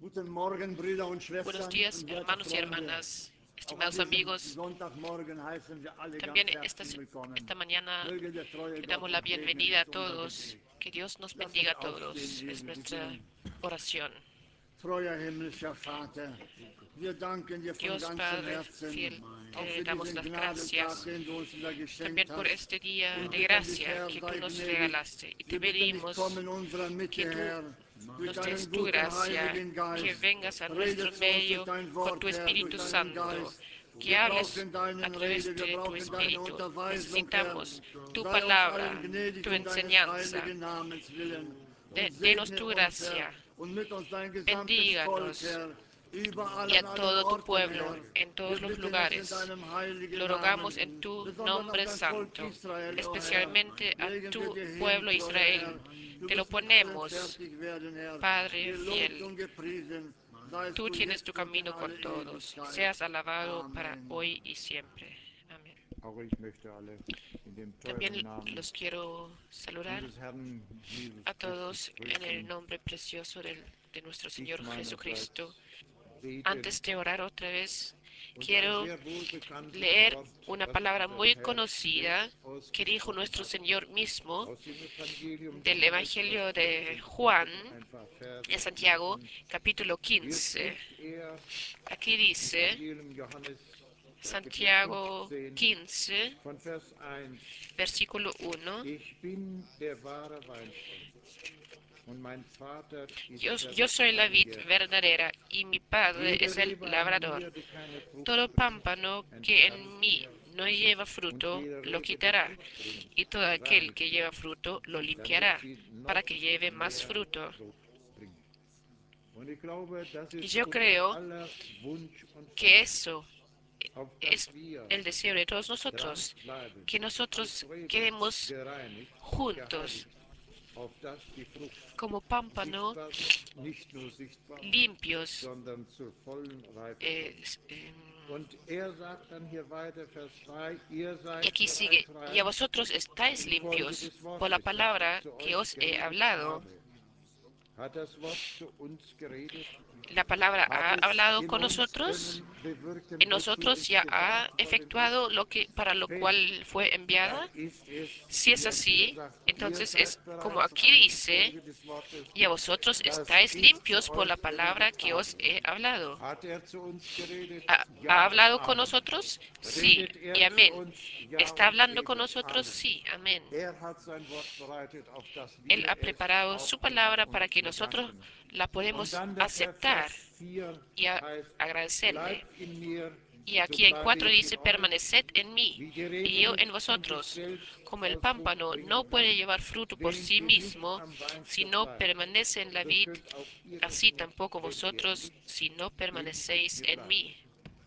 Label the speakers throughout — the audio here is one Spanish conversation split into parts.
Speaker 1: Guten Morgen, Brüder und
Speaker 2: Buenos
Speaker 1: Schwestern
Speaker 2: días,
Speaker 1: und werte
Speaker 2: hermanos y
Speaker 1: Freunde.
Speaker 2: hermanas,
Speaker 1: Auch an
Speaker 2: estimados
Speaker 1: diesem
Speaker 2: amigos.
Speaker 1: Sonntagmorgen heißen wir alle
Speaker 2: También
Speaker 1: ganz herzlich willkommen.
Speaker 2: esta mañana
Speaker 1: Möge der treue
Speaker 2: le
Speaker 1: Gott
Speaker 2: damos la
Speaker 1: uns segnen,
Speaker 2: bienvenida a
Speaker 1: ist unser
Speaker 2: todos.
Speaker 1: Gebet.
Speaker 2: Que Dios nos
Speaker 1: Lasst
Speaker 2: bendiga
Speaker 1: uns
Speaker 2: a
Speaker 1: aufstehen,
Speaker 2: todos.
Speaker 1: ehe
Speaker 2: Es
Speaker 1: wir
Speaker 2: nuestra
Speaker 1: beginnen.
Speaker 2: oración.
Speaker 1: Treuer himmlischer Vater, wir danken dir von
Speaker 2: Dios
Speaker 1: ganzem
Speaker 2: Padre
Speaker 1: Herzen,
Speaker 2: fiel,
Speaker 1: auch
Speaker 2: te
Speaker 1: für
Speaker 2: damos
Speaker 1: diesen
Speaker 2: las
Speaker 1: Gnadentag,
Speaker 2: gracias
Speaker 1: den du uns wieder
Speaker 2: también
Speaker 1: geschenkt
Speaker 2: por
Speaker 1: hast.
Speaker 2: este día
Speaker 1: Wir
Speaker 2: de
Speaker 1: bitten dich,
Speaker 2: gracia
Speaker 1: Herr,
Speaker 2: que tú
Speaker 1: sei
Speaker 2: nos
Speaker 1: gnädig.
Speaker 2: regalaste. Y te
Speaker 1: Wir bitten dich, komm
Speaker 2: pedimos
Speaker 1: in unserer
Speaker 2: que
Speaker 1: Mitte,
Speaker 2: tú
Speaker 1: Herr, durch
Speaker 2: nos des
Speaker 1: deinen
Speaker 2: tu
Speaker 1: guten
Speaker 2: gracia,
Speaker 1: Heiligen
Speaker 2: que
Speaker 1: Geist.
Speaker 2: vengas a
Speaker 1: Rede
Speaker 2: nuestro
Speaker 1: zu uns durch
Speaker 2: medio
Speaker 1: dein
Speaker 2: con tu
Speaker 1: Wort, Herr, durch
Speaker 2: Espíritu
Speaker 1: deinen
Speaker 2: Santo,
Speaker 1: Geist.
Speaker 2: que
Speaker 1: Wir
Speaker 2: hables
Speaker 1: brauchen
Speaker 2: a
Speaker 1: deinen Rede,
Speaker 2: través
Speaker 1: wir
Speaker 2: de tu
Speaker 1: brauchen deine
Speaker 2: Espíritu.
Speaker 1: Unterweisung, Herr.
Speaker 2: Necesitamos tu
Speaker 1: Sei uns allen
Speaker 2: palabra,
Speaker 1: gnädig
Speaker 2: tu
Speaker 1: um deines
Speaker 2: enseñanza.
Speaker 1: heiligen Namens willen und
Speaker 2: Denos
Speaker 1: segne
Speaker 2: tu
Speaker 1: uns, Herr,
Speaker 2: gracia,
Speaker 1: und mit uns dein gesamtes Volk,
Speaker 2: bendíganos
Speaker 1: Herr, überall
Speaker 2: y a
Speaker 1: an allen
Speaker 2: todo tu
Speaker 1: Orten,
Speaker 2: pueblo
Speaker 1: Herr.
Speaker 2: en
Speaker 1: Wir
Speaker 2: todos los
Speaker 1: bitten es in
Speaker 2: lugares.
Speaker 1: deinem heiligen
Speaker 2: Lo
Speaker 1: Namen,
Speaker 2: rogamos en tu
Speaker 1: besonders auf
Speaker 2: nombre
Speaker 1: dein Volk
Speaker 2: santo,
Speaker 1: Israel, oh Herr.
Speaker 2: especialmente a
Speaker 1: Legen wir
Speaker 2: tu
Speaker 1: dir hin,
Speaker 2: pueblo
Speaker 1: treuer
Speaker 2: Israel.
Speaker 1: Herr. Du
Speaker 2: Te lo
Speaker 1: wirst mit allem
Speaker 2: ponemos,
Speaker 1: fertig werden, Herr.
Speaker 2: Padre
Speaker 1: Gelobt
Speaker 2: fiel.
Speaker 1: und gepriesen seist
Speaker 2: Tú
Speaker 1: du
Speaker 2: tienes tu
Speaker 1: jetzt und in
Speaker 2: camino
Speaker 1: alle
Speaker 2: con todos.
Speaker 1: Ewigkeit.
Speaker 2: Seas alabado para
Speaker 1: Amen.
Speaker 2: hoy y siempre. Amén.
Speaker 3: Auch ich möchte alle in dem teuren
Speaker 2: También
Speaker 3: Namen
Speaker 2: los quiero saludar
Speaker 3: unseres Herrn Jesus
Speaker 2: a
Speaker 3: Christus
Speaker 2: todos en el
Speaker 3: grüßen.
Speaker 2: nombre precioso de nuestro
Speaker 3: Ich
Speaker 2: Señor Jesucristo.
Speaker 3: meinerseits bete
Speaker 2: Antes de orar otra vez,
Speaker 3: und ein
Speaker 2: quiero
Speaker 3: sehr wohlbekanntes
Speaker 2: leer
Speaker 3: Wort,
Speaker 2: una
Speaker 3: das
Speaker 2: palabra
Speaker 3: unser
Speaker 2: muy
Speaker 3: Herr
Speaker 2: conocida
Speaker 3: selbst
Speaker 2: que dijo
Speaker 3: ausgesprochen
Speaker 2: nuestro
Speaker 3: hat.
Speaker 2: Señor mismo
Speaker 3: Aus dem Evangelium
Speaker 2: del
Speaker 3: des Johannes,
Speaker 2: Evangelio
Speaker 3: das
Speaker 2: de
Speaker 3: 14.
Speaker 2: Juan,
Speaker 3: Kapitel, ein paar
Speaker 2: de
Speaker 3: Verse
Speaker 2: Santiago,
Speaker 3: lesen.
Speaker 2: capítulo
Speaker 3: Hier
Speaker 2: 15.
Speaker 3: spricht er,
Speaker 2: Aquí dice,
Speaker 3: Evangelium Johannes, Kapitel
Speaker 2: Santiago
Speaker 3: 15,
Speaker 2: 15,
Speaker 3: von Vers 1.
Speaker 2: versículo 1.
Speaker 3: Ich bin der wahre Weinstock und mein Vater ist
Speaker 2: Yo soy la vid
Speaker 3: Versteiger.
Speaker 2: verdadera y mi padre
Speaker 3: Jede
Speaker 2: es el
Speaker 3: Rebe an
Speaker 2: labrador.
Speaker 3: mir, die keine Frucht
Speaker 2: Todo
Speaker 3: bringt,
Speaker 2: pámpano que en
Speaker 3: entfernt
Speaker 2: mí
Speaker 3: er.
Speaker 2: no lleva
Speaker 3: Und
Speaker 2: fruto
Speaker 3: jede
Speaker 2: lo
Speaker 3: Rebe, die
Speaker 2: quitará,
Speaker 3: Frucht bringt,
Speaker 2: y todo aquel que
Speaker 3: reinigt
Speaker 2: lleva
Speaker 3: er,
Speaker 2: fruto lo
Speaker 3: damit
Speaker 2: limpiará,
Speaker 3: sie
Speaker 2: para
Speaker 3: noch
Speaker 2: que lleve más
Speaker 3: mehr
Speaker 2: fruto.
Speaker 3: Frucht bringt. Und ich glaube, das
Speaker 2: Y
Speaker 3: ist
Speaker 2: yo
Speaker 3: unser
Speaker 2: creo
Speaker 3: aller Wunsch und
Speaker 2: que
Speaker 3: Verlangen,
Speaker 2: eso
Speaker 3: auf
Speaker 2: es
Speaker 3: dass wir
Speaker 2: el deseo de todos nosotros,
Speaker 3: dranbleiben,
Speaker 2: que
Speaker 3: als
Speaker 2: nosotros
Speaker 3: Rebe
Speaker 2: quedemos
Speaker 3: gereinigt und
Speaker 2: juntos
Speaker 3: geheiligt, auf dass die Frucht
Speaker 2: como pámpano
Speaker 3: sichtbar wird, nicht nur sichtbar,
Speaker 2: limpios.
Speaker 3: sondern zur vollen Reife
Speaker 2: eh,
Speaker 3: kommt.
Speaker 2: s- em,
Speaker 3: Und er sagt dann hier weiter, Vers 3, ihr
Speaker 2: y
Speaker 3: seid
Speaker 2: aquí sigue,
Speaker 3: bereits
Speaker 2: y a
Speaker 3: rein
Speaker 2: vosotros estáis
Speaker 3: infolge
Speaker 2: limpios
Speaker 3: des
Speaker 2: por la
Speaker 3: Wortes, das ich
Speaker 2: palabra
Speaker 3: zu
Speaker 2: que
Speaker 3: euch
Speaker 2: os he
Speaker 3: geredet
Speaker 2: hablado.
Speaker 3: habe. Hat das Wort zu uns geredet?
Speaker 2: La palabra
Speaker 3: Hat
Speaker 2: ha
Speaker 3: es
Speaker 2: hablado
Speaker 3: in
Speaker 2: con
Speaker 3: uns
Speaker 2: nosotros,
Speaker 3: können bewirken,
Speaker 2: en
Speaker 3: wozu
Speaker 2: nosotros
Speaker 3: es
Speaker 2: ya ha
Speaker 3: gesandt worden
Speaker 2: efectuado
Speaker 3: ist?
Speaker 2: lo que para lo
Speaker 3: Wenn,
Speaker 2: cual fue
Speaker 3: dann
Speaker 2: enviada.
Speaker 3: ist es,
Speaker 2: Si es
Speaker 3: wie er hier
Speaker 2: así,
Speaker 3: sagt, ihr
Speaker 2: entonces es
Speaker 3: seid
Speaker 2: como
Speaker 3: bereits
Speaker 2: aquí
Speaker 3: rein
Speaker 2: dice,
Speaker 3: infolge des Wortes,
Speaker 2: y a vosotros
Speaker 3: das
Speaker 2: estáis
Speaker 3: ich zu
Speaker 2: limpios por
Speaker 3: euch
Speaker 2: la palabra
Speaker 3: geredet
Speaker 2: que
Speaker 3: habe.
Speaker 2: os he hablado.
Speaker 3: Hat er zu uns geredet?
Speaker 2: ¿Ha
Speaker 3: Ja und
Speaker 2: hablado con
Speaker 3: Amen.
Speaker 2: nosotros? Sí,
Speaker 3: Redet
Speaker 2: y
Speaker 3: er zu
Speaker 2: amén.
Speaker 3: uns? Ja
Speaker 2: ¿Está
Speaker 3: und
Speaker 2: hablando con
Speaker 3: Amen.
Speaker 2: nosotros?
Speaker 3: Amen.
Speaker 2: Sí, amén.
Speaker 3: Er hat sein Wort bereitet, auf das
Speaker 2: Él
Speaker 3: wir
Speaker 2: ha
Speaker 3: es
Speaker 2: preparado su
Speaker 3: aufnehmen
Speaker 2: palabra para
Speaker 3: und
Speaker 2: que
Speaker 3: ihm
Speaker 2: nosotros
Speaker 3: danken.
Speaker 2: la
Speaker 3: Und
Speaker 2: podemos
Speaker 3: dann der
Speaker 2: aceptar
Speaker 3: Vers 4
Speaker 2: y
Speaker 3: heißt,
Speaker 2: agradecerle.
Speaker 3: bleibt in mir,
Speaker 2: Y
Speaker 3: so
Speaker 2: aquí en
Speaker 3: bleibe
Speaker 2: 4
Speaker 3: ich in
Speaker 2: dice,
Speaker 3: euch,
Speaker 2: permaneced en mí
Speaker 3: wie die
Speaker 2: y
Speaker 3: Rebe
Speaker 2: yo en
Speaker 3: nicht von sich
Speaker 2: vosotros.
Speaker 3: selbst
Speaker 2: Como el
Speaker 3: aus Frucht
Speaker 2: pámpano no
Speaker 3: bringen
Speaker 2: puede
Speaker 3: kann,
Speaker 2: llevar fruto por
Speaker 3: wenn
Speaker 2: sí
Speaker 3: sie nicht
Speaker 2: mismo
Speaker 3: am
Speaker 2: si
Speaker 3: Weinstock
Speaker 2: no
Speaker 3: bleibt,
Speaker 2: permanece en la
Speaker 3: so
Speaker 2: vid,
Speaker 3: könnt auch ihr es
Speaker 2: así
Speaker 3: nicht,
Speaker 2: tampoco
Speaker 3: wenn ihr
Speaker 2: vosotros
Speaker 3: nicht
Speaker 2: si no
Speaker 3: in
Speaker 2: permanecéis
Speaker 3: mir
Speaker 2: en
Speaker 3: bleibt.
Speaker 2: mí.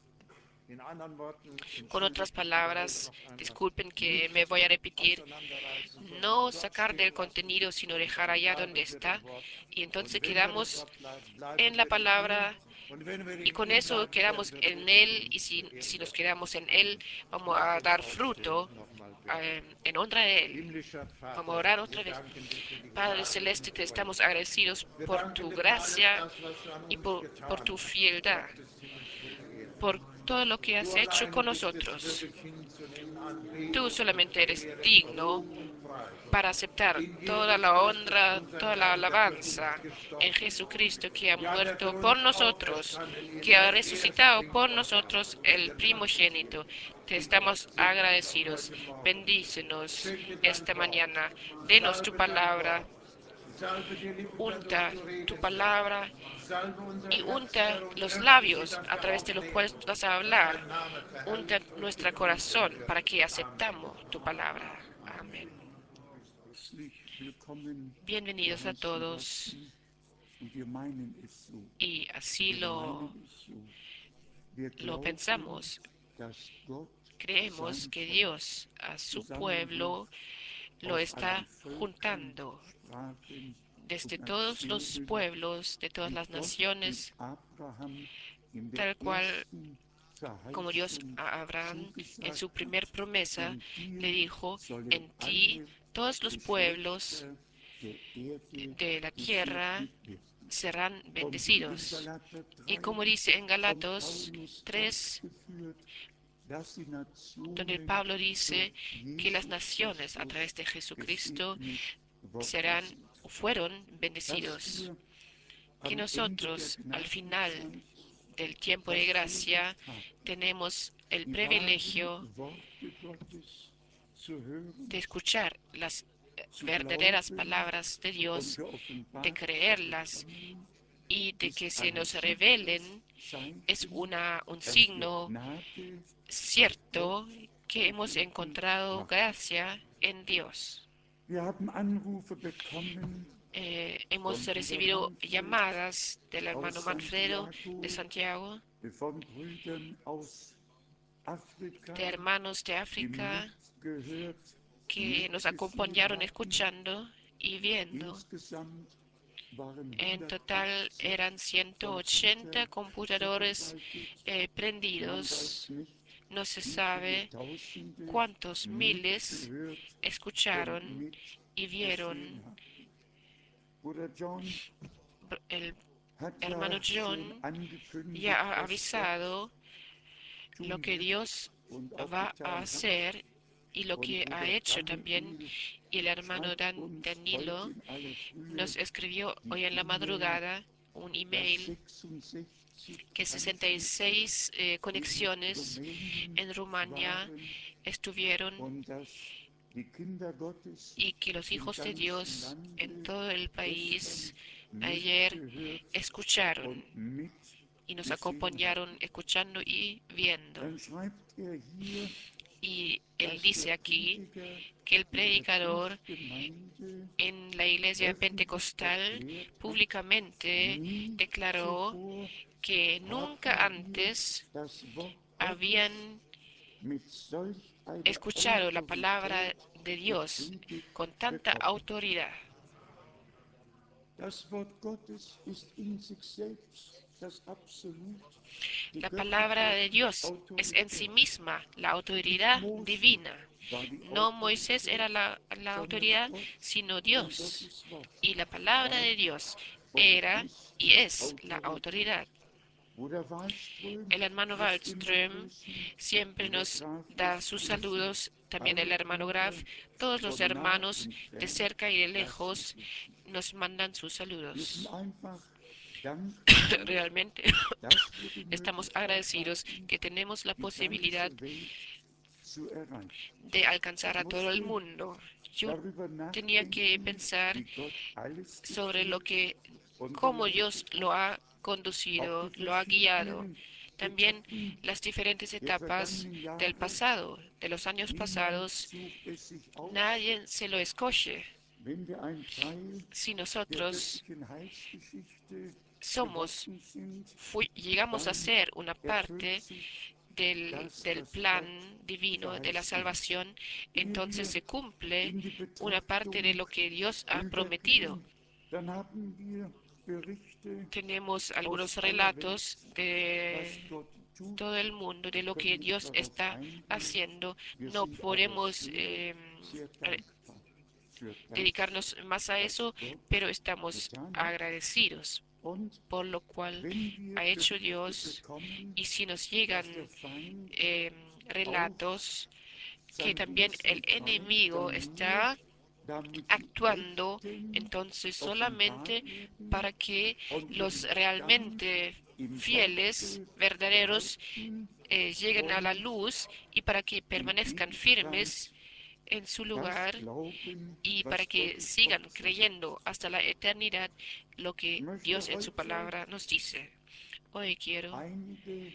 Speaker 3: In anderen Worten,
Speaker 2: Con otras
Speaker 3: entschuldigt die Wiederholung
Speaker 2: palabras,
Speaker 3: noch einmal,
Speaker 2: disculpen que me
Speaker 3: nicht
Speaker 2: voy a repetir,
Speaker 3: auseinanderreißen, sondern
Speaker 2: no
Speaker 3: dort
Speaker 2: sacar del
Speaker 3: stehen lassen
Speaker 2: contenido, sino
Speaker 3: und
Speaker 2: dejar
Speaker 3: dann
Speaker 2: allá donde
Speaker 3: bleiben wir
Speaker 2: está.
Speaker 3: im Wort.
Speaker 2: Y
Speaker 3: Und
Speaker 2: entonces
Speaker 3: wenn wir im
Speaker 2: quedamos
Speaker 3: Wort bleiben,
Speaker 2: en
Speaker 3: bleiben
Speaker 2: la
Speaker 3: wir in ihm.
Speaker 2: palabra
Speaker 3: Und wenn wir
Speaker 2: y
Speaker 3: in
Speaker 2: con
Speaker 3: ihm
Speaker 2: eso
Speaker 3: bleiben, werden
Speaker 2: quedamos
Speaker 3: wir
Speaker 2: en
Speaker 3: Frucht
Speaker 2: Él
Speaker 3: bringen
Speaker 2: y
Speaker 3: zur
Speaker 2: si
Speaker 3: Ehre
Speaker 2: nos
Speaker 3: Gottes.
Speaker 2: quedamos en Él, vamos
Speaker 3: Lasst
Speaker 2: a
Speaker 3: uns
Speaker 2: dar
Speaker 3: aufstehen,
Speaker 2: fruto
Speaker 3: nochmal beten.
Speaker 2: en honra de Él.
Speaker 3: Himmlischer
Speaker 2: Vamos a
Speaker 3: Vater,
Speaker 2: orar
Speaker 3: wir
Speaker 2: otra vez.
Speaker 3: danken dir für die
Speaker 2: Padre
Speaker 3: Gnade und
Speaker 2: Celeste, te
Speaker 3: Treue.
Speaker 2: estamos agradecidos
Speaker 3: Wir
Speaker 2: por
Speaker 3: danken
Speaker 2: tu
Speaker 3: dir für alles
Speaker 2: gracia
Speaker 3: das, was du an
Speaker 2: y
Speaker 3: uns
Speaker 2: por
Speaker 3: getan
Speaker 2: tu
Speaker 3: hast.
Speaker 2: fidelidad,
Speaker 3: Gott des Himmels und der Erde.
Speaker 2: por todo lo que
Speaker 3: Du
Speaker 2: has hecho
Speaker 3: alleine
Speaker 2: con
Speaker 3: bist es
Speaker 2: nosotros.
Speaker 3: würdig hinzunehmen,
Speaker 2: Tú
Speaker 3: Anbetung und
Speaker 2: solamente eres
Speaker 3: Ehre,
Speaker 2: digno
Speaker 3: Ruhm und Preis.
Speaker 2: para aceptar
Speaker 3: In
Speaker 2: toda
Speaker 3: Jesus
Speaker 2: la
Speaker 3: Christus,
Speaker 2: honra,
Speaker 3: unseren
Speaker 2: toda la
Speaker 3: Herrn, der für
Speaker 2: alabanza
Speaker 3: uns
Speaker 2: en
Speaker 3: gestorben ist.
Speaker 2: Jesucristo que ha
Speaker 3: Ja, der für
Speaker 2: muerto por
Speaker 3: uns
Speaker 2: nosotros,
Speaker 3: auferstanden ist,
Speaker 2: que ha
Speaker 3: der
Speaker 2: resucitado por
Speaker 3: Erstling vom
Speaker 2: nosotros,
Speaker 3: Toten.
Speaker 2: el
Speaker 3: Wir danken dir.
Speaker 2: primogénito. Te
Speaker 3: Bitte,
Speaker 2: estamos
Speaker 3: segne uns auch
Speaker 2: agradecidos.
Speaker 3: heute Morgen.
Speaker 2: Bendícenos
Speaker 3: Schenke dein
Speaker 2: esta
Speaker 3: Wort.
Speaker 2: mañana. Denos tu
Speaker 3: Salbe dein
Speaker 2: palabra.
Speaker 3: Wort. Salbe die Lippen dadurch
Speaker 2: Unta
Speaker 3: zu
Speaker 2: tu
Speaker 3: reden, Herr.
Speaker 2: palabra
Speaker 3: Salbe unser
Speaker 2: y
Speaker 3: Herz,
Speaker 2: unta
Speaker 3: Herr, und
Speaker 2: los
Speaker 3: öffne sie,
Speaker 2: labios
Speaker 3: dass
Speaker 2: a
Speaker 3: wir
Speaker 2: través de los
Speaker 3: aufnehmen,
Speaker 2: cuales vas a
Speaker 3: dass
Speaker 2: hablar.
Speaker 3: dein Name
Speaker 2: Unta
Speaker 3: verherrlicht und
Speaker 2: nuestro
Speaker 3: gepriesen
Speaker 2: corazón
Speaker 3: wird.
Speaker 2: para que
Speaker 3: Amen.
Speaker 2: aceptamos tu palabra. Amén.
Speaker 1: Herzlich willkommen
Speaker 2: Bienvenidos a
Speaker 1: geheißen
Speaker 2: todos.
Speaker 1: Herzen. Und wir meinen es so.
Speaker 2: Y así
Speaker 1: Wir meinen es so. Wir
Speaker 2: lo
Speaker 1: glauben,
Speaker 2: pensamos.
Speaker 1: dass Gott
Speaker 2: Creemos
Speaker 1: sein
Speaker 2: que
Speaker 1: Volk
Speaker 2: Dios a su pueblo
Speaker 1: zusammenruft
Speaker 2: lo
Speaker 1: aus allen
Speaker 2: está
Speaker 1: Völkern,
Speaker 2: juntando
Speaker 1: Sprachen
Speaker 2: desde
Speaker 1: und
Speaker 2: todos los
Speaker 1: Nationen.
Speaker 2: pueblos, de todas
Speaker 1: Und
Speaker 2: las
Speaker 1: Gott mit
Speaker 2: naciones,
Speaker 1: Abraham in der
Speaker 2: tal cual
Speaker 1: ersten
Speaker 2: como Dios
Speaker 1: Verheißung
Speaker 2: a Abraham en
Speaker 1: zugesagt
Speaker 2: su
Speaker 1: hat,
Speaker 2: primer promesa
Speaker 1: in
Speaker 2: le
Speaker 1: dir
Speaker 2: dijo,
Speaker 1: sollen
Speaker 2: en ti
Speaker 1: alle
Speaker 2: todos los pueblos
Speaker 1: Geschlechter der Erde
Speaker 2: de la tierra
Speaker 1: gesegnet werden.
Speaker 2: serán
Speaker 1: Und wie in
Speaker 2: bendecidos.
Speaker 1: Galater
Speaker 2: Y
Speaker 1: 3
Speaker 2: como dice en
Speaker 1: von
Speaker 2: Galatos
Speaker 1: Paulus
Speaker 2: 3,
Speaker 1: ausgeführt, dass die
Speaker 2: donde
Speaker 1: Nationen
Speaker 2: Pablo
Speaker 1: durch
Speaker 2: dice que las
Speaker 1: Jesus
Speaker 2: naciones a través
Speaker 1: Christus
Speaker 2: de Jesucristo
Speaker 1: gesegnet worden
Speaker 2: serán
Speaker 1: sind.
Speaker 2: o fueron
Speaker 1: Dass
Speaker 2: bendecidos,
Speaker 1: wir
Speaker 2: que
Speaker 1: am Ende der
Speaker 2: nosotros al final
Speaker 1: Gnadenzeit
Speaker 2: del tiempo de
Speaker 1: das
Speaker 2: gracia
Speaker 1: Vorrecht haben,
Speaker 2: tenemos el
Speaker 1: die wahren
Speaker 2: privilegio
Speaker 1: Worte Gottes zu
Speaker 2: de
Speaker 1: hören,
Speaker 2: escuchar las
Speaker 1: zu
Speaker 2: verdaderas
Speaker 1: glauben
Speaker 2: palabras de
Speaker 1: und
Speaker 2: Dios, de
Speaker 1: geoffenbart zu
Speaker 2: creerlas
Speaker 1: bekommen,
Speaker 2: y de
Speaker 1: ist
Speaker 2: que se
Speaker 1: ein
Speaker 2: nos
Speaker 1: sicheres
Speaker 2: revelen. Es
Speaker 1: Zeichen,
Speaker 2: un
Speaker 1: dass wir
Speaker 2: signo
Speaker 1: Gnade bei Gott
Speaker 2: cierto que hemos
Speaker 1: gefunden
Speaker 2: encontrado
Speaker 1: haben.
Speaker 2: gracia en Dios.
Speaker 1: Wir haben Anrufe bekommen
Speaker 2: Hemos
Speaker 1: von Bruder
Speaker 2: recibido
Speaker 1: Manfred
Speaker 2: llamadas del hermano
Speaker 1: aus
Speaker 2: Manfredo de
Speaker 1: Santiago,
Speaker 2: Santiago,
Speaker 1: von Brüdern aus
Speaker 2: de
Speaker 1: Afrika,
Speaker 2: hermanos de
Speaker 1: die
Speaker 2: África
Speaker 1: mitgehört,
Speaker 2: que nos
Speaker 1: mitgefühlt
Speaker 2: acompañaron
Speaker 1: haben.
Speaker 2: escuchando y viendo.
Speaker 1: Insgesamt waren
Speaker 2: En total
Speaker 1: 180
Speaker 2: eran
Speaker 1: Computer
Speaker 2: 180 computadores
Speaker 1: zugeschaltet. Man weiß
Speaker 2: prendidos.
Speaker 1: nicht,
Speaker 2: No se
Speaker 1: wie viele
Speaker 2: sabe
Speaker 1: Tausende
Speaker 2: cuántos miles
Speaker 1: mitgehört und
Speaker 2: escucharon y
Speaker 1: mitgesehen
Speaker 2: vieron.
Speaker 1: haben. Bruder John
Speaker 2: El
Speaker 1: hat
Speaker 2: hermano
Speaker 1: ja schon
Speaker 2: John ya
Speaker 1: angekündigt,
Speaker 2: ha
Speaker 1: was Gott
Speaker 2: avisado lo
Speaker 1: tun
Speaker 2: que
Speaker 1: wird
Speaker 2: Dios
Speaker 1: und auch
Speaker 2: va a
Speaker 1: getan hat.
Speaker 2: hacer y lo
Speaker 1: Und
Speaker 2: que ha
Speaker 1: Bruder
Speaker 2: hecho también.
Speaker 1: Daniel
Speaker 2: Y el hermano
Speaker 1: schreibt uns heute
Speaker 2: Danilo
Speaker 1: in aller Frühe
Speaker 2: nos escribió
Speaker 1: die
Speaker 2: hoy en la
Speaker 1: E-Mail,
Speaker 2: madrugada un
Speaker 1: dass
Speaker 2: email
Speaker 1: 66
Speaker 2: que
Speaker 1: Anschlüsse
Speaker 2: 66
Speaker 1: in
Speaker 2: conexiones
Speaker 1: Rumänien
Speaker 2: en Rumania
Speaker 1: waren
Speaker 2: estuvieron
Speaker 1: und dass die Kinder Gottes
Speaker 2: y que los
Speaker 1: im
Speaker 2: hijos de
Speaker 1: ganzen
Speaker 2: Dios en
Speaker 1: Lande
Speaker 2: todo el
Speaker 1: gestern
Speaker 2: país ayer
Speaker 1: mitgehört
Speaker 2: escucharon
Speaker 1: und
Speaker 2: y nos
Speaker 1: mitgesehen
Speaker 2: acompañaron
Speaker 1: haben.
Speaker 2: escuchando y viendo.
Speaker 1: Dann schreibt er hier,
Speaker 2: Y él
Speaker 1: dass der
Speaker 2: dice aquí
Speaker 1: Prediger
Speaker 2: que el
Speaker 1: in der
Speaker 2: predicador
Speaker 1: Pfingstgemeinde
Speaker 2: en la iglesia
Speaker 1: öffentlich
Speaker 2: pentecostal
Speaker 1: erklärt hat,
Speaker 2: públicamente
Speaker 1: nie
Speaker 2: declaró
Speaker 1: zuvor
Speaker 2: que nunca
Speaker 1: haben wir
Speaker 2: antes
Speaker 1: das Wort Gottes
Speaker 2: habían
Speaker 1: mit solch einer
Speaker 2: escuchado la palabra
Speaker 1: Autorität
Speaker 2: de Dios
Speaker 1: gepredigt
Speaker 2: con tanta
Speaker 1: bekommen.
Speaker 2: autoridad.
Speaker 1: Das Wort Gottes ist in sich selbst das Absolut, die
Speaker 2: La palabra
Speaker 1: göttliche
Speaker 2: de Dios es en sí
Speaker 1: Autorität.
Speaker 2: misma la
Speaker 1: Nicht
Speaker 2: autoridad
Speaker 1: Mose
Speaker 2: divina.
Speaker 1: war die
Speaker 2: No Moisés
Speaker 1: Autorität,
Speaker 2: era la
Speaker 1: sondern
Speaker 2: autoridad,
Speaker 1: Gott
Speaker 2: sino
Speaker 1: und
Speaker 2: Dios.
Speaker 1: Gottes Wort
Speaker 2: Y la palabra
Speaker 1: war
Speaker 2: de Dios
Speaker 1: und
Speaker 2: era
Speaker 1: ist
Speaker 2: y es la
Speaker 1: Autorität.
Speaker 2: autoridad.
Speaker 1: Bruder Wallström
Speaker 2: El hermano
Speaker 1: muss immer
Speaker 2: Wallström
Speaker 1: grüßen,
Speaker 2: siempre
Speaker 1: Bruder
Speaker 2: nos
Speaker 1: Graf
Speaker 2: da
Speaker 1: muss
Speaker 2: sus
Speaker 1: grüßen,
Speaker 2: saludos, también el
Speaker 1: alle
Speaker 2: hermano Graf,
Speaker 1: Brüder
Speaker 2: todos los
Speaker 1: von nah
Speaker 2: hermanos
Speaker 1: und
Speaker 2: de
Speaker 1: fern
Speaker 2: cerca y de
Speaker 1: lassen
Speaker 2: lejos
Speaker 1: grüßen.
Speaker 2: nos mandan sus
Speaker 1: Wir sind
Speaker 2: saludos.
Speaker 1: einfach dankbar,
Speaker 2: Realmente
Speaker 1: dass wir die
Speaker 2: estamos
Speaker 1: Möglichkeit
Speaker 2: agradecidos
Speaker 1: haben,
Speaker 2: que tenemos la
Speaker 1: die
Speaker 2: posibilidad
Speaker 1: ganze Welt zu erreichen.
Speaker 2: de alcanzar
Speaker 1: Ich
Speaker 2: a todo el
Speaker 1: musste
Speaker 2: mundo. Yo
Speaker 1: darüber
Speaker 2: tenía que
Speaker 1: nachdenken,
Speaker 2: pensar
Speaker 1: wie Gott alles
Speaker 2: sobre lo
Speaker 1: geführt
Speaker 2: que,
Speaker 1: und
Speaker 2: cómo Dios
Speaker 1: geleitet hat,
Speaker 2: lo ha
Speaker 1: auch die
Speaker 2: conducido, lo ha guiado.
Speaker 1: verschiedenen
Speaker 2: También
Speaker 1: Etappen
Speaker 2: las diferentes
Speaker 1: der
Speaker 2: etapas
Speaker 1: vergangenen
Speaker 2: del
Speaker 1: Jahre.
Speaker 2: pasado, de los años
Speaker 1: Niemand
Speaker 2: pasados.
Speaker 1: sucht es sich aus,
Speaker 2: Nadie se lo escoge.
Speaker 1: wenn wir ein Teil
Speaker 2: Si
Speaker 1: der
Speaker 2: nosotros
Speaker 1: göttlichen Heilsgeschichte
Speaker 2: somos,
Speaker 1: geworden sind,
Speaker 2: llegamos a
Speaker 1: dann
Speaker 2: ser una
Speaker 1: erfüllt
Speaker 2: parte
Speaker 1: sich das,
Speaker 2: del
Speaker 1: was
Speaker 2: plan
Speaker 1: Gott
Speaker 2: divino de la
Speaker 1: verheißen hat.
Speaker 2: salvación,
Speaker 1: Ehe
Speaker 2: entonces
Speaker 1: wir
Speaker 2: se cumple
Speaker 1: in die
Speaker 2: una parte de
Speaker 1: Betrachtung
Speaker 2: lo que Dios ha prometido.
Speaker 1: übergehen, dann haben wir Berichte
Speaker 2: Tenemos
Speaker 1: aus
Speaker 2: algunos
Speaker 1: aller Welt,
Speaker 2: relatos de
Speaker 1: was Gott tut.
Speaker 2: todo el mundo, de
Speaker 1: Wir
Speaker 2: lo que
Speaker 1: können nicht
Speaker 2: Dios
Speaker 1: darauf
Speaker 2: está
Speaker 1: eingehen.
Speaker 2: haciendo.
Speaker 1: Wir
Speaker 2: No
Speaker 1: sind aber
Speaker 2: podemos
Speaker 1: sehr, sehr dankbar für das,
Speaker 2: dedicarnos más a
Speaker 1: was
Speaker 2: eso,
Speaker 1: Gott
Speaker 2: pero estamos
Speaker 1: getan hat.
Speaker 2: agradecidos
Speaker 1: Und
Speaker 2: por lo cual
Speaker 1: wenn wir
Speaker 2: ha hecho
Speaker 1: Berichte
Speaker 2: Dios.
Speaker 1: bekommen,
Speaker 2: Y si nos llegan
Speaker 1: dass der Feind
Speaker 2: eh,
Speaker 1: auch
Speaker 2: relatos que
Speaker 1: seine
Speaker 2: también el
Speaker 1: Dienste treibt,
Speaker 2: enemigo
Speaker 1: dann nur,
Speaker 2: está
Speaker 1: damit die
Speaker 2: actuando,
Speaker 1: Echten
Speaker 2: entonces
Speaker 1: offenbart
Speaker 2: solamente
Speaker 1: werden
Speaker 2: para que
Speaker 1: und
Speaker 2: los
Speaker 1: ihren Stand
Speaker 2: realmente
Speaker 1: im
Speaker 2: fieles,
Speaker 1: Worte
Speaker 2: verdaderos,
Speaker 1: behalten
Speaker 2: lleguen a la
Speaker 1: und
Speaker 2: luz y para que
Speaker 1: in
Speaker 2: permanezcan
Speaker 1: Ewigkeit
Speaker 2: firmes en su
Speaker 1: das
Speaker 2: lugar
Speaker 1: glauben,
Speaker 2: y para
Speaker 1: was
Speaker 2: que
Speaker 1: Gottes
Speaker 2: sigan
Speaker 1: Wort sagt.
Speaker 2: creyendo hasta la eternidad lo
Speaker 1: Ich
Speaker 2: que
Speaker 1: möchte
Speaker 2: Dios en su
Speaker 1: heute
Speaker 2: palabra nos dice. Hoy quiero
Speaker 1: einige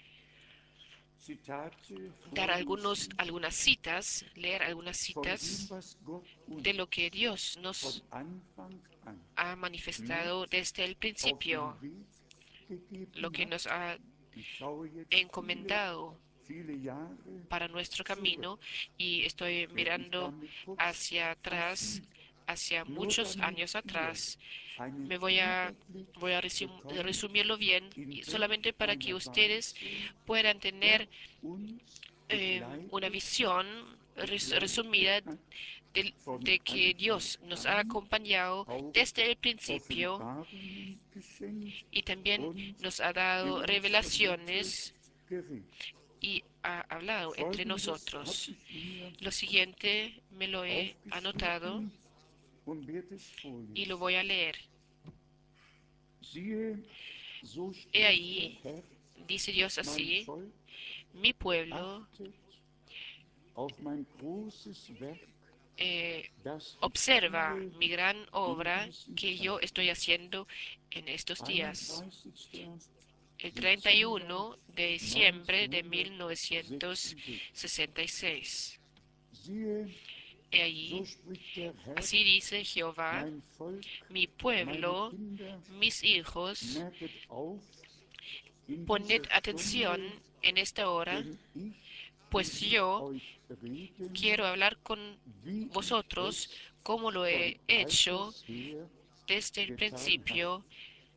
Speaker 1: Zitate
Speaker 2: dar
Speaker 1: vorlesen
Speaker 2: algunas citas, leer algunas
Speaker 1: von dem,
Speaker 2: citas
Speaker 1: was Gott
Speaker 2: de lo que
Speaker 1: uns
Speaker 2: Dios
Speaker 1: von
Speaker 2: nos
Speaker 1: Anfang an
Speaker 2: ha
Speaker 1: mit
Speaker 2: manifestado desde el
Speaker 1: auf den
Speaker 2: principio,
Speaker 1: Weg
Speaker 2: lo
Speaker 1: gegeben
Speaker 2: que
Speaker 1: hat.
Speaker 2: nos ha
Speaker 1: Ich schaue jetzt viele,
Speaker 2: encomendado
Speaker 1: viele Jahre
Speaker 2: para nuestro
Speaker 1: zurück.
Speaker 2: camino y estoy
Speaker 1: Werde ich
Speaker 2: mirando
Speaker 1: damit kurz
Speaker 2: hacia atrás,
Speaker 1: fassen,
Speaker 2: hacia
Speaker 1: nur
Speaker 2: muchos
Speaker 1: damit
Speaker 2: años
Speaker 1: ihr
Speaker 2: atrás.
Speaker 1: einen
Speaker 2: Me
Speaker 1: Überblick
Speaker 2: voy a
Speaker 1: bekommt,
Speaker 2: resumirlo bien,
Speaker 1: in
Speaker 2: y solamente
Speaker 1: welch
Speaker 2: para que
Speaker 1: einer
Speaker 2: ustedes
Speaker 1: Weise
Speaker 2: puedan
Speaker 1: Gott
Speaker 2: tener
Speaker 1: uns
Speaker 2: una
Speaker 1: begleitet
Speaker 2: visión resumida
Speaker 1: hat von
Speaker 2: de que
Speaker 1: Anfang
Speaker 2: Dios nos ha
Speaker 1: an,
Speaker 2: acompañado
Speaker 1: auch
Speaker 2: desde el principio
Speaker 1: Offenbarungen geschenkt
Speaker 2: y también
Speaker 1: und
Speaker 2: nos ha
Speaker 1: in
Speaker 2: dado
Speaker 1: unserer Mitte
Speaker 2: revelaciones
Speaker 1: gewirkt.
Speaker 2: y ha hablado entre
Speaker 1: Folgendes habe
Speaker 2: nosotros.
Speaker 1: ich mir
Speaker 2: Lo siguiente me lo he anotado
Speaker 1: aufgeschrieben und werde es
Speaker 2: y lo
Speaker 1: vorlesen.
Speaker 2: voy a leer.
Speaker 1: Siehe, so
Speaker 2: He
Speaker 1: spricht der
Speaker 2: ahí,
Speaker 1: Herr,
Speaker 2: dice Dios
Speaker 1: mein
Speaker 2: así,
Speaker 1: Volk
Speaker 2: mi pueblo
Speaker 1: achtet auf mein großes Werk, das ich
Speaker 2: observa
Speaker 1: tue
Speaker 2: mi gran
Speaker 1: in
Speaker 2: obra
Speaker 1: diesen
Speaker 2: que yo
Speaker 1: Tagen.
Speaker 2: estoy haciendo en estos días.
Speaker 1: 31.
Speaker 2: El
Speaker 1: Dezember
Speaker 2: 31 de diciembre de
Speaker 1: 1966.
Speaker 2: 1966.
Speaker 1: Siehe,
Speaker 2: He
Speaker 1: so
Speaker 2: allí,
Speaker 1: spricht der Herr,
Speaker 2: así dice Jehová,
Speaker 1: mein Volk,
Speaker 2: mi
Speaker 1: meine
Speaker 2: pueblo,
Speaker 1: Kinder,
Speaker 2: mis hijos,
Speaker 1: merket auf in
Speaker 2: poned
Speaker 1: dieser
Speaker 2: atención
Speaker 1: Stunde,
Speaker 2: en esta hora,
Speaker 1: denn ich will
Speaker 2: pues
Speaker 1: mit
Speaker 2: yo
Speaker 1: euch reden,
Speaker 2: quiero hablar con
Speaker 1: wie ich
Speaker 2: vosotros
Speaker 1: es
Speaker 2: como lo
Speaker 1: von
Speaker 2: he hecho
Speaker 1: alters her
Speaker 2: desde el
Speaker 1: getan habe.
Speaker 2: principio,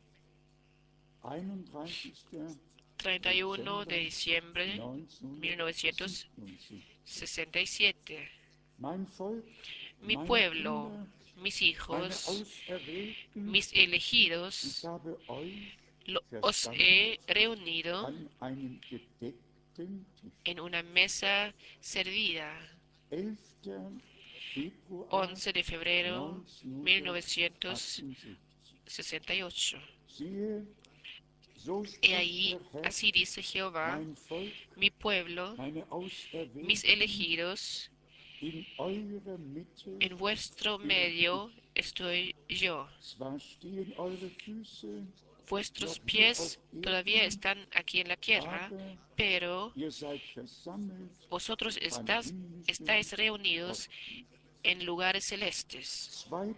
Speaker 1: 31.
Speaker 2: 31 de
Speaker 1: Dezember
Speaker 2: diciembre
Speaker 1: 1977.
Speaker 2: 1967.
Speaker 1: Mein Volk,
Speaker 2: Mi
Speaker 1: meine
Speaker 2: pueblo,
Speaker 1: Kinder,
Speaker 2: mis
Speaker 1: meine
Speaker 2: hijos,
Speaker 1: Auserwählten,
Speaker 2: mis
Speaker 1: ich
Speaker 2: elegidos,
Speaker 1: habe euch
Speaker 2: os
Speaker 1: versammelt
Speaker 2: he reunido
Speaker 1: an einen gedeckten Tisch.
Speaker 2: en una mesa servida.
Speaker 1: 11. Februar
Speaker 2: 11 de febrero
Speaker 1: 1968.
Speaker 2: 1968.
Speaker 1: Siehe, so
Speaker 2: He
Speaker 1: spricht
Speaker 2: ahí,
Speaker 1: der Herr,
Speaker 2: así dice Jehová,
Speaker 1: mein Volk,
Speaker 2: mi pueblo,
Speaker 1: meine
Speaker 2: mis
Speaker 1: Auserwählten,
Speaker 2: elegidos,
Speaker 1: in eurer Mitte
Speaker 2: en vuestro
Speaker 1: bin
Speaker 2: medio
Speaker 1: ich.
Speaker 2: estoy yo.
Speaker 1: Zwar stehen eure Füße
Speaker 2: Vuestros
Speaker 1: noch hier auf
Speaker 2: pies todavía
Speaker 1: Erden,
Speaker 2: están aquí en la tierra,
Speaker 1: aber
Speaker 2: pero
Speaker 1: ihr seid versammelt
Speaker 2: vosotros
Speaker 1: an himmlischen
Speaker 2: estáis reunidos
Speaker 1: Orten.
Speaker 2: en lugares celestes.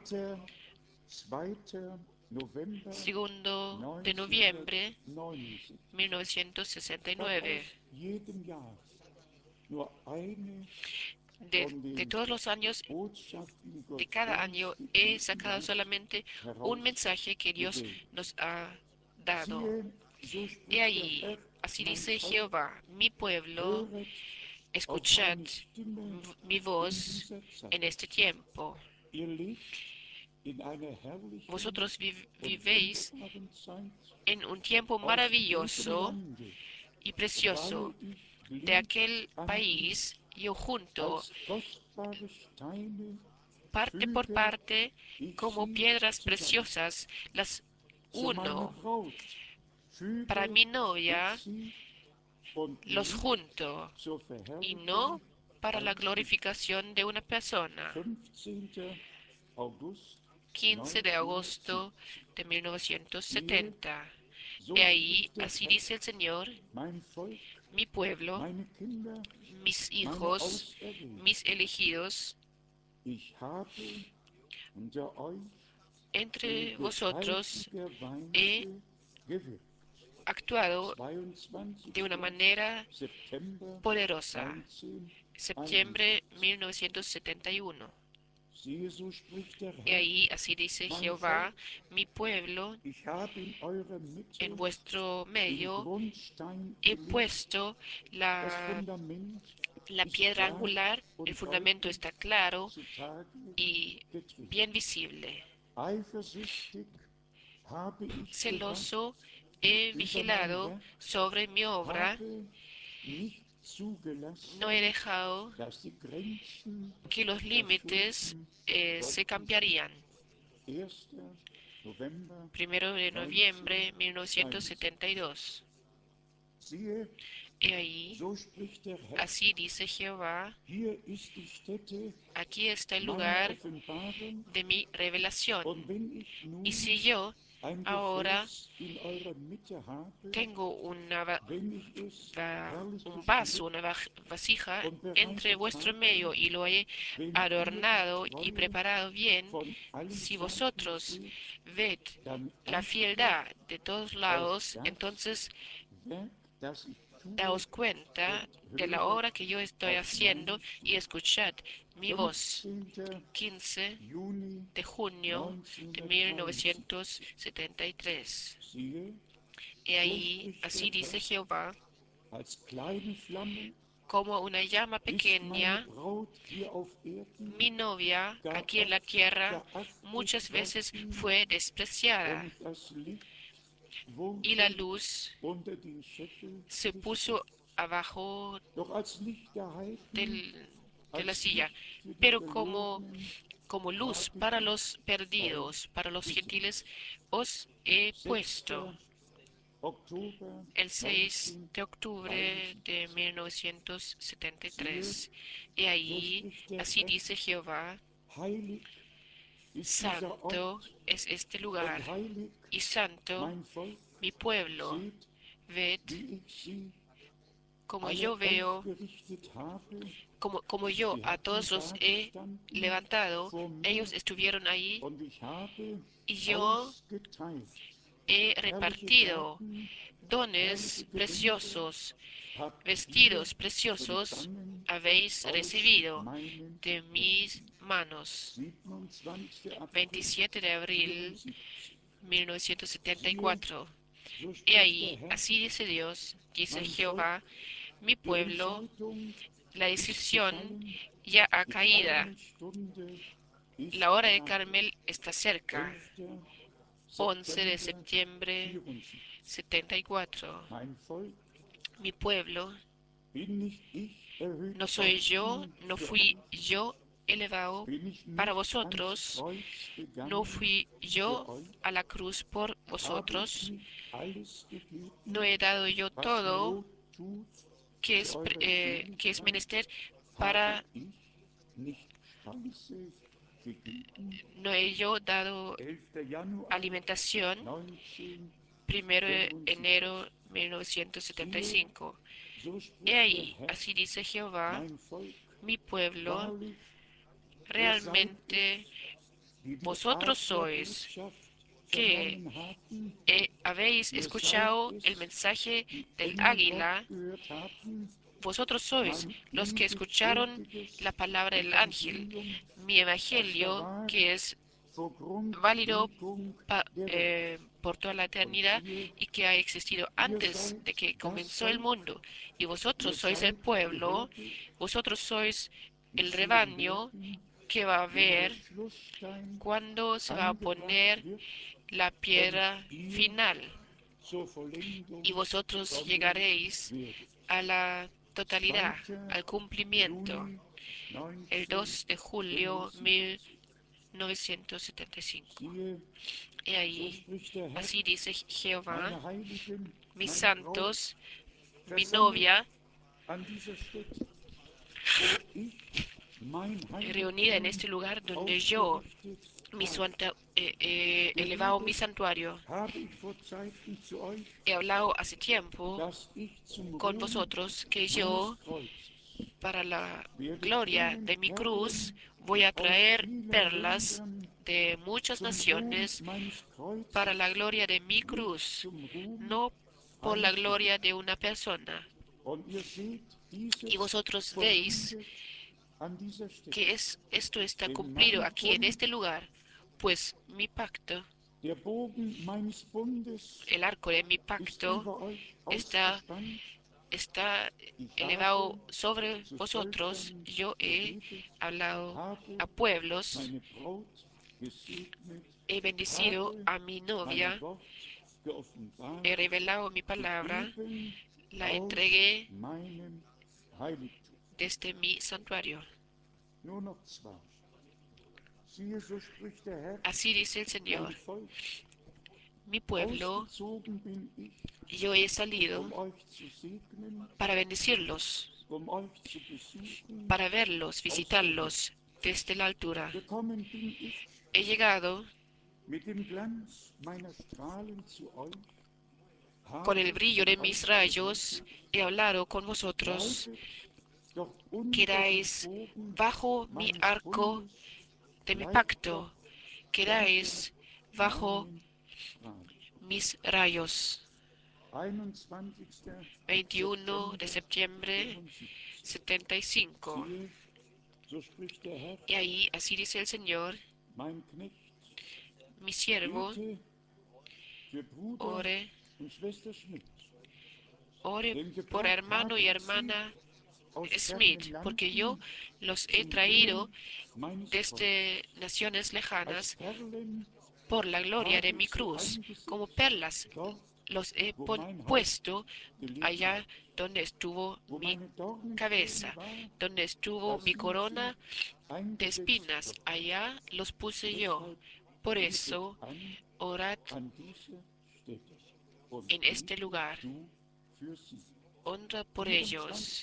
Speaker 1: 2. November
Speaker 2: Segundo de noviembre
Speaker 1: 1979. Ich habe
Speaker 2: 1969.
Speaker 1: aus jedem Jahr nur eine von
Speaker 2: De
Speaker 1: den
Speaker 2: todos los años,
Speaker 1: Botschaften, die
Speaker 2: de
Speaker 1: Gott
Speaker 2: cada
Speaker 1: uns
Speaker 2: año,
Speaker 1: für
Speaker 2: he
Speaker 1: diesen
Speaker 2: sacado
Speaker 1: Jahr
Speaker 2: solamente un mensaje que Dios
Speaker 1: herausgewählt.
Speaker 2: nos ha dado.
Speaker 1: Siehe, so
Speaker 2: He
Speaker 1: spricht der
Speaker 2: ahí,
Speaker 1: Herr,
Speaker 2: así
Speaker 1: mein
Speaker 2: dice
Speaker 1: Volk,
Speaker 2: Jehová, mi pueblo,
Speaker 1: höret auf
Speaker 2: escuchad
Speaker 1: meine Stimme
Speaker 2: mi
Speaker 1: in
Speaker 2: voz
Speaker 1: dieser Zeit.
Speaker 2: en este tiempo.
Speaker 1: Ihr lebt in einer herrlichen
Speaker 2: Vosotros
Speaker 1: und
Speaker 2: vivéis
Speaker 1: wunderbaren Zeit.
Speaker 2: en un tiempo
Speaker 1: Aus diesem
Speaker 2: maravilloso
Speaker 1: Lande
Speaker 2: y
Speaker 1: traue
Speaker 2: precioso
Speaker 1: ich
Speaker 2: de
Speaker 1: Glied
Speaker 2: aquel
Speaker 1: an Glied.
Speaker 2: país. Yo junto
Speaker 1: Als kostbare Steine
Speaker 2: parte por
Speaker 1: füge
Speaker 2: parte
Speaker 1: ich
Speaker 2: como
Speaker 1: sie
Speaker 2: piedras
Speaker 1: zusammen.
Speaker 2: preciosas las
Speaker 1: Zu meiner
Speaker 2: uno.
Speaker 1: Braut
Speaker 2: Para
Speaker 1: füge
Speaker 2: mi
Speaker 1: ich
Speaker 2: novia
Speaker 1: sie und
Speaker 2: los
Speaker 1: nicht
Speaker 2: junto
Speaker 1: zur
Speaker 2: y no
Speaker 1: Verherrlichung
Speaker 2: para la
Speaker 1: eines Menschen.
Speaker 2: glorificación de una persona.
Speaker 1: 15. August
Speaker 2: 15 de agosto
Speaker 1: 1970.
Speaker 2: de
Speaker 1: Siehe,
Speaker 2: 1970.
Speaker 1: so
Speaker 2: He ahí,
Speaker 1: spricht der
Speaker 2: así
Speaker 1: Herr,
Speaker 2: dice el Señor,
Speaker 1: mein Volk,
Speaker 2: mi pueblo,
Speaker 1: meine Kinder,
Speaker 2: mis
Speaker 1: meine
Speaker 2: hijos,
Speaker 1: Auserwählten.
Speaker 2: mis elegidos,
Speaker 1: Ich habe unter euch in
Speaker 2: entre vosotros
Speaker 1: gewaltiger
Speaker 2: he
Speaker 1: Weise gewirkt.
Speaker 2: actuado de
Speaker 1: 22.
Speaker 2: una manera
Speaker 1: September
Speaker 2: poderosa.
Speaker 1: 1971.
Speaker 2: Septiembre 1971.
Speaker 1: Siehe, so spricht der
Speaker 2: Y
Speaker 1: Herr,
Speaker 2: ahí, así dice
Speaker 1: mein Volk,
Speaker 2: Jehová, mi pueblo,
Speaker 1: ich habe in eurer
Speaker 2: en
Speaker 1: Mitte
Speaker 2: vuestro
Speaker 1: den
Speaker 2: medio
Speaker 1: Grundstein
Speaker 2: he
Speaker 1: gelegt.
Speaker 2: puesto
Speaker 1: Das
Speaker 2: la,
Speaker 1: Fundament
Speaker 2: la
Speaker 1: ist
Speaker 2: piedra
Speaker 1: klar
Speaker 2: angular, el
Speaker 1: und
Speaker 2: fundamento
Speaker 1: heute
Speaker 2: está claro
Speaker 1: zutage
Speaker 2: y
Speaker 1: getreten.
Speaker 2: bien visible.
Speaker 1: Eifersüchtig habe ich bewacht
Speaker 2: Celoso he
Speaker 1: über mein
Speaker 2: vigilado
Speaker 1: Werk,
Speaker 2: sobre mi obra,
Speaker 1: habe nicht
Speaker 2: no he
Speaker 1: zugelassen,
Speaker 2: dejado
Speaker 1: dass die Grenzen
Speaker 2: que los límites
Speaker 1: erfunden
Speaker 2: se
Speaker 1: worden sind.
Speaker 2: cambiarían.
Speaker 1: 1. November
Speaker 2: Primero de noviembre
Speaker 1: 1972.
Speaker 2: 1972.
Speaker 1: Siehe,
Speaker 2: He ahí,
Speaker 1: so spricht der Herr,
Speaker 2: así dice Jehová,
Speaker 1: hier ist die Stätte
Speaker 2: aquí está el
Speaker 1: meiner
Speaker 2: lugar
Speaker 1: Offenbarung,
Speaker 2: de mi revelación.
Speaker 1: und wenn ich
Speaker 2: Y
Speaker 1: nun
Speaker 2: si yo
Speaker 1: ein
Speaker 2: ahora
Speaker 1: Gefäß in eurer Mitte habe,
Speaker 2: tengo
Speaker 1: wenn ich es herrlich
Speaker 2: un vaso,
Speaker 1: geschmückt
Speaker 2: una vasija
Speaker 1: und
Speaker 2: entre
Speaker 1: bereitet
Speaker 2: vuestro
Speaker 1: habe,
Speaker 2: medio y lo he
Speaker 1: wenn ihr die
Speaker 2: adornado y
Speaker 1: Treue
Speaker 2: preparado bien,
Speaker 1: von allen
Speaker 2: si
Speaker 1: Seiten
Speaker 2: vosotros
Speaker 1: seht,
Speaker 2: ved
Speaker 1: dann
Speaker 2: la
Speaker 1: achtet
Speaker 2: fieldad de todos
Speaker 1: auf
Speaker 2: lados,
Speaker 1: das
Speaker 2: entonces
Speaker 1: Werk, das ich tue,
Speaker 2: daos cuenta
Speaker 1: und
Speaker 2: de la
Speaker 1: höret
Speaker 2: obra que yo estoy
Speaker 1: auf meine
Speaker 2: haciendo y
Speaker 1: Stimme.
Speaker 2: escuchad mi voz.
Speaker 1: 15.
Speaker 2: 15
Speaker 1: Juni
Speaker 2: de junio de
Speaker 1: 1973.
Speaker 2: 1973.
Speaker 1: Siehe,
Speaker 2: He
Speaker 1: so
Speaker 2: ahí,
Speaker 1: spricht der
Speaker 2: así
Speaker 1: Herr,
Speaker 2: dice Jehová,
Speaker 1: als kleine Flamme
Speaker 2: como una llama
Speaker 1: ist meine
Speaker 2: pequeña,
Speaker 1: Braut hier auf Erden
Speaker 2: mi novia
Speaker 1: gar
Speaker 2: aquí en la
Speaker 1: oft
Speaker 2: tierra
Speaker 1: verachtet
Speaker 2: muchas veces
Speaker 1: worden
Speaker 2: fue despreciada
Speaker 1: und das Licht
Speaker 2: y la
Speaker 1: wurde
Speaker 2: luz
Speaker 1: unter den Scheffel
Speaker 2: se puso
Speaker 1: gestellt.
Speaker 2: abajo
Speaker 1: Doch als Licht der Heiden,
Speaker 2: del- de la
Speaker 1: als
Speaker 2: silla,
Speaker 1: Licht für die
Speaker 2: pero como,
Speaker 1: Verlorenen
Speaker 2: como luz
Speaker 1: habe
Speaker 2: para
Speaker 1: ich
Speaker 2: los
Speaker 1: euch
Speaker 2: perdidos, para los
Speaker 1: gesandt.
Speaker 2: gentiles, os he
Speaker 1: 6.
Speaker 2: puesto.
Speaker 1: Oktober
Speaker 2: El 6 de octubre de
Speaker 1: 1973. Siehe,
Speaker 2: 1973. Y
Speaker 1: so
Speaker 2: ahí,
Speaker 1: spricht der
Speaker 2: así
Speaker 1: Herr,
Speaker 2: dice Jehová,
Speaker 1: heilig ist dieser
Speaker 2: santo
Speaker 1: Ort
Speaker 2: es este lugar
Speaker 1: und heilig
Speaker 2: y santo
Speaker 1: mein Volk.
Speaker 2: mi pueblo.
Speaker 1: Seht,
Speaker 2: Ved
Speaker 1: wie ich sie
Speaker 2: como
Speaker 1: alle
Speaker 2: yo veo,
Speaker 1: aufgerichtet habe.
Speaker 2: como yo
Speaker 1: Sie
Speaker 2: a
Speaker 1: hatten
Speaker 2: todos los he
Speaker 1: dagestanden
Speaker 2: levantado,
Speaker 1: vor mir
Speaker 2: ellos estuvieron ahí
Speaker 1: und ich habe
Speaker 2: y yo
Speaker 1: ausgeteilt.
Speaker 2: he
Speaker 1: Herrliche
Speaker 2: repartido
Speaker 1: Gaben,
Speaker 2: dones
Speaker 1: herrliche Gewänder
Speaker 2: preciosos,
Speaker 1: habt ihr
Speaker 2: vestidos preciosos
Speaker 1: empfangen
Speaker 2: habéis
Speaker 1: aus
Speaker 2: recibido
Speaker 1: meinen
Speaker 2: de mis
Speaker 1: Händen.
Speaker 2: manos.
Speaker 1: 27. April
Speaker 2: 27 de abril
Speaker 1: 74. Siehe,
Speaker 2: 1974.
Speaker 1: so
Speaker 2: Y
Speaker 1: spricht der
Speaker 2: ahí,
Speaker 1: Herr,
Speaker 2: así dice Dios, dice
Speaker 1: mein Volk,
Speaker 2: Jehová, mi
Speaker 1: die
Speaker 2: pueblo,
Speaker 1: Entscheidung
Speaker 2: la
Speaker 1: ist
Speaker 2: decisión
Speaker 1: gefallen,
Speaker 2: ya ha
Speaker 1: die
Speaker 2: caída,
Speaker 1: Karmelstunde
Speaker 2: la
Speaker 1: ist
Speaker 2: hora de
Speaker 1: nahe.
Speaker 2: Carmel está cerca.
Speaker 1: 11.
Speaker 2: 11 de
Speaker 1: September
Speaker 2: septiembre
Speaker 1: 74.
Speaker 2: 74.
Speaker 1: Mein Volk,
Speaker 2: Mi pueblo,
Speaker 1: bin nicht ich erhöht
Speaker 2: no soy yo,
Speaker 1: worden
Speaker 2: no
Speaker 1: für
Speaker 2: fui
Speaker 1: euch?
Speaker 2: yo elevado
Speaker 1: Bin ich
Speaker 2: para
Speaker 1: nicht ans
Speaker 2: vosotros,
Speaker 1: Kreuz
Speaker 2: no
Speaker 1: gegangen
Speaker 2: fui
Speaker 1: für
Speaker 2: yo
Speaker 1: euch?
Speaker 2: a la cruz por
Speaker 1: Habe ich
Speaker 2: vosotros,
Speaker 1: nicht alles
Speaker 2: no
Speaker 1: gegeben,
Speaker 2: he dado yo
Speaker 1: was
Speaker 2: todo
Speaker 1: Not tut
Speaker 2: que
Speaker 1: zu eurer
Speaker 2: que es
Speaker 1: Seligkeit?
Speaker 2: menester
Speaker 1: Habe
Speaker 2: para,
Speaker 1: ich nicht Speise gegeben?
Speaker 2: no he yo dado
Speaker 1: 11. Januar
Speaker 2: alimentación. 1 de
Speaker 1: 1974.
Speaker 2: enero
Speaker 1: Siehe,
Speaker 2: 1975.
Speaker 1: so
Speaker 2: He
Speaker 1: spricht der
Speaker 2: ahí,
Speaker 1: Herr,
Speaker 2: así dice Jehová,
Speaker 1: mein Volk,
Speaker 2: mi pueblo,
Speaker 1: wahrlich, ihr seid
Speaker 2: realmente
Speaker 1: es, die die
Speaker 2: vosotros sois
Speaker 1: Adlerbotschaft
Speaker 2: que
Speaker 1: vernommen haben.
Speaker 2: habéis
Speaker 1: Ihr seid
Speaker 2: escuchado el
Speaker 1: es,
Speaker 2: mensaje
Speaker 1: die
Speaker 2: del
Speaker 1: engem Gott
Speaker 2: águila,
Speaker 1: gehört haben,
Speaker 2: vosotros sois
Speaker 1: mein
Speaker 2: los que
Speaker 1: ewig
Speaker 2: escucharon la
Speaker 1: gültiges
Speaker 2: palabra del ángel,
Speaker 1: Evangelium,
Speaker 2: mi
Speaker 1: das
Speaker 2: evangelio,
Speaker 1: verwahrt
Speaker 2: que es
Speaker 1: vor
Speaker 2: válido
Speaker 1: Grundlegung der Welt.
Speaker 2: por toda la
Speaker 1: Und
Speaker 2: eternidad
Speaker 1: siehe,
Speaker 2: y que ha existido
Speaker 1: ihr
Speaker 2: antes
Speaker 1: seid
Speaker 2: de que
Speaker 1: das
Speaker 2: comenzó el
Speaker 1: Volk,
Speaker 2: mundo. Y
Speaker 1: ihr
Speaker 2: vosotros sois el
Speaker 1: seid die
Speaker 2: pueblo,
Speaker 1: Herde,
Speaker 2: vosotros sois
Speaker 1: die
Speaker 2: el
Speaker 1: sehen
Speaker 2: rebaño
Speaker 1: werden,
Speaker 2: que va a
Speaker 1: wenn der
Speaker 2: ver
Speaker 1: Schlussstein
Speaker 2: cuando se va a
Speaker 1: angebracht
Speaker 2: poner
Speaker 1: wird
Speaker 2: la
Speaker 1: und
Speaker 2: piedra
Speaker 1: ihr
Speaker 2: final.
Speaker 1: zur
Speaker 2: Y
Speaker 1: Vollendung
Speaker 2: vosotros
Speaker 1: kommen
Speaker 2: llegaréis
Speaker 1: werdet.
Speaker 2: a la totalidad,
Speaker 1: 2.
Speaker 2: al cumplimiento,
Speaker 1: Juni
Speaker 2: el 2 de julio
Speaker 1: 1975.
Speaker 2: 1975.
Speaker 1: Siehe,
Speaker 2: Y
Speaker 1: so
Speaker 2: ahí,
Speaker 1: spricht der Herr,
Speaker 2: así dice Jehová,
Speaker 1: meine Heiligen,
Speaker 2: mis
Speaker 1: meine Braut,
Speaker 2: santos, mi
Speaker 1: versammelt
Speaker 2: novia,
Speaker 1: an dieser Stätte, wo ich mein
Speaker 2: reunida en
Speaker 1: Heiligtum
Speaker 2: este lugar donde yo,
Speaker 1: aufgerichtet
Speaker 2: mi
Speaker 1: habe.
Speaker 2: elevado mi
Speaker 1: Geredet
Speaker 2: santuario.
Speaker 1: habe ich vor Zeiten zu euch,
Speaker 2: He hablado hace tiempo
Speaker 1: dass ich zum
Speaker 2: con
Speaker 1: Ruhm
Speaker 2: vosotros que
Speaker 1: meines
Speaker 2: yo,
Speaker 1: Kreuzes
Speaker 2: para la
Speaker 1: werde
Speaker 2: gloria
Speaker 1: bringen
Speaker 2: de mi cruz,
Speaker 1: Perlen
Speaker 2: voy a
Speaker 1: aus
Speaker 2: traer
Speaker 1: vielen
Speaker 2: perlas
Speaker 1: Ländern
Speaker 2: de muchas
Speaker 1: zum Ruhm
Speaker 2: naciones
Speaker 1: meines
Speaker 2: para la
Speaker 1: Kreuzes,
Speaker 2: gloria de mi
Speaker 1: nicht
Speaker 2: cruz,
Speaker 1: zum Ruhm
Speaker 2: no por la
Speaker 1: eines
Speaker 2: gloria
Speaker 1: Mannes.
Speaker 2: de una persona.
Speaker 1: Und ihr seht
Speaker 2: Y
Speaker 1: dieses
Speaker 2: vosotros veis
Speaker 1: vollendet an dieser Stätte.
Speaker 2: que esto está
Speaker 1: Denn
Speaker 2: cumplido
Speaker 1: mein
Speaker 2: aquí en
Speaker 1: Bund,
Speaker 2: este lugar, pues mi pacto,
Speaker 1: der Bogen meines Bundes,
Speaker 2: el arco de mi
Speaker 1: ist
Speaker 2: pacto,
Speaker 1: über euch
Speaker 2: está,
Speaker 1: ausgespannt.
Speaker 2: está
Speaker 1: Ich
Speaker 2: elevado
Speaker 1: habe
Speaker 2: sobre
Speaker 1: zu
Speaker 2: vosotros.
Speaker 1: Völkern
Speaker 2: Yo he
Speaker 1: geredet,
Speaker 2: hablado
Speaker 1: habe
Speaker 2: a pueblos,
Speaker 1: meine Braut gesegnet,
Speaker 2: he bendecido
Speaker 1: habe
Speaker 2: a mi
Speaker 1: mein
Speaker 2: novia,
Speaker 1: Wort geoffenbart,
Speaker 2: he revelado mi palabra,
Speaker 1: gegeben
Speaker 2: la
Speaker 1: aus
Speaker 2: entregué
Speaker 1: meinem Heiligtum.
Speaker 2: desde mi santuario.
Speaker 1: Nur noch zwei. Siehe, so spricht der Herr,
Speaker 2: Así dice el
Speaker 1: mein
Speaker 2: Señor,
Speaker 1: Volk,
Speaker 2: mi pueblo,
Speaker 1: ausgezogen bin ich,
Speaker 2: yo he salido
Speaker 1: euch zu segnen,
Speaker 2: para bendecirlos,
Speaker 1: euch zu besuchen
Speaker 2: para verlos,
Speaker 1: aus der Höhe.
Speaker 2: visitarlos desde la altura.
Speaker 1: Gekommen bin ich
Speaker 2: He llegado
Speaker 1: mit dem Glanz meiner Strahlen zu euch,
Speaker 2: con el
Speaker 1: habe
Speaker 2: brillo
Speaker 1: zu
Speaker 2: de
Speaker 1: euch
Speaker 2: mis rayos,
Speaker 1: geredet,
Speaker 2: he hablado con vosotros.
Speaker 1: bleibet doch unter dem
Speaker 2: Quedáis
Speaker 1: Bogen
Speaker 2: bajo mi
Speaker 1: meines
Speaker 2: arco
Speaker 1: Bundes,
Speaker 2: de mi
Speaker 1: bleibt doch
Speaker 2: pacto.
Speaker 1: unter
Speaker 2: Quedáis bajo
Speaker 1: meinen Strahlen.
Speaker 2: mis rayos.
Speaker 1: 21.
Speaker 2: 21 de
Speaker 1: September
Speaker 2: septiembre
Speaker 1: 75.
Speaker 2: 75.
Speaker 1: Siehe, so spricht der Herr,
Speaker 2: Y ahí, así dice el Señor,
Speaker 1: mein Knecht,
Speaker 2: mi siervo,
Speaker 1: bete für Bruder
Speaker 2: ore,
Speaker 1: und Schwester Schmidt,
Speaker 2: ore
Speaker 1: denn
Speaker 2: por
Speaker 1: gebracht
Speaker 2: hermano
Speaker 1: habe
Speaker 2: y
Speaker 1: ich sie
Speaker 2: hermana
Speaker 1: aus
Speaker 2: Smith,
Speaker 1: fernen
Speaker 2: porque yo
Speaker 1: Landen
Speaker 2: los he
Speaker 1: zum
Speaker 2: traído
Speaker 1: Ruhm meines
Speaker 2: desde
Speaker 1: Kreuzes.
Speaker 2: naciones
Speaker 1: Als
Speaker 2: lejanas
Speaker 1: Perlen
Speaker 2: por la gloria de
Speaker 1: habe
Speaker 2: mi
Speaker 1: ich sie
Speaker 2: cruz. Como
Speaker 1: eingesetzt,
Speaker 2: perlas
Speaker 1: dort,
Speaker 2: los he
Speaker 1: wo mein Haupt
Speaker 2: puesto
Speaker 1: gelegen
Speaker 2: allá
Speaker 1: hat,
Speaker 2: donde estuvo
Speaker 1: wo
Speaker 2: mi
Speaker 1: meine Dornenkrone
Speaker 2: cabeza,
Speaker 1: war,
Speaker 2: donde estuvo
Speaker 1: da
Speaker 2: mi
Speaker 1: sind sie
Speaker 2: corona de
Speaker 1: eingesetzt
Speaker 2: espinas,
Speaker 1: worden.
Speaker 2: allá los puse yo.
Speaker 1: Deshalb
Speaker 2: Por
Speaker 1: betet
Speaker 2: eso,
Speaker 1: an
Speaker 2: orad
Speaker 1: diese Stätte und
Speaker 2: en este
Speaker 1: bete
Speaker 2: lugar.
Speaker 1: du für sie.
Speaker 2: Honra por ellos.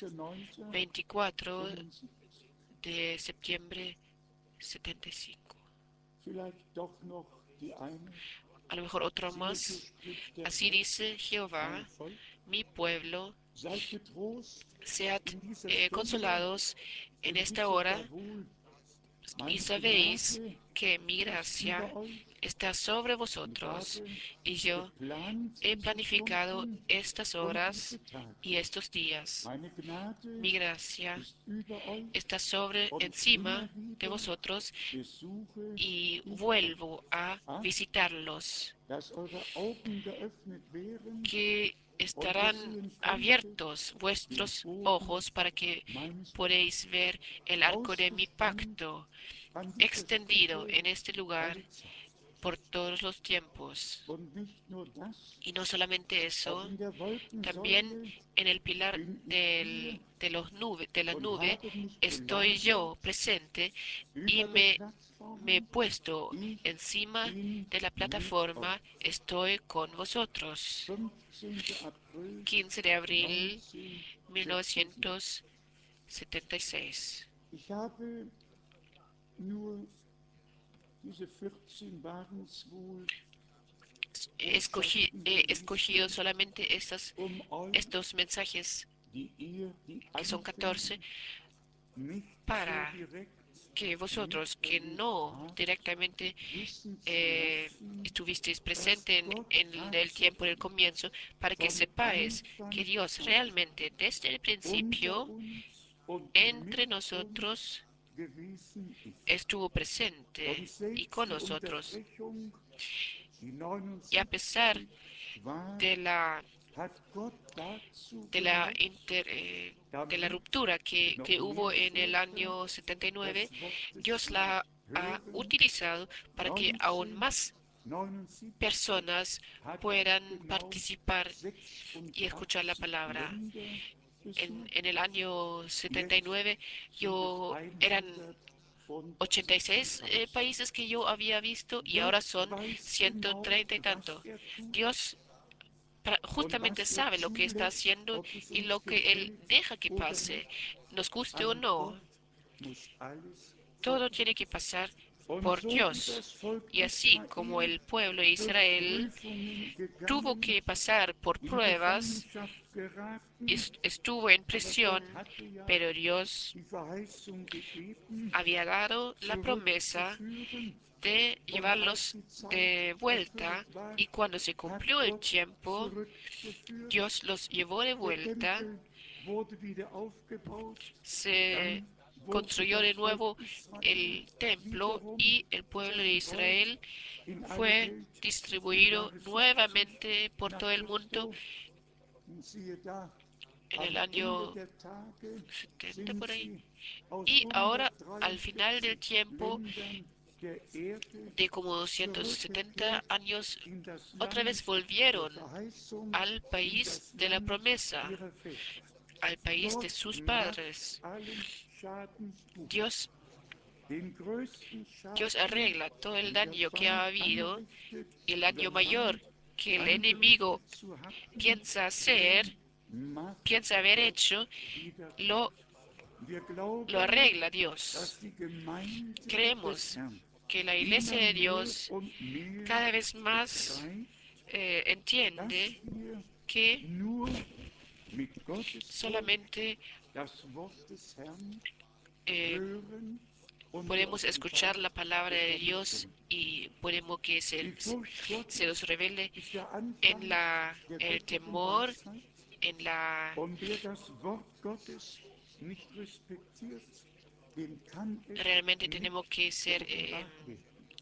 Speaker 2: 24
Speaker 1: 24.09.75.
Speaker 2: de septiembre 75.
Speaker 1: Vielleicht doch noch die eine.
Speaker 2: A lo mejor otro
Speaker 1: Siehe, so
Speaker 2: más.
Speaker 1: spricht der
Speaker 2: Así
Speaker 1: Herr,
Speaker 2: dice
Speaker 1: mein
Speaker 2: Jehová,
Speaker 1: Volk,
Speaker 2: mi pueblo,
Speaker 1: seid getrost
Speaker 2: sead
Speaker 1: in dieser Stunde,
Speaker 2: consolados en
Speaker 1: denn
Speaker 2: esta
Speaker 1: wisset
Speaker 2: hora
Speaker 1: ja wohl,
Speaker 2: y
Speaker 1: meine
Speaker 2: sabéis
Speaker 1: Gnade
Speaker 2: que mi
Speaker 1: ist über
Speaker 2: gracia
Speaker 1: euch.
Speaker 2: está sobre
Speaker 1: Und ich
Speaker 2: vosotros
Speaker 1: habe
Speaker 2: y yo
Speaker 1: geplant
Speaker 2: he
Speaker 1: diese
Speaker 2: planificado
Speaker 1: Stunden
Speaker 2: estas
Speaker 1: und
Speaker 2: horas
Speaker 1: diese Tage.
Speaker 2: y estos días.
Speaker 1: Meine Gnade
Speaker 2: Mi gracia
Speaker 1: ist über euch
Speaker 2: está sobre
Speaker 1: und immer
Speaker 2: encima de
Speaker 1: wieder
Speaker 2: vosotros
Speaker 1: besuche
Speaker 2: y
Speaker 1: ich euch.
Speaker 2: vuelvo a
Speaker 1: Ah,
Speaker 2: visitarlos,
Speaker 1: dass eure Augen geöffnet wären
Speaker 2: que
Speaker 1: und ihr
Speaker 2: estarán
Speaker 1: sehen könntet
Speaker 2: abiertos
Speaker 1: den
Speaker 2: vuestros
Speaker 1: Bogen
Speaker 2: ojos para que
Speaker 1: meines Bundes,
Speaker 2: podéis ver el arco de mi
Speaker 1: ausgespannt
Speaker 2: pacto
Speaker 1: an dieser
Speaker 2: extendido
Speaker 1: Stätte
Speaker 2: en este lugar
Speaker 1: alle Zeit.
Speaker 2: por todos los tiempos.
Speaker 1: Und nicht nur das,
Speaker 2: Y no solamente
Speaker 1: auch
Speaker 2: eso,
Speaker 1: in der
Speaker 2: también
Speaker 1: Wolkensäule
Speaker 2: en el pilar
Speaker 1: bin ich hier
Speaker 2: de la
Speaker 1: und
Speaker 2: nube
Speaker 1: habe mich
Speaker 2: estoy
Speaker 1: gelagert
Speaker 2: yo presente y
Speaker 1: über der
Speaker 2: me he
Speaker 1: Plattform.
Speaker 2: puesto
Speaker 1: Ich
Speaker 2: encima
Speaker 1: bin
Speaker 2: de la
Speaker 1: mit euch.
Speaker 2: plataforma, estoy con vosotros.
Speaker 1: 15. April
Speaker 2: 15 de abril
Speaker 1: 1976.
Speaker 2: 1976.
Speaker 1: Ich habe nur diese 14 waren es wohl Botschaften
Speaker 2: He escogido
Speaker 1: gelesen,
Speaker 2: solamente
Speaker 1: um euch,
Speaker 2: estos mensajes,
Speaker 1: die ihr die
Speaker 2: que son 14,
Speaker 1: Anfänge nicht so
Speaker 2: para
Speaker 1: direkt
Speaker 2: que vosotros que
Speaker 1: miterlebt
Speaker 2: no
Speaker 1: habt,
Speaker 2: directamente
Speaker 1: wissen zu lassen,
Speaker 2: estuvisteis
Speaker 1: dass
Speaker 2: presentes
Speaker 1: Gott
Speaker 2: en el tiempo del
Speaker 1: tatsächlich
Speaker 2: comienzo, para que
Speaker 1: von
Speaker 2: sepáis que
Speaker 1: Anfang
Speaker 2: Dios
Speaker 1: an
Speaker 2: realmente desde el
Speaker 1: unter
Speaker 2: principio
Speaker 1: uns und mit
Speaker 2: entre
Speaker 1: uns
Speaker 2: nosotros
Speaker 1: gewesen ist.
Speaker 2: estuvo
Speaker 1: Und
Speaker 2: presente y
Speaker 1: selbst
Speaker 2: con
Speaker 1: die
Speaker 2: nosotros.
Speaker 1: Unterbrechung, die
Speaker 2: Y a pesar
Speaker 1: 79 war,
Speaker 2: de la
Speaker 1: hat Gott dazu
Speaker 2: de la,
Speaker 1: genutzt,
Speaker 2: de la
Speaker 1: damit
Speaker 2: ruptura
Speaker 1: noch
Speaker 2: que
Speaker 1: mehr
Speaker 2: hubo en el
Speaker 1: Völker
Speaker 2: año 79,
Speaker 1: das Wort des
Speaker 2: Dios
Speaker 1: Herrn
Speaker 2: la ha
Speaker 1: hören.
Speaker 2: utilizado para que aún más
Speaker 1: 1979
Speaker 2: personas
Speaker 1: hat
Speaker 2: puedan
Speaker 1: genau
Speaker 2: participar y escuchar la
Speaker 1: 86
Speaker 2: palabra.
Speaker 1: Länder besucht.
Speaker 2: En el año
Speaker 1: Jetzt
Speaker 2: 79
Speaker 1: sind es
Speaker 2: eran 86
Speaker 1: 126.
Speaker 2: países que yo había visto y
Speaker 1: Gott
Speaker 2: ahora son
Speaker 1: weiß genau,
Speaker 2: 130 y
Speaker 1: was
Speaker 2: tanto.
Speaker 1: tut
Speaker 2: Dios
Speaker 1: und
Speaker 2: justamente
Speaker 1: was
Speaker 2: sabe lo que está
Speaker 1: zulässt,
Speaker 2: haciendo
Speaker 1: ob es
Speaker 2: y
Speaker 1: uns
Speaker 2: lo que Él
Speaker 1: gefällt
Speaker 2: deja que
Speaker 1: oder
Speaker 2: pase,
Speaker 1: nicht.
Speaker 2: nos guste o
Speaker 1: An
Speaker 2: no.
Speaker 1: Gott muss alles
Speaker 2: Todo
Speaker 1: vorbei.
Speaker 2: tiene que pasar
Speaker 1: Und
Speaker 2: por
Speaker 1: so wie
Speaker 2: Dios.
Speaker 1: das Volk
Speaker 2: Y así como
Speaker 1: Israel
Speaker 2: el pueblo de
Speaker 1: durch
Speaker 2: Israel
Speaker 1: Prüfungen
Speaker 2: tuvo
Speaker 1: gegangen,
Speaker 2: que pasar por
Speaker 1: in
Speaker 2: pruebas,
Speaker 1: Gefangenschaft geraten,
Speaker 2: estuvo en
Speaker 1: aber
Speaker 2: prisión,
Speaker 1: Gott hatte ja
Speaker 2: pero Dios
Speaker 1: die Verheißung gegeben,
Speaker 2: había dado la promesa
Speaker 1: zurückzuführen.
Speaker 2: de
Speaker 1: Und als
Speaker 2: llevarlos
Speaker 1: die Zeit
Speaker 2: de
Speaker 1: erfüllt
Speaker 2: vuelta
Speaker 1: war,
Speaker 2: y cuando se
Speaker 1: hat
Speaker 2: cumplió el
Speaker 1: Gott
Speaker 2: tiempo,
Speaker 1: zurückgeführt.
Speaker 2: Dios los llevó de
Speaker 1: Der
Speaker 2: vuelta,
Speaker 1: Tempel wurde wieder aufgebaut.
Speaker 2: se
Speaker 1: Dann wurde
Speaker 2: construyó
Speaker 1: das
Speaker 2: de
Speaker 1: Volk
Speaker 2: nuevo
Speaker 1: Israel
Speaker 2: el templo
Speaker 1: wiederum
Speaker 2: y el pueblo de
Speaker 1: zerstreut
Speaker 2: Israel
Speaker 1: in alle
Speaker 2: fue
Speaker 1: Welt im
Speaker 2: distribuido
Speaker 1: Jahre 70
Speaker 2: nuevamente por
Speaker 1: nach
Speaker 2: todo el mundo
Speaker 1: Christo. Und siehe da,
Speaker 2: en el
Speaker 1: am Ende
Speaker 2: año
Speaker 1: der Tage
Speaker 2: 70
Speaker 1: sind
Speaker 2: por ahí.
Speaker 1: sie aus
Speaker 2: Y ahora, al final del
Speaker 1: 143
Speaker 2: tiempo,
Speaker 1: Ländern der Erde
Speaker 2: de como 270
Speaker 1: zurückgekehrt
Speaker 2: años,
Speaker 1: in das
Speaker 2: otra
Speaker 1: Land
Speaker 2: vez
Speaker 1: der
Speaker 2: volvieron
Speaker 1: Verheißung,
Speaker 2: al
Speaker 1: in
Speaker 2: país
Speaker 1: das
Speaker 2: de la
Speaker 1: Land
Speaker 2: promesa,
Speaker 1: ihrer Väter.
Speaker 2: al país de
Speaker 1: Gott
Speaker 2: sus
Speaker 1: macht
Speaker 2: padres.
Speaker 1: allen Schaden gut.
Speaker 2: Dios,
Speaker 1: Den größten
Speaker 2: Dios
Speaker 1: Schaden,
Speaker 2: arregla todo el
Speaker 1: den der
Speaker 2: daño que ha
Speaker 1: Feind
Speaker 2: habido,
Speaker 1: anrichtet
Speaker 2: el
Speaker 1: oder
Speaker 2: daño mayor
Speaker 1: meint,
Speaker 2: que el enemigo
Speaker 1: angerichtet zu haben,
Speaker 2: piensa hacer,
Speaker 1: den macht
Speaker 2: piensa haber
Speaker 1: Gott
Speaker 2: hecho,
Speaker 1: wieder gut.
Speaker 2: lo,
Speaker 1: Wir
Speaker 2: lo
Speaker 1: glauben,
Speaker 2: arregla Dios.
Speaker 1: dass die Gemeinde des
Speaker 2: Creemos
Speaker 1: Herrn
Speaker 2: que la iglesia
Speaker 1: immer
Speaker 2: de
Speaker 1: mehr
Speaker 2: Dios
Speaker 1: und mehr
Speaker 2: cada vez más
Speaker 1: begreift, dass
Speaker 2: entiende
Speaker 1: wir
Speaker 2: que
Speaker 1: nur mit Gottes Hilfe
Speaker 2: solamente
Speaker 1: das Wort des Herrn
Speaker 2: eh,
Speaker 1: hören und die
Speaker 2: podemos escuchar
Speaker 1: Offenbarung
Speaker 2: la palabra
Speaker 1: des
Speaker 2: de
Speaker 1: Wortes
Speaker 2: Dios
Speaker 1: finden.
Speaker 2: y podemos que
Speaker 1: Die Furcht
Speaker 2: se nos
Speaker 1: Gottes
Speaker 2: revele
Speaker 1: ist der
Speaker 2: en
Speaker 1: Anfang der
Speaker 2: el
Speaker 1: göttlichen
Speaker 2: temor,
Speaker 1: Weisheit.
Speaker 2: en la
Speaker 1: Und wer das Wort Gottes nicht respektiert, dem kann es
Speaker 2: realmente
Speaker 1: nicht
Speaker 2: tenemos que ser
Speaker 1: geoffenbart werden.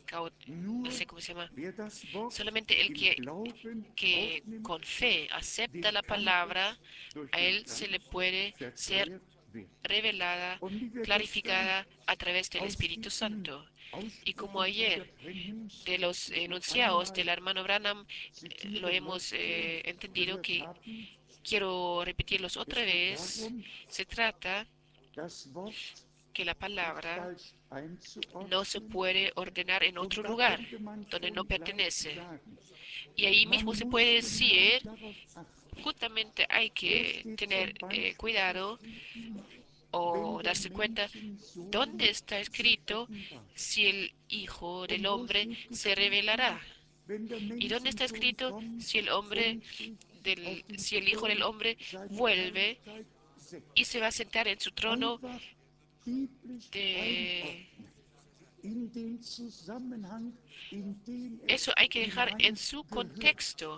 Speaker 2: no
Speaker 1: Nur
Speaker 2: sé cómo se llama,
Speaker 1: wer das Wort
Speaker 2: solamente el
Speaker 1: im Glauben
Speaker 2: que
Speaker 1: aufnimmt,
Speaker 2: con fe acepta
Speaker 1: dem
Speaker 2: la
Speaker 1: kann
Speaker 2: palabra,
Speaker 1: es durch
Speaker 2: a
Speaker 1: den
Speaker 2: él se le
Speaker 1: Geist
Speaker 2: puede ser
Speaker 1: verklärt
Speaker 2: revelada,
Speaker 1: Und wie wir gestern
Speaker 2: clarificada a través del
Speaker 1: aus
Speaker 2: Espíritu
Speaker 1: diesen
Speaker 2: Santo. Y como
Speaker 1: Aussprüchen Bruder
Speaker 2: ayer
Speaker 1: Brenhims
Speaker 2: de los
Speaker 1: noch
Speaker 2: enunciados
Speaker 1: einmal
Speaker 2: del hermano Branham lo
Speaker 1: zitieren
Speaker 2: hemos
Speaker 1: möchte,
Speaker 2: entendido,
Speaker 1: gehört
Speaker 2: que
Speaker 1: haben,
Speaker 2: quiero repetirlos
Speaker 1: es
Speaker 2: otra
Speaker 1: geht
Speaker 2: vez.
Speaker 1: darum,
Speaker 2: Se trata
Speaker 1: das Wort
Speaker 2: que la
Speaker 1: nicht
Speaker 2: palabra
Speaker 1: falsch
Speaker 2: no se
Speaker 1: einzuordnen.
Speaker 2: puede ordenar en
Speaker 1: Und
Speaker 2: otro
Speaker 1: da
Speaker 2: lugar
Speaker 1: könnte man
Speaker 2: donde no
Speaker 1: schon gleich
Speaker 2: pertenece.
Speaker 1: sagen,
Speaker 2: Y ahí
Speaker 1: man
Speaker 2: mismo se
Speaker 1: muss
Speaker 2: puede
Speaker 1: genau
Speaker 2: decir,
Speaker 1: darauf achten.
Speaker 2: justamente hay
Speaker 1: Wo
Speaker 2: que
Speaker 1: steht
Speaker 2: tener
Speaker 1: zum Beispiel
Speaker 2: cuidado
Speaker 1: geschrieben, wenn
Speaker 2: o
Speaker 1: der
Speaker 2: darse cuenta
Speaker 1: Menschensohn
Speaker 2: dónde está
Speaker 1: sich
Speaker 2: escrito
Speaker 1: offenbart?
Speaker 2: si el Hijo del
Speaker 1: Und wo
Speaker 2: Hombre
Speaker 1: steht
Speaker 2: se
Speaker 1: geschrieben,
Speaker 2: revelará.
Speaker 1: wenn der
Speaker 2: ¿Y dónde está
Speaker 1: Menschensohn
Speaker 2: escrito
Speaker 1: kommt
Speaker 2: si el hombre
Speaker 1: und sich auf den
Speaker 2: si el Hijo del
Speaker 1: Thron
Speaker 2: Hombre
Speaker 1: seiner
Speaker 2: vuelve
Speaker 1: Herrlichkeit
Speaker 2: y
Speaker 1: setzt?
Speaker 2: se va a sentar en su trono
Speaker 1: Einfach biblisch
Speaker 2: de...
Speaker 1: einordnen, in den Zusammenhang, in den
Speaker 2: Eso
Speaker 1: es
Speaker 2: hay que dejar en su
Speaker 1: hineingehört,
Speaker 2: contexto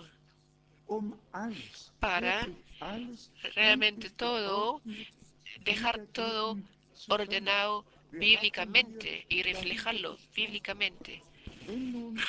Speaker 1: alles,
Speaker 2: para
Speaker 1: wirklich alles
Speaker 2: realmente
Speaker 1: biblisch
Speaker 2: todo,
Speaker 1: geordnet
Speaker 2: dejar todo
Speaker 1: wiedergeben zu können.
Speaker 2: ordenado
Speaker 1: Wir hatten hier
Speaker 2: bíblicamente y
Speaker 1: darüber
Speaker 2: reflejarlo
Speaker 1: gesprochen.
Speaker 2: bíblicamente.
Speaker 1: Wenn nun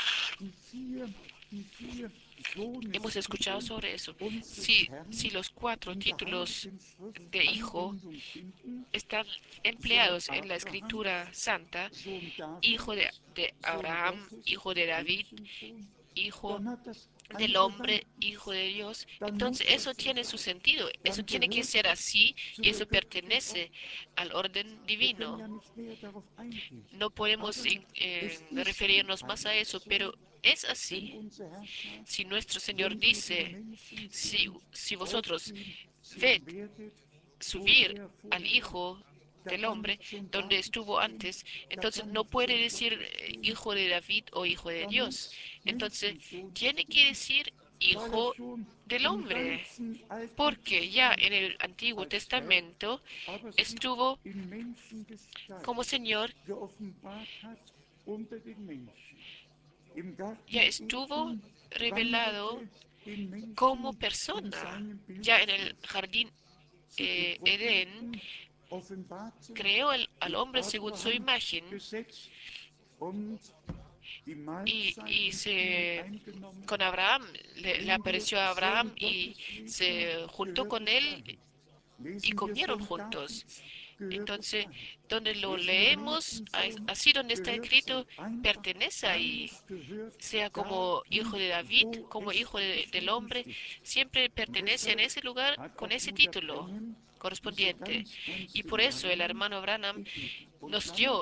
Speaker 1: die vier
Speaker 2: Hemos escuchado
Speaker 1: Sohnestitel
Speaker 2: sobre eso.
Speaker 1: unseres
Speaker 2: Si
Speaker 1: Herrn
Speaker 2: los cuatro
Speaker 1: in der
Speaker 2: títulos
Speaker 1: Heiligen Schrift
Speaker 2: de hijo
Speaker 1: Anwendung finden,
Speaker 2: están
Speaker 1: Sohn
Speaker 2: empleados en la
Speaker 1: Abraham,
Speaker 2: Escritura Santa,
Speaker 1: Sohn
Speaker 2: hijo
Speaker 1: Davids,
Speaker 2: de
Speaker 1: Sohn
Speaker 2: Abraham,
Speaker 1: Gottes,
Speaker 2: hijo de David,
Speaker 1: Menschensohn,
Speaker 2: hijo
Speaker 1: dann hat das
Speaker 2: del
Speaker 1: ein
Speaker 2: hombre, hijo
Speaker 1: Bewandtnis.
Speaker 2: de Dios.
Speaker 1: Dann
Speaker 2: Entonces
Speaker 1: muss
Speaker 2: eso
Speaker 1: das so
Speaker 2: tiene su
Speaker 1: sein.
Speaker 2: sentido, eso
Speaker 1: Dann
Speaker 2: tiene que
Speaker 1: gehört
Speaker 2: ser
Speaker 1: das
Speaker 2: así
Speaker 1: zu
Speaker 2: y
Speaker 1: der
Speaker 2: eso
Speaker 1: göttlichen
Speaker 2: pertenece
Speaker 1: Ordnung.
Speaker 2: al orden
Speaker 1: Wir können
Speaker 2: divino.
Speaker 1: ja nicht näher darauf eingehen.
Speaker 2: No podemos
Speaker 1: Aber es ist in
Speaker 2: referirnos más a
Speaker 1: Einheit
Speaker 2: eso,
Speaker 1: so,
Speaker 2: pero es
Speaker 1: wenn
Speaker 2: así.
Speaker 1: unser Herr sagt,
Speaker 2: Si nuestro Señor
Speaker 1: wenn ihr den
Speaker 2: dice,
Speaker 1: Menschensohn
Speaker 2: si vosotros
Speaker 1: aufgehen
Speaker 2: ved
Speaker 1: sehen werdet, wo
Speaker 2: subir
Speaker 1: er
Speaker 2: al
Speaker 1: vorher,
Speaker 2: Hijo
Speaker 1: da
Speaker 2: del
Speaker 1: kann
Speaker 2: hombre
Speaker 1: nicht Sohn
Speaker 2: donde
Speaker 1: David
Speaker 2: estuvo
Speaker 1: stehen,
Speaker 2: antes,
Speaker 1: da
Speaker 2: entonces
Speaker 1: kann
Speaker 2: no
Speaker 1: nicht
Speaker 2: puede
Speaker 1: Sohn
Speaker 2: decir
Speaker 1: Gottes stehen,
Speaker 2: hijo de David o hijo de
Speaker 1: da
Speaker 2: Dios.
Speaker 1: muss
Speaker 2: Entonces
Speaker 1: Menschensohn
Speaker 2: tiene que
Speaker 1: stehen,
Speaker 2: decir
Speaker 1: weil er
Speaker 2: hijo
Speaker 1: schon
Speaker 2: del
Speaker 1: im
Speaker 2: hombre,
Speaker 1: ganzen Alten
Speaker 2: porque ya en
Speaker 1: Testament
Speaker 2: el Antiguo
Speaker 1: als Herr,
Speaker 2: Testamento
Speaker 1: aber sich
Speaker 2: estuvo
Speaker 1: in Menschengestalt
Speaker 2: como Señor,
Speaker 1: geoffenbart hat unter den Menschen. Im
Speaker 2: ya
Speaker 1: Garten
Speaker 2: estuvo
Speaker 1: Eden
Speaker 2: revelado
Speaker 1: wandelte den
Speaker 2: como
Speaker 1: Menschen in
Speaker 2: persona.
Speaker 1: seinem Bild
Speaker 2: Ya en el
Speaker 1: zu,
Speaker 2: jardín
Speaker 1: sich den
Speaker 2: Edén
Speaker 1: Propheten offenbarte,
Speaker 2: creó al
Speaker 1: durch
Speaker 2: hombre según su
Speaker 1: Abraham
Speaker 2: imagen
Speaker 1: gesetzt und die
Speaker 2: y
Speaker 1: Mahlzeiten
Speaker 2: se
Speaker 1: hineingenommen.
Speaker 2: con Abraham le
Speaker 1: Wenn wir
Speaker 2: apareció a Abraham
Speaker 1: Sohn
Speaker 2: y
Speaker 1: Gottes lesen,
Speaker 2: se juntó
Speaker 1: gehört
Speaker 2: con
Speaker 1: es
Speaker 2: él
Speaker 1: dahin.
Speaker 2: y
Speaker 1: Lesen wir
Speaker 2: comieron
Speaker 1: Sohn
Speaker 2: juntos.
Speaker 1: Davids, gehört es
Speaker 2: Entonces,
Speaker 1: dahin.
Speaker 2: donde lo
Speaker 1: Lesen wir
Speaker 2: leemos,
Speaker 1: Menschensohn,
Speaker 2: así donde está
Speaker 1: gehört es
Speaker 2: escrito,
Speaker 1: dahin. Einfach
Speaker 2: pertenece ahí.
Speaker 1: alles gehört
Speaker 2: Sea como hijo
Speaker 1: dahin,
Speaker 2: de David,
Speaker 1: wo
Speaker 2: como
Speaker 1: es
Speaker 2: hijo del
Speaker 1: geschrieben
Speaker 2: hombre,
Speaker 1: steht.
Speaker 2: siempre
Speaker 1: Und
Speaker 2: pertenece en
Speaker 1: deshalb
Speaker 2: ese lugar
Speaker 1: hat
Speaker 2: con
Speaker 1: auch
Speaker 2: ese
Speaker 1: Bruder
Speaker 2: título
Speaker 1: Brenhem diese
Speaker 2: correspondiente.
Speaker 1: ganz
Speaker 2: Y
Speaker 1: ernste
Speaker 2: por eso el
Speaker 1: Warnung
Speaker 2: hermano Branham
Speaker 1: gegeben. Und
Speaker 2: nos
Speaker 1: dann
Speaker 2: dio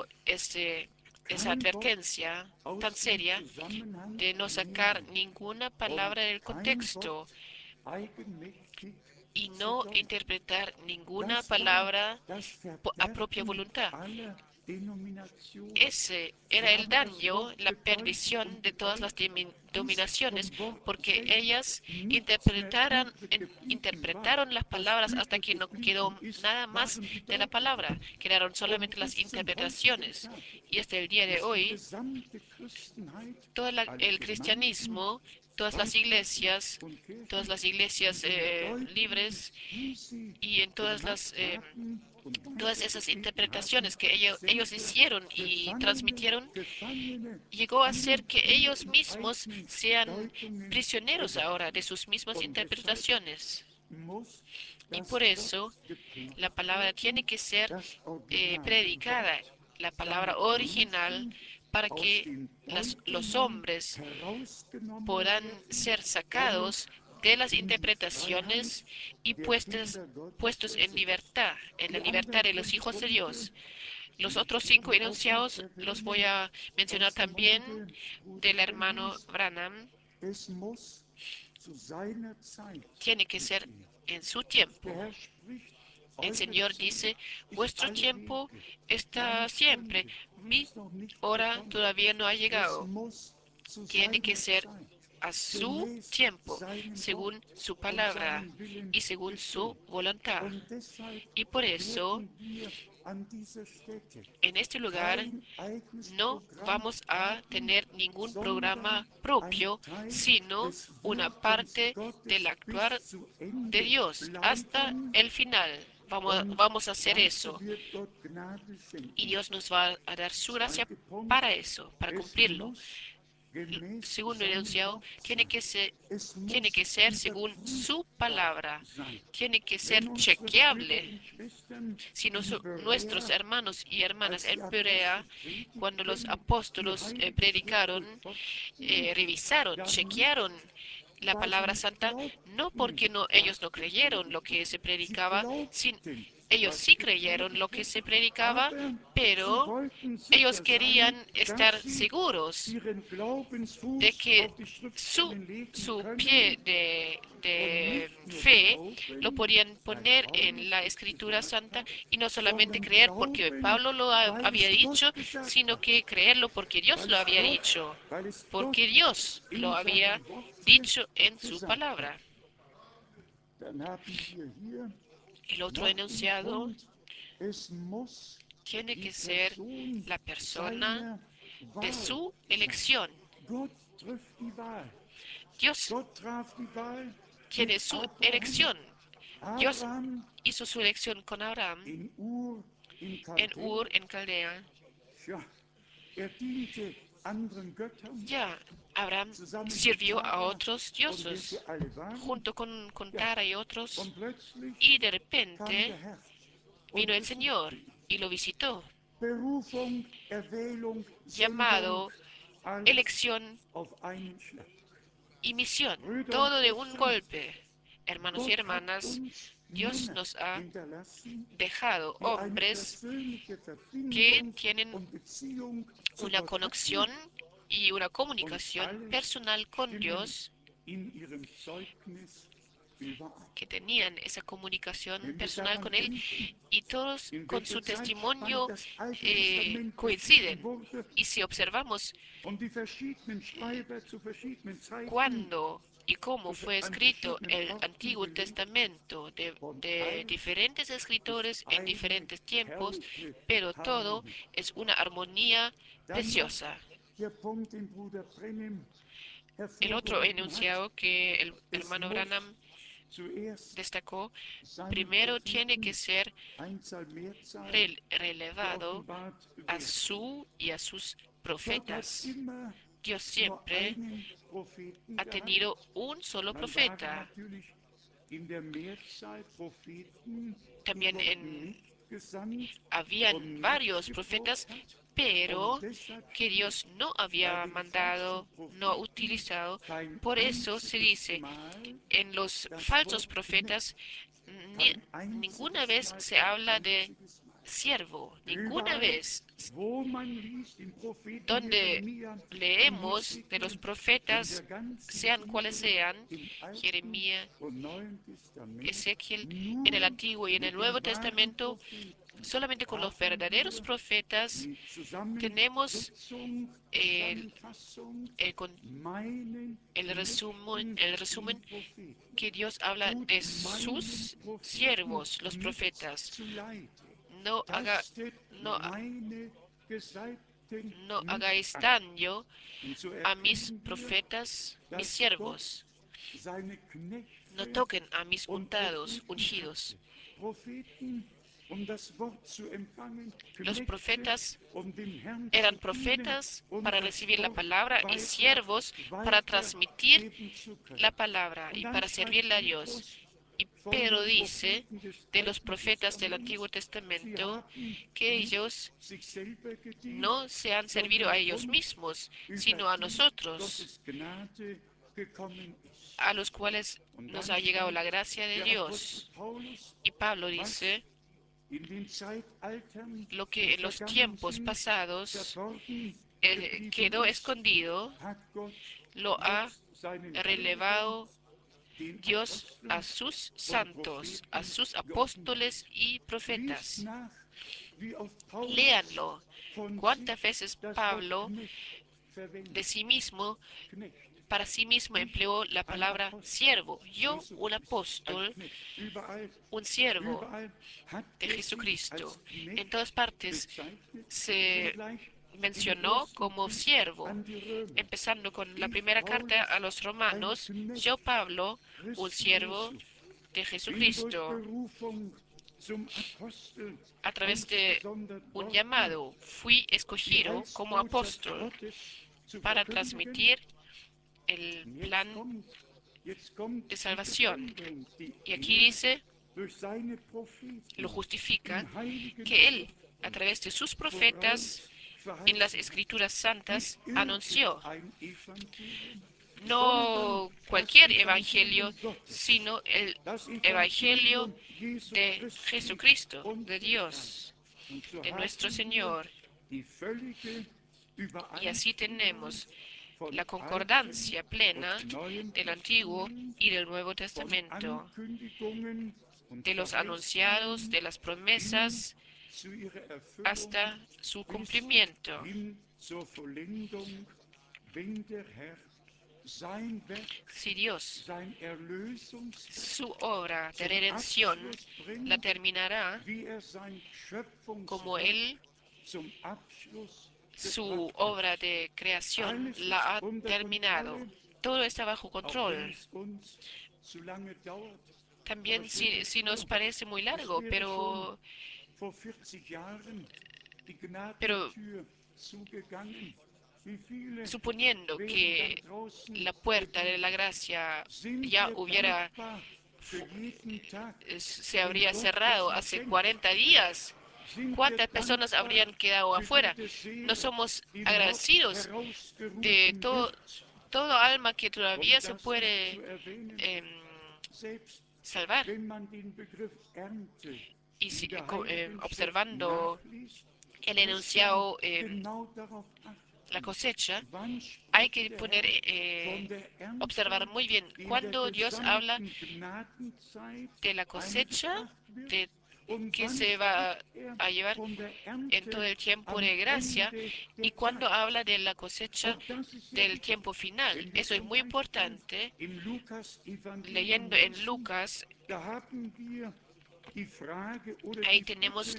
Speaker 2: esa
Speaker 1: kein Wort
Speaker 2: advertencia tan
Speaker 1: aus dem
Speaker 2: seria
Speaker 1: Zusammenhang
Speaker 2: de no sacar
Speaker 1: nehmen
Speaker 2: ninguna
Speaker 1: und
Speaker 2: palabra del
Speaker 1: kein
Speaker 2: contexto
Speaker 1: Wort eigenmächtig
Speaker 2: y
Speaker 1: zu
Speaker 2: no
Speaker 1: deuten.
Speaker 2: interpretar ninguna
Speaker 1: Das war
Speaker 2: palabra
Speaker 1: das
Speaker 2: a propia
Speaker 1: Verderben
Speaker 2: voluntad.
Speaker 1: aller Denominationen.
Speaker 2: Ese
Speaker 1: Sie
Speaker 2: era el
Speaker 1: haben das
Speaker 2: daño,
Speaker 1: Wort
Speaker 2: la
Speaker 1: gedeutet
Speaker 2: perdición
Speaker 1: und
Speaker 2: de todas las
Speaker 1: gedeutet, bis
Speaker 2: dominaciones,
Speaker 1: vom Wort
Speaker 2: porque
Speaker 1: selber
Speaker 2: ellas
Speaker 1: nichts mehr übrig geblieben war.
Speaker 2: interpretaron las
Speaker 1: Was
Speaker 2: palabras hasta
Speaker 1: übrig
Speaker 2: que no
Speaker 1: geblieben
Speaker 2: quedó
Speaker 1: ist,
Speaker 2: nada más
Speaker 1: waren die
Speaker 2: de la
Speaker 1: Deutungen.
Speaker 2: palabra, quedaron
Speaker 1: Und
Speaker 2: solamente las
Speaker 1: bis zum heutigen
Speaker 2: interpretaciones.
Speaker 1: Tage
Speaker 2: Y hasta el día de
Speaker 1: ist die
Speaker 2: hoy,
Speaker 1: gesamte Christenheit,
Speaker 2: todo
Speaker 1: alle
Speaker 2: el
Speaker 1: Gemeinden,
Speaker 2: cristianismo,
Speaker 1: Freikirchen und
Speaker 2: todas
Speaker 1: Kirchen
Speaker 2: las
Speaker 1: in
Speaker 2: iglesias
Speaker 1: den Deutungen,
Speaker 2: libres
Speaker 1: die sie
Speaker 2: y en
Speaker 1: gemacht haben und
Speaker 2: todas esas
Speaker 1: wiedergegeben haben,
Speaker 2: interpretaciones que ellos
Speaker 1: selber
Speaker 2: hicieron y
Speaker 1: Gefangene,
Speaker 2: transmitieron,
Speaker 1: Gefangene
Speaker 2: llegó a ser
Speaker 1: ihrer,
Speaker 2: que
Speaker 1: ihrer
Speaker 2: ellos mismos
Speaker 1: eigenen
Speaker 2: sean
Speaker 1: Deutungen
Speaker 2: prisioneros ahora de
Speaker 1: geworden.
Speaker 2: sus mismas
Speaker 1: Und deshalb
Speaker 2: interpretaciones.
Speaker 1: muss
Speaker 2: Y
Speaker 1: das
Speaker 2: por
Speaker 1: Wort
Speaker 2: eso la
Speaker 1: gepredigt
Speaker 2: palabra tiene
Speaker 1: werden,
Speaker 2: que ser
Speaker 1: das Originalwort,
Speaker 2: predicada, la palabra
Speaker 1: damit
Speaker 2: original,
Speaker 1: Menschen
Speaker 2: para
Speaker 1: aus
Speaker 2: que
Speaker 1: den
Speaker 2: los
Speaker 1: Deutungen
Speaker 2: hombres
Speaker 1: herausgenommen
Speaker 2: podrán
Speaker 1: werden
Speaker 2: ser
Speaker 1: und
Speaker 2: sacados de las
Speaker 1: in die Freiheit
Speaker 2: interpretaciones y
Speaker 1: der Kinder Gottes
Speaker 2: puestos en
Speaker 1: versetzt.
Speaker 2: libertad, en la
Speaker 1: Die
Speaker 2: libertad
Speaker 1: anderen
Speaker 2: de los
Speaker 1: 5
Speaker 2: hijos de
Speaker 1: Punkte
Speaker 2: Dios. Los otros
Speaker 1: möchte
Speaker 2: 5
Speaker 1: ich auch noch
Speaker 2: enunciados los voy
Speaker 1: erwähnen
Speaker 2: a mencionar
Speaker 1: aus der
Speaker 2: también
Speaker 1: Munde Bruder
Speaker 2: del hermano
Speaker 1: Brenhims.
Speaker 2: Branham.
Speaker 1: Es muss zu seiner Zeit
Speaker 2: Tiene que ser
Speaker 1: geschehen.
Speaker 2: en su
Speaker 1: Der
Speaker 2: tiempo.
Speaker 1: Herr spricht,
Speaker 2: El
Speaker 1: eure
Speaker 2: Señor
Speaker 1: Zeit
Speaker 2: dice,
Speaker 1: ist
Speaker 2: vuestro
Speaker 1: alle
Speaker 2: tiempo
Speaker 1: Wege.
Speaker 2: está
Speaker 1: Meine
Speaker 2: siempre,
Speaker 1: Stunde
Speaker 2: mi
Speaker 1: ist noch nicht
Speaker 2: hora
Speaker 1: gekommen.
Speaker 2: todavía no ha
Speaker 1: Es
Speaker 2: llegado.
Speaker 1: muss zu
Speaker 2: Tiene que
Speaker 1: seiner
Speaker 2: ser
Speaker 1: Zeit,
Speaker 2: a su
Speaker 1: gemäß
Speaker 2: tiempo,
Speaker 1: seinem Wort
Speaker 2: según su
Speaker 1: und
Speaker 2: palabra
Speaker 1: seinem Willen
Speaker 2: y según su
Speaker 1: geschehen.
Speaker 2: voluntad.
Speaker 1: Und deshalb
Speaker 2: Y por eso,
Speaker 1: werden wir an dieser Stätte
Speaker 2: en este lugar,
Speaker 1: kein eigenes
Speaker 2: no
Speaker 1: Programm
Speaker 2: vamos a
Speaker 1: haben,
Speaker 2: tener ningún
Speaker 1: sondern
Speaker 2: programa
Speaker 1: ein
Speaker 2: propio,
Speaker 1: Teil
Speaker 2: sino
Speaker 1: des
Speaker 2: una
Speaker 1: Wirkens
Speaker 2: parte del
Speaker 1: Gottes
Speaker 2: actuar
Speaker 1: bis zu
Speaker 2: de
Speaker 1: Ende
Speaker 2: Dios hasta
Speaker 1: bleiben.
Speaker 2: el final.
Speaker 1: Und
Speaker 2: Vamos a hacer
Speaker 1: dafür
Speaker 2: eso.
Speaker 1: wird Gott Gnade
Speaker 2: Y
Speaker 1: schenken.
Speaker 2: Dios nos va a dar su gracia
Speaker 1: Zweiter Punkt,
Speaker 2: para eso, para
Speaker 1: es
Speaker 2: cumplirlo.
Speaker 1: muss gemäß
Speaker 2: segundo
Speaker 1: seinem
Speaker 2: enunciado,
Speaker 1: Wort sein. Es
Speaker 2: tiene
Speaker 1: muss
Speaker 2: que ser según su
Speaker 1: überprüfbar
Speaker 2: palabra,
Speaker 1: sein.
Speaker 2: tiene que ser
Speaker 1: Wenn unsere Brüder
Speaker 2: chequeable.
Speaker 1: und Schwestern
Speaker 2: Si
Speaker 1: in
Speaker 2: nuestros
Speaker 1: Berea,
Speaker 2: hermanos y hermanas
Speaker 1: als die
Speaker 2: en
Speaker 1: Apostel
Speaker 2: Berea, cuando los
Speaker 1: predigten, die
Speaker 2: apóstolos
Speaker 1: Heilige Schrift
Speaker 2: predicaron,
Speaker 1: durchforschten,
Speaker 2: revisaron,
Speaker 1: ja
Speaker 2: chequearon
Speaker 1: nicht,
Speaker 2: la
Speaker 1: weil sie
Speaker 2: palabra
Speaker 1: nicht
Speaker 2: santa, no
Speaker 1: glaubten,
Speaker 2: porque ellos
Speaker 1: was
Speaker 2: no creyeron lo
Speaker 1: gepredigt
Speaker 2: que
Speaker 1: wurde.
Speaker 2: se
Speaker 1: Sie
Speaker 2: predicaba,
Speaker 1: glaubten,
Speaker 2: ellos
Speaker 1: was
Speaker 2: sí creyeron
Speaker 1: gepredigt
Speaker 2: lo que
Speaker 1: wurde,
Speaker 2: se predicaba,
Speaker 1: aber sie
Speaker 2: pero
Speaker 1: wollten
Speaker 2: ellos
Speaker 1: sicher
Speaker 2: querían
Speaker 1: sein,
Speaker 2: estar
Speaker 1: dass sie
Speaker 2: seguros
Speaker 1: ihren
Speaker 2: de
Speaker 1: Glaubensfuß
Speaker 2: que
Speaker 1: auf die
Speaker 2: su,
Speaker 1: Schriftstellen legen
Speaker 2: su
Speaker 1: können
Speaker 2: pie
Speaker 1: und
Speaker 2: de
Speaker 1: nicht nur
Speaker 2: fe lo
Speaker 1: glauben,
Speaker 2: podían
Speaker 1: weil
Speaker 2: poner en
Speaker 1: Paulus
Speaker 2: la
Speaker 1: es
Speaker 2: escritura
Speaker 1: gesagt
Speaker 2: santa
Speaker 1: hat,
Speaker 2: y no solamente
Speaker 1: sondern
Speaker 2: creer porque
Speaker 1: glauben,
Speaker 2: Pablo lo
Speaker 1: weil
Speaker 2: había
Speaker 1: es Gott
Speaker 2: dicho,
Speaker 1: gesagt
Speaker 2: sino
Speaker 1: hat,
Speaker 2: que creerlo porque Dios
Speaker 1: weil
Speaker 2: lo
Speaker 1: es
Speaker 2: había
Speaker 1: Gott,
Speaker 2: dicho,
Speaker 1: weil es Gott
Speaker 2: porque Dios lo
Speaker 1: in
Speaker 2: había
Speaker 1: seinem Worte
Speaker 2: dicho en su
Speaker 1: gesagt hat.
Speaker 2: palabra.
Speaker 1: Dann haben wir hier
Speaker 2: El otro
Speaker 1: noch den
Speaker 2: enunciado
Speaker 1: Punkt, es muss
Speaker 2: tiene
Speaker 1: die
Speaker 2: que ser
Speaker 1: Person
Speaker 2: la persona
Speaker 1: seiner
Speaker 2: de
Speaker 1: Wahl
Speaker 2: su
Speaker 1: sein.
Speaker 2: elección.
Speaker 1: Gott trifft die Wahl.
Speaker 2: Dios
Speaker 1: Gott traf die Wahl mit
Speaker 2: tiene su
Speaker 1: Abraham.
Speaker 2: elección. Dios
Speaker 1: Abraham
Speaker 2: hizo su elección con Abraham
Speaker 1: in Ur in
Speaker 2: en
Speaker 1: Chaldea.
Speaker 2: Ur, en Caldea.
Speaker 1: Ja, diente anderen Göttern
Speaker 2: Ya, Abraham
Speaker 1: zusammen mit
Speaker 2: sirvió a
Speaker 1: Tara
Speaker 2: otros
Speaker 1: und wer sie
Speaker 2: dioses
Speaker 1: alle waren.
Speaker 2: junto con
Speaker 1: Ja,
Speaker 2: Tara y otros,
Speaker 1: und plötzlich
Speaker 2: y de
Speaker 1: kam der
Speaker 2: repente
Speaker 1: Herr
Speaker 2: vino
Speaker 1: und
Speaker 2: el Señor
Speaker 1: besuchte ihn.
Speaker 2: y lo visitó.
Speaker 1: Berufung, Erwählung, Sendung,
Speaker 2: Llamado,
Speaker 1: alles
Speaker 2: elección
Speaker 1: auf einen Schlag.
Speaker 2: y misión,
Speaker 1: Brüder und
Speaker 2: todo de un
Speaker 1: Schwestern,
Speaker 2: golpe. Hermanos y
Speaker 1: Gott hat
Speaker 2: hermanas,
Speaker 1: uns
Speaker 2: Dios
Speaker 1: Männer
Speaker 2: nos ha
Speaker 1: hinterlassen,
Speaker 2: dejado
Speaker 1: die eine
Speaker 2: hombres
Speaker 1: persönliche
Speaker 2: que
Speaker 1: Verbindung
Speaker 2: tienen
Speaker 1: und Beziehung zu
Speaker 2: una
Speaker 1: Gott
Speaker 2: conexión
Speaker 1: hatten
Speaker 2: y una
Speaker 1: und
Speaker 2: comunicación
Speaker 1: alle
Speaker 2: personal con
Speaker 1: stimmen
Speaker 2: Dios,
Speaker 1: in ihrem Zeugnis überein.
Speaker 2: que tenían esa comunicación
Speaker 1: Wenn wir
Speaker 2: personal
Speaker 1: daran
Speaker 2: con Él,
Speaker 1: denken,
Speaker 2: y todos
Speaker 1: in
Speaker 2: con
Speaker 1: welcher
Speaker 2: su
Speaker 1: Zeitspanne
Speaker 2: testimonio
Speaker 1: das Alte Testament geschrieben
Speaker 2: coinciden.
Speaker 1: wurde
Speaker 2: Y si observamos
Speaker 1: und die verschiedenen Schreiber zu verschiedenen Zeiten
Speaker 2: cuándo y cómo fue
Speaker 1: an
Speaker 2: escrito
Speaker 1: verschiedenen
Speaker 2: el
Speaker 1: Orten
Speaker 2: Antiguo
Speaker 1: gelebt,
Speaker 2: Testamento
Speaker 1: von
Speaker 2: de
Speaker 1: alt
Speaker 2: diferentes
Speaker 1: bis
Speaker 2: escritores en
Speaker 1: eine
Speaker 2: diferentes tiempos,
Speaker 1: herrliche
Speaker 2: pero todo
Speaker 1: Harmonie.
Speaker 2: es una armonía
Speaker 1: Dann noch
Speaker 2: preciosa.
Speaker 1: der Punkt, den Bruder Brennim
Speaker 2: El otro
Speaker 1: hervorgehoben hat.
Speaker 2: enunciado que el
Speaker 1: Es
Speaker 2: hermano
Speaker 1: muss
Speaker 2: Branham
Speaker 1: zuerst
Speaker 2: destacó,
Speaker 1: seinen
Speaker 2: primero tiene que
Speaker 1: Propheten
Speaker 2: ser
Speaker 1: Einzahl, Mehrzahl
Speaker 2: relevado
Speaker 1: geoffenbart
Speaker 2: a
Speaker 1: werden.
Speaker 2: su y a sus
Speaker 1: Gott hat
Speaker 2: profetas.
Speaker 1: immer
Speaker 2: Dios
Speaker 1: nur
Speaker 2: siempre
Speaker 1: einen Propheten
Speaker 2: ha
Speaker 1: gehabt.
Speaker 2: tenido un solo
Speaker 1: Dann waren
Speaker 2: profeta.
Speaker 1: natürlich in der Mehrzahl Propheten, die
Speaker 2: También
Speaker 1: Gott nicht gesandt
Speaker 2: habían
Speaker 1: und nicht
Speaker 2: varios
Speaker 1: gebraucht
Speaker 2: profetas,
Speaker 1: hat. Und
Speaker 2: pero
Speaker 1: deshalb
Speaker 2: que
Speaker 1: steht,
Speaker 2: Dios no
Speaker 1: weil
Speaker 2: había
Speaker 1: die falschen
Speaker 2: mandado, no
Speaker 1: Propheten
Speaker 2: utilizado.
Speaker 1: kein
Speaker 2: Por eso se
Speaker 1: einziges
Speaker 2: dice,
Speaker 1: Mal
Speaker 2: en los
Speaker 1: das
Speaker 2: falsos
Speaker 1: Wort
Speaker 2: profetas,
Speaker 1: Knecht,
Speaker 2: ni-
Speaker 1: kein
Speaker 2: ninguna
Speaker 1: einziges
Speaker 2: vez
Speaker 1: Mal,
Speaker 2: se
Speaker 1: kein
Speaker 2: habla de
Speaker 1: einziges Mal.
Speaker 2: siervo, ninguna
Speaker 1: Überall,
Speaker 2: vez.
Speaker 1: wo man liest, im Propheten
Speaker 2: Donde
Speaker 1: Jeremia, in
Speaker 2: leemos de los
Speaker 1: Hesekiel, in
Speaker 2: profetas,
Speaker 1: der ganzen
Speaker 2: sean cuales
Speaker 1: Bibel,
Speaker 2: sean,
Speaker 1: im Alten
Speaker 2: Jeremías,
Speaker 1: und Neuen Testament,
Speaker 2: Ezequiel, en el
Speaker 1: nur
Speaker 2: Antiguo y en el
Speaker 1: mit
Speaker 2: Nuevo
Speaker 1: den wahren
Speaker 2: Testamento,
Speaker 1: Propheten
Speaker 2: solamente con los
Speaker 1: haben
Speaker 2: verdaderos
Speaker 1: wir
Speaker 2: profetas
Speaker 1: die
Speaker 2: tenemos
Speaker 1: Zusammensetzung,
Speaker 2: el,
Speaker 1: Zusammenfassung,
Speaker 2: el,
Speaker 1: meinen
Speaker 2: resumen,
Speaker 1: Knechten,
Speaker 2: el
Speaker 1: den
Speaker 2: resumen
Speaker 1: Propheten.
Speaker 2: que Dios habla
Speaker 1: Tut
Speaker 2: de
Speaker 1: meinen
Speaker 2: sus
Speaker 1: Propheten
Speaker 2: siervos, los
Speaker 1: nichts
Speaker 2: profetas.
Speaker 1: zu Leide.
Speaker 2: No haga,
Speaker 1: Tastet
Speaker 2: no,
Speaker 1: meine Gesalbten
Speaker 2: no
Speaker 1: nicht
Speaker 2: hagáis
Speaker 1: an.
Speaker 2: daño
Speaker 1: Und so
Speaker 2: a mis
Speaker 1: erkennen wir,
Speaker 2: profetas, mis
Speaker 1: dass Gott
Speaker 2: siervos.
Speaker 1: seine
Speaker 2: No
Speaker 1: Knechte
Speaker 2: toquen a mis
Speaker 1: und
Speaker 2: untados,
Speaker 1: Propheten
Speaker 2: ungidos.
Speaker 1: hatte. Propheten, um das Wort zu empfangen,
Speaker 2: Los
Speaker 1: Knechte,
Speaker 2: profetas
Speaker 1: um dem Herrn zu
Speaker 2: eran
Speaker 1: dienen
Speaker 2: profetas
Speaker 1: und
Speaker 2: para
Speaker 1: das
Speaker 2: recibir la
Speaker 1: Wort
Speaker 2: palabra y siervos para transmitir
Speaker 1: weitergeben zu
Speaker 2: la
Speaker 1: können.
Speaker 2: palabra
Speaker 1: Und
Speaker 2: y
Speaker 1: dann
Speaker 2: para
Speaker 1: schreibt
Speaker 2: servirle a Dios.
Speaker 1: Petrus
Speaker 2: Y
Speaker 1: von
Speaker 2: Pedro
Speaker 1: den
Speaker 2: dice
Speaker 1: Propheten des
Speaker 2: de los
Speaker 1: Alten
Speaker 2: profetas del Antiguo
Speaker 1: Testaments, sie
Speaker 2: Testamento
Speaker 1: haben
Speaker 2: que
Speaker 1: nicht
Speaker 2: ellos
Speaker 1: sich selber gedient,
Speaker 2: no se han servido
Speaker 1: sondern
Speaker 2: a ellos
Speaker 1: uns,
Speaker 2: mismos,
Speaker 1: über
Speaker 2: sino a
Speaker 1: die
Speaker 2: nosotros,
Speaker 1: Gottes Gnade gekommen ist.
Speaker 2: a los cuales
Speaker 1: Und
Speaker 2: nos
Speaker 1: dann
Speaker 2: ha llegado la
Speaker 1: schreibt
Speaker 2: gracia de
Speaker 1: der Apostel
Speaker 2: Dios.
Speaker 1: Paulus,
Speaker 2: Y Pablo
Speaker 1: was
Speaker 2: dice,
Speaker 1: in den Zeitaltern,
Speaker 2: lo
Speaker 1: die
Speaker 2: que en los
Speaker 1: vergangen
Speaker 2: tiempos
Speaker 1: sind,
Speaker 2: pasados
Speaker 1: verborgen geblieben
Speaker 2: quedó
Speaker 1: ist,
Speaker 2: escondido,
Speaker 1: hat Gott
Speaker 2: lo ha
Speaker 1: jetzt seinen Heiligen,
Speaker 2: relevado
Speaker 1: den
Speaker 2: Dios a
Speaker 1: Aposteln
Speaker 2: sus
Speaker 1: und
Speaker 2: santos, a
Speaker 1: Propheten
Speaker 2: sus
Speaker 1: geoffenbart.
Speaker 2: apóstoles y
Speaker 1: Liest
Speaker 2: profetas.
Speaker 1: nach, wie oft Paulus
Speaker 2: Léanlo.
Speaker 1: von
Speaker 2: ¿Cuántas
Speaker 1: sich
Speaker 2: veces
Speaker 1: das Wort
Speaker 2: Pablo
Speaker 1: Knecht
Speaker 2: de
Speaker 1: verwendet.
Speaker 2: sí mismo,
Speaker 1: Knecht.
Speaker 2: para sí mismo
Speaker 1: Ich,
Speaker 2: empleó la
Speaker 1: ein
Speaker 2: palabra
Speaker 1: Apostel
Speaker 2: siervo? Yo,
Speaker 1: Jesu
Speaker 2: un
Speaker 1: Christi, ein
Speaker 2: apóstol,
Speaker 1: Knecht. Überall,
Speaker 2: un siervo
Speaker 1: überall hat
Speaker 2: de
Speaker 1: sich als
Speaker 2: Jesucristo. En
Speaker 1: Knecht
Speaker 2: todas partes
Speaker 1: bezeichnet,
Speaker 2: se
Speaker 1: wenngleich im
Speaker 2: mencionó
Speaker 1: ersten
Speaker 2: como
Speaker 1: Brief
Speaker 2: siervo,
Speaker 1: an die Römer.
Speaker 2: empezando con la
Speaker 1: Ich,
Speaker 2: primera carta a
Speaker 1: Paulus,
Speaker 2: los
Speaker 1: ein
Speaker 2: romanos,
Speaker 1: Knecht
Speaker 2: yo Pablo, un
Speaker 1: Christi
Speaker 2: siervo
Speaker 1: Jesu,
Speaker 2: de
Speaker 1: bin durch
Speaker 2: Jesucristo,
Speaker 1: Berufung zum Apostel
Speaker 2: a través de
Speaker 1: ausgesondert
Speaker 2: un
Speaker 1: worden.
Speaker 2: llamado, fui
Speaker 1: Die
Speaker 2: escogido como
Speaker 1: Heilsbotschaft
Speaker 2: apóstol.
Speaker 1: Gottes
Speaker 2: para transmitir el plan de salvación. Y aquí dice, lo justifica, que Él, a través de sus profetas, en las Escrituras Santas, anunció no cualquier evangelio, sino el evangelio de Jesucristo, de Dios, de nuestro Señor. Y así tenemos la concordancia plena del Antiguo y del Nuevo Testamento, de los anunciados, de las promesas, hasta su cumplimiento. Si Dios su obra de redención la terminará, como Él su obra de creación la ha terminado. Todo está bajo control. También si nos parece muy largo, pero suponiendo que la puerta de la gracia ya se habría cerrado hace 40 días, ¿cuántas personas habrían quedado afuera? No somos agradecidos de todo alma que todavía se puede salvar. Y observando el enunciado, la cosecha, hay que observar muy bien cuando Dios habla de la cosecha que se va a llevar en todo el tiempo de gracia y cuando habla de la cosecha del tiempo final. Eso es muy importante. Leyendo en Lucas, ahí tenemos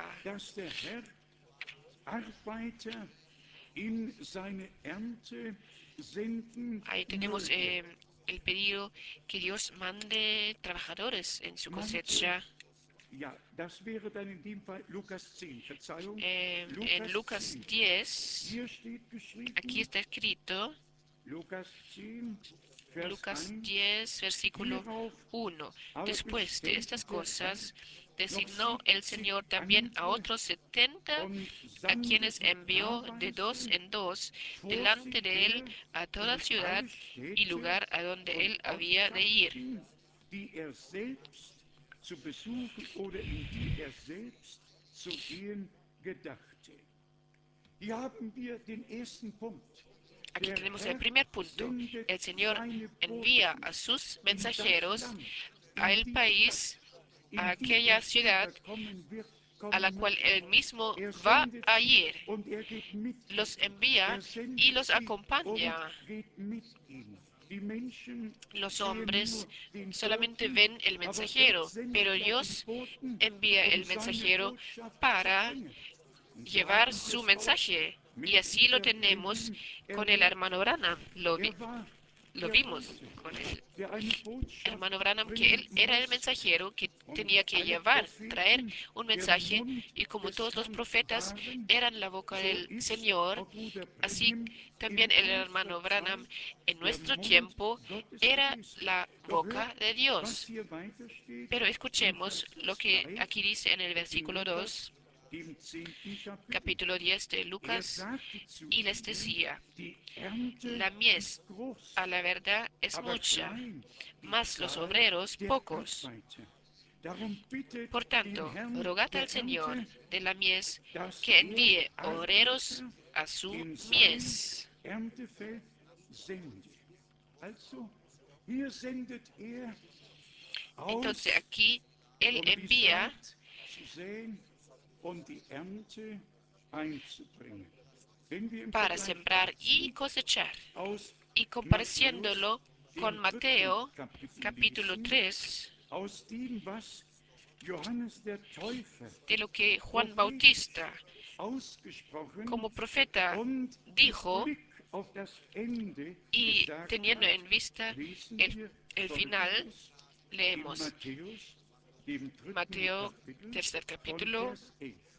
Speaker 2: el pedido que Dios mande trabajadores en su cosecha. En Lucas 10, aquí está escrito, Lucas 10, versículo 1. Después de estas cosas, designó el Señor también a otros 70, a quienes envió de dos en dos delante de él a toda ciudad y lugar a donde él había de ir. Aquí tenemos el primer punto. El Señor envía a sus mensajeros al país, a aquella ciudad a la cual Él mismo va a ir. Los envía y los acompaña. Los hombres solamente ven el mensajero, pero Dios envía el mensajero para llevar su mensaje. Y así lo tenemos con el hermano Branham. Lo vimos con el hermano Branham, que él era el mensajero que tenía que traer un mensaje, y como todos los profetas eran la boca del Señor, así también el hermano Branham en nuestro tiempo era la boca de Dios. Pero escuchemos lo que aquí dice en el versículo 2, capítulo 10 de Lucas, y les decía: la mies a la verdad es mucha, mas los obreros pocos. Por tanto, rogad al Señor de la mies que envíe obreros a su mies. Entonces aquí Él envía para sembrar y cosechar. Y compareciéndolo con Mateo capítulo 3, de lo que Juan Bautista como profeta dijo, y teniendo en vista el final, leemos Mateo tercer capítulo,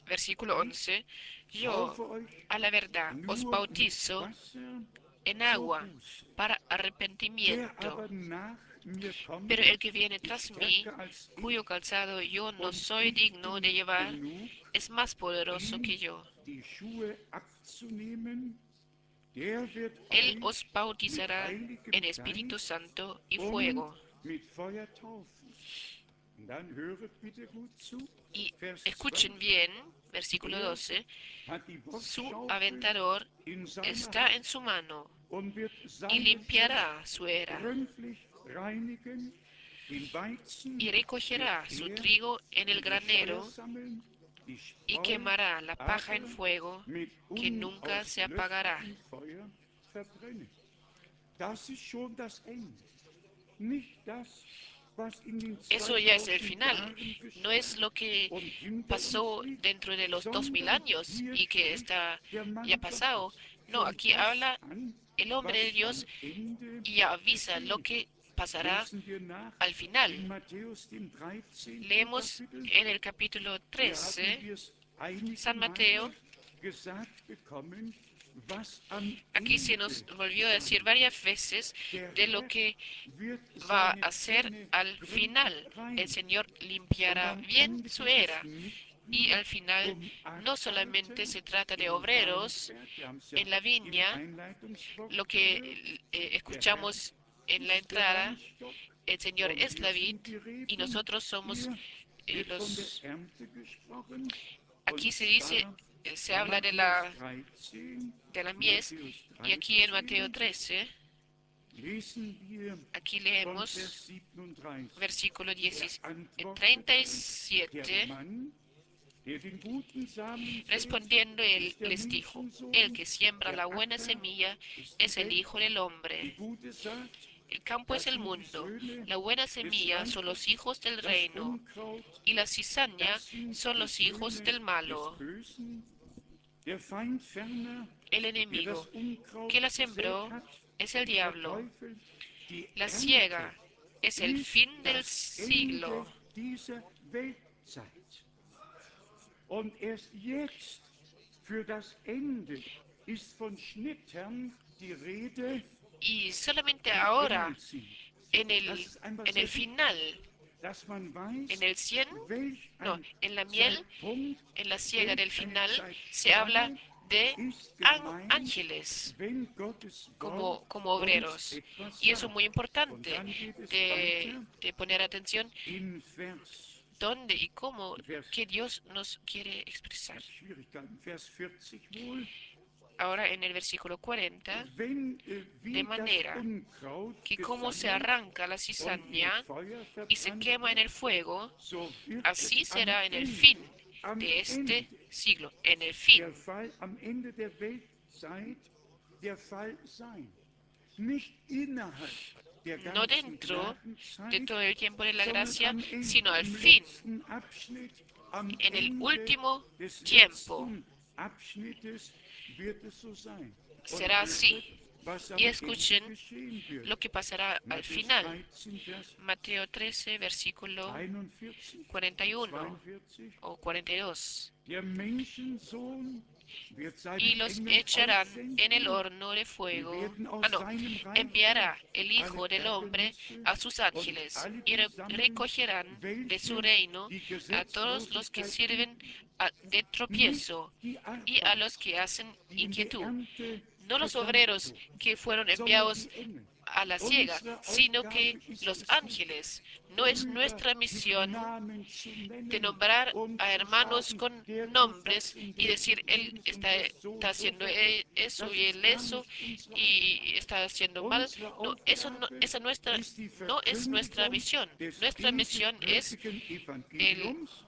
Speaker 2: Versículo
Speaker 1: Ich
Speaker 2: 11. Yo,
Speaker 1: taufe euch
Speaker 2: a la verdad, os
Speaker 1: nur mit
Speaker 2: bautizo
Speaker 1: Wasser
Speaker 2: en
Speaker 1: zur
Speaker 2: agua
Speaker 1: Buße.
Speaker 2: para
Speaker 1: Der
Speaker 2: arrepentimiento.
Speaker 1: aber nach mir
Speaker 2: Pero
Speaker 1: kommt,
Speaker 2: el que viene
Speaker 1: ist
Speaker 2: tras mí,
Speaker 1: stärker als
Speaker 2: cuyo
Speaker 1: ich,
Speaker 2: calzado yo no
Speaker 1: und
Speaker 2: soy
Speaker 1: ich
Speaker 2: digno
Speaker 1: bin
Speaker 2: de
Speaker 1: nicht
Speaker 2: llevar,
Speaker 1: genug,
Speaker 2: es más poderoso que
Speaker 1: ihm
Speaker 2: yo.
Speaker 1: die Schuhe abzunehmen. Der wird
Speaker 2: Él os
Speaker 1: euch mit
Speaker 2: bautizará en
Speaker 1: Heiligem
Speaker 2: Espíritu
Speaker 1: Geist
Speaker 2: Santo y
Speaker 1: und
Speaker 2: fuego.
Speaker 1: mit Feuer taufen. Und dann höret bitte gut zu,
Speaker 2: Y
Speaker 1: Vers 12.
Speaker 2: escuchen bien, versículo
Speaker 1: Er
Speaker 2: 12,
Speaker 1: hat die
Speaker 2: su
Speaker 1: Wortschaufel
Speaker 2: aventador
Speaker 1: in seiner
Speaker 2: está
Speaker 1: Hand
Speaker 2: en su mano
Speaker 1: und wird
Speaker 2: y
Speaker 1: seine Felder
Speaker 2: limpiará su era
Speaker 1: gründlich reinigen, den Weizen
Speaker 2: y
Speaker 1: wird
Speaker 2: recogerá su
Speaker 1: er
Speaker 2: trigo en el
Speaker 1: in das Feuer
Speaker 2: granero
Speaker 1: sammeln, die
Speaker 2: y
Speaker 1: Spreu
Speaker 2: quemará la paja en
Speaker 1: aber
Speaker 2: fuego
Speaker 1: mit
Speaker 2: que nunca se apagará.
Speaker 1: unauslöschlichem Feuer verbrennen. Das ist schon das Ende. Nicht das, was in den
Speaker 2: Eso ya es el
Speaker 1: 2000
Speaker 2: final,
Speaker 1: Jahren
Speaker 2: no es
Speaker 1: geschah
Speaker 2: lo que
Speaker 1: und hinter uns
Speaker 2: pasó
Speaker 1: liegt,
Speaker 2: dentro de los 2000
Speaker 1: sondern
Speaker 2: años
Speaker 1: hier
Speaker 2: y que
Speaker 1: spricht
Speaker 2: está
Speaker 1: der
Speaker 2: ya
Speaker 1: Mann
Speaker 2: pasado.
Speaker 1: Gottes
Speaker 2: No,
Speaker 1: von
Speaker 2: aquí
Speaker 1: das
Speaker 2: habla
Speaker 1: an,
Speaker 2: el hombre de
Speaker 1: was am
Speaker 2: Dios
Speaker 1: Ende
Speaker 2: y avisa lo
Speaker 1: geschehen
Speaker 2: que
Speaker 1: wird.
Speaker 2: pasará
Speaker 1: Lesen wir nach
Speaker 2: al final.
Speaker 1: in Matthäus dem 13.
Speaker 2: Leemos
Speaker 1: Kapitel.
Speaker 2: en el capítulo
Speaker 1: Hier haben
Speaker 2: 13,
Speaker 1: wir es einige
Speaker 2: San Mateo.
Speaker 1: Male gesagt bekommen, was am
Speaker 2: Aquí se nos
Speaker 1: Ende
Speaker 2: volvió a decir
Speaker 1: sein
Speaker 2: varias veces
Speaker 1: wird. Der
Speaker 2: de lo
Speaker 1: Herr
Speaker 2: que
Speaker 1: wird
Speaker 2: va a
Speaker 1: seine
Speaker 2: hacer
Speaker 1: Zähne
Speaker 2: al
Speaker 1: gründlich
Speaker 2: final. El
Speaker 1: reinigen.
Speaker 2: Señor
Speaker 1: Und
Speaker 2: limpiará
Speaker 1: am
Speaker 2: bien
Speaker 1: Ende
Speaker 2: su
Speaker 1: geht es
Speaker 2: era.
Speaker 1: nicht
Speaker 2: Y
Speaker 1: nur
Speaker 2: al final
Speaker 1: um
Speaker 2: no solamente
Speaker 1: Arbeiter
Speaker 2: se trata de
Speaker 1: im
Speaker 2: obreros
Speaker 1: Weinberg, wir haben es ja
Speaker 2: en la
Speaker 1: im
Speaker 2: viña,
Speaker 1: Einleitungswort
Speaker 2: lo
Speaker 1: gehört,
Speaker 2: que
Speaker 1: der Herr
Speaker 2: escuchamos en la
Speaker 1: ist der
Speaker 2: entrada,
Speaker 1: Weinstock
Speaker 2: el Señor
Speaker 1: und
Speaker 2: es
Speaker 1: wir
Speaker 2: la vid
Speaker 1: sind die
Speaker 2: y
Speaker 1: Reben.
Speaker 2: nosotros somos
Speaker 1: Hier wird von der
Speaker 2: los...
Speaker 1: Ernte gesprochen
Speaker 2: Aquí
Speaker 1: und
Speaker 2: se dice,
Speaker 1: zwar
Speaker 2: se habla
Speaker 1: Matthäus 13,
Speaker 2: de la mies
Speaker 1: Matthäus
Speaker 2: y aquí en Mateo
Speaker 1: 13
Speaker 2: 13,
Speaker 1: lesen wir
Speaker 2: aquí
Speaker 1: von
Speaker 2: leemos
Speaker 1: Vers 37.
Speaker 2: versículo
Speaker 1: Er antwortete, der
Speaker 2: 37.
Speaker 1: Mann, der den guten Samen sät,
Speaker 2: Respondiendo él
Speaker 1: ist der
Speaker 2: les dijo, el
Speaker 1: Menschensohn,
Speaker 2: que siembra
Speaker 1: der
Speaker 2: la buena
Speaker 1: Acker
Speaker 2: semilla
Speaker 1: ist die
Speaker 2: es el
Speaker 1: Welt,
Speaker 2: Hijo del
Speaker 1: die
Speaker 2: Hombre.
Speaker 1: gute Saat,
Speaker 2: El campo es
Speaker 1: das
Speaker 2: el
Speaker 1: sind die
Speaker 2: mundo,
Speaker 1: Söhne
Speaker 2: la buena
Speaker 1: des
Speaker 2: semilla son los
Speaker 1: Reiches,
Speaker 2: hijos del
Speaker 1: das
Speaker 2: reino
Speaker 1: Unkraut,
Speaker 2: y la cizaña
Speaker 1: das sind
Speaker 2: son
Speaker 1: die
Speaker 2: los hijos
Speaker 1: Söhne
Speaker 2: del
Speaker 1: des
Speaker 2: malo.
Speaker 1: Bösen, der Feind ferner,
Speaker 2: El
Speaker 1: der das
Speaker 2: enemigo
Speaker 1: Unkraut
Speaker 2: que la
Speaker 1: gesät
Speaker 2: sembró
Speaker 1: hat,
Speaker 2: es el
Speaker 1: der
Speaker 2: diablo.
Speaker 1: Teufel, die
Speaker 2: La
Speaker 1: Ernte
Speaker 2: ciega es el
Speaker 1: ist
Speaker 2: fin del
Speaker 1: das Ende
Speaker 2: siglo.
Speaker 1: dieser Weltzeit. Und erst jetzt, für das Ende, ist von Schnittern die Rede,
Speaker 2: Y solamente
Speaker 1: die
Speaker 2: ahora,
Speaker 1: Engel sind.
Speaker 2: en
Speaker 1: Das
Speaker 2: el,
Speaker 1: ist einfach
Speaker 2: en el
Speaker 1: sehr wichtig,
Speaker 2: final,
Speaker 1: dass man
Speaker 2: en
Speaker 1: weiß,
Speaker 2: el 100,
Speaker 1: welch
Speaker 2: no,
Speaker 1: ein
Speaker 2: en la miel,
Speaker 1: Zeitpunkt,
Speaker 2: en la siega
Speaker 1: welch
Speaker 2: del
Speaker 1: eine
Speaker 2: final, se habla
Speaker 1: Zeitspanne
Speaker 2: de
Speaker 1: ist gemeint,
Speaker 2: ángeles
Speaker 1: wenn Gottes Wort
Speaker 2: como
Speaker 1: uns
Speaker 2: obreros.
Speaker 1: etwas
Speaker 2: Y eso es
Speaker 1: sagt.
Speaker 2: muy
Speaker 1: Und
Speaker 2: importante
Speaker 1: dann geht es
Speaker 2: de,
Speaker 1: weiter
Speaker 2: de poner atención
Speaker 1: in Vers,
Speaker 2: dónde y cómo
Speaker 1: in Vers,
Speaker 2: que Dios nos quiere
Speaker 1: ich
Speaker 2: expresar.
Speaker 1: habe Schwierigkeiten, Vers 40 wohl,
Speaker 2: Ahora en el versículo 40,
Speaker 1: wenn
Speaker 2: de
Speaker 1: wie das
Speaker 2: manera
Speaker 1: Unkraut
Speaker 2: que como se
Speaker 1: gesammelt
Speaker 2: arranca la
Speaker 1: und im
Speaker 2: cizaña
Speaker 1: Feuer
Speaker 2: y se
Speaker 1: verbrannt
Speaker 2: quema en
Speaker 1: wird,
Speaker 2: el fuego,
Speaker 1: so wird
Speaker 2: así
Speaker 1: es
Speaker 2: será en el fin
Speaker 1: Am
Speaker 2: de este
Speaker 1: Ende
Speaker 2: siglo, en el fin,
Speaker 1: der Fall, am Ende der Weltzeit der Fall sein. Nicht innerhalb der
Speaker 2: no
Speaker 1: ganzen
Speaker 2: dentro de
Speaker 1: Gnadenzeit,
Speaker 2: todo el tiempo de la
Speaker 1: sondern
Speaker 2: gracia,
Speaker 1: am Ende,
Speaker 2: sino al
Speaker 1: im
Speaker 2: fin,
Speaker 1: letzten Abschnitt, am
Speaker 2: en el
Speaker 1: Ende
Speaker 2: último
Speaker 1: des
Speaker 2: tiempo.
Speaker 1: letzten Abschnittes wird es so sein. Und
Speaker 2: Será
Speaker 1: höret,
Speaker 2: así.
Speaker 1: was
Speaker 2: Y
Speaker 1: am Ende
Speaker 2: escuchen
Speaker 1: geschehen wird.
Speaker 2: lo que pasará al
Speaker 1: Matthäus
Speaker 2: final.
Speaker 1: 13, Vers
Speaker 2: Mateo 13, versículo
Speaker 1: 41,
Speaker 2: 41
Speaker 1: 42.
Speaker 2: o 42.
Speaker 1: Der Menschensohn wird
Speaker 2: Y
Speaker 1: seine
Speaker 2: los
Speaker 1: Engel
Speaker 2: echarán en el
Speaker 1: aussenden.
Speaker 2: horno de
Speaker 1: Die
Speaker 2: fuego.
Speaker 1: werden
Speaker 2: Ah,
Speaker 1: aus
Speaker 2: no.
Speaker 1: seinem Reichtum
Speaker 2: Enviará el
Speaker 1: alle
Speaker 2: Hijo del Hombre
Speaker 1: Erdnüsse
Speaker 2: a sus
Speaker 1: und
Speaker 2: ángeles
Speaker 1: alle
Speaker 2: y
Speaker 1: die sammeln,
Speaker 2: recogerán de su
Speaker 1: welche
Speaker 2: reino
Speaker 1: die
Speaker 2: a todos los que
Speaker 1: Gesetzlosigkeit
Speaker 2: sirven
Speaker 1: üben.
Speaker 2: de
Speaker 1: Nicht
Speaker 2: tropiezo
Speaker 1: die
Speaker 2: y a los
Speaker 1: Arbeiter,
Speaker 2: que hacen
Speaker 1: die in die
Speaker 2: inquietud.
Speaker 1: Ernte
Speaker 2: No los
Speaker 1: versandt
Speaker 2: obreros
Speaker 1: wurden,
Speaker 2: que fueron
Speaker 1: sondern
Speaker 2: enviados
Speaker 1: die Engel.
Speaker 2: a la ciega,
Speaker 1: Unsere
Speaker 2: sino que
Speaker 1: Aufgabe ist
Speaker 2: los
Speaker 1: es nicht,
Speaker 2: ángeles. No es
Speaker 1: Brüder
Speaker 2: nuestra
Speaker 1: mit
Speaker 2: misión
Speaker 1: Namen zu
Speaker 2: de
Speaker 1: nennen
Speaker 2: nombrar
Speaker 1: und
Speaker 2: a
Speaker 1: zu
Speaker 2: hermanos
Speaker 1: sagen,
Speaker 2: con
Speaker 1: der tut das
Speaker 2: nombres
Speaker 1: und
Speaker 2: y
Speaker 1: der
Speaker 2: decir,
Speaker 1: tut
Speaker 2: él
Speaker 1: jenes und
Speaker 2: está,
Speaker 1: wird so
Speaker 2: está
Speaker 1: und so
Speaker 2: haciendo
Speaker 1: verfolgt.
Speaker 2: eso
Speaker 1: Das
Speaker 2: y
Speaker 1: ist
Speaker 2: él
Speaker 1: gar
Speaker 2: eso
Speaker 1: nicht unsere
Speaker 2: y
Speaker 1: Aufgabe.
Speaker 2: está haciendo mal.
Speaker 1: Unsere
Speaker 2: No,
Speaker 1: Aufgabe ist die
Speaker 2: no es nuestra
Speaker 1: Verkündigung
Speaker 2: misión.
Speaker 1: des
Speaker 2: Nuestra misión es
Speaker 1: gegenwärtigen
Speaker 2: el,
Speaker 1: Evangeliums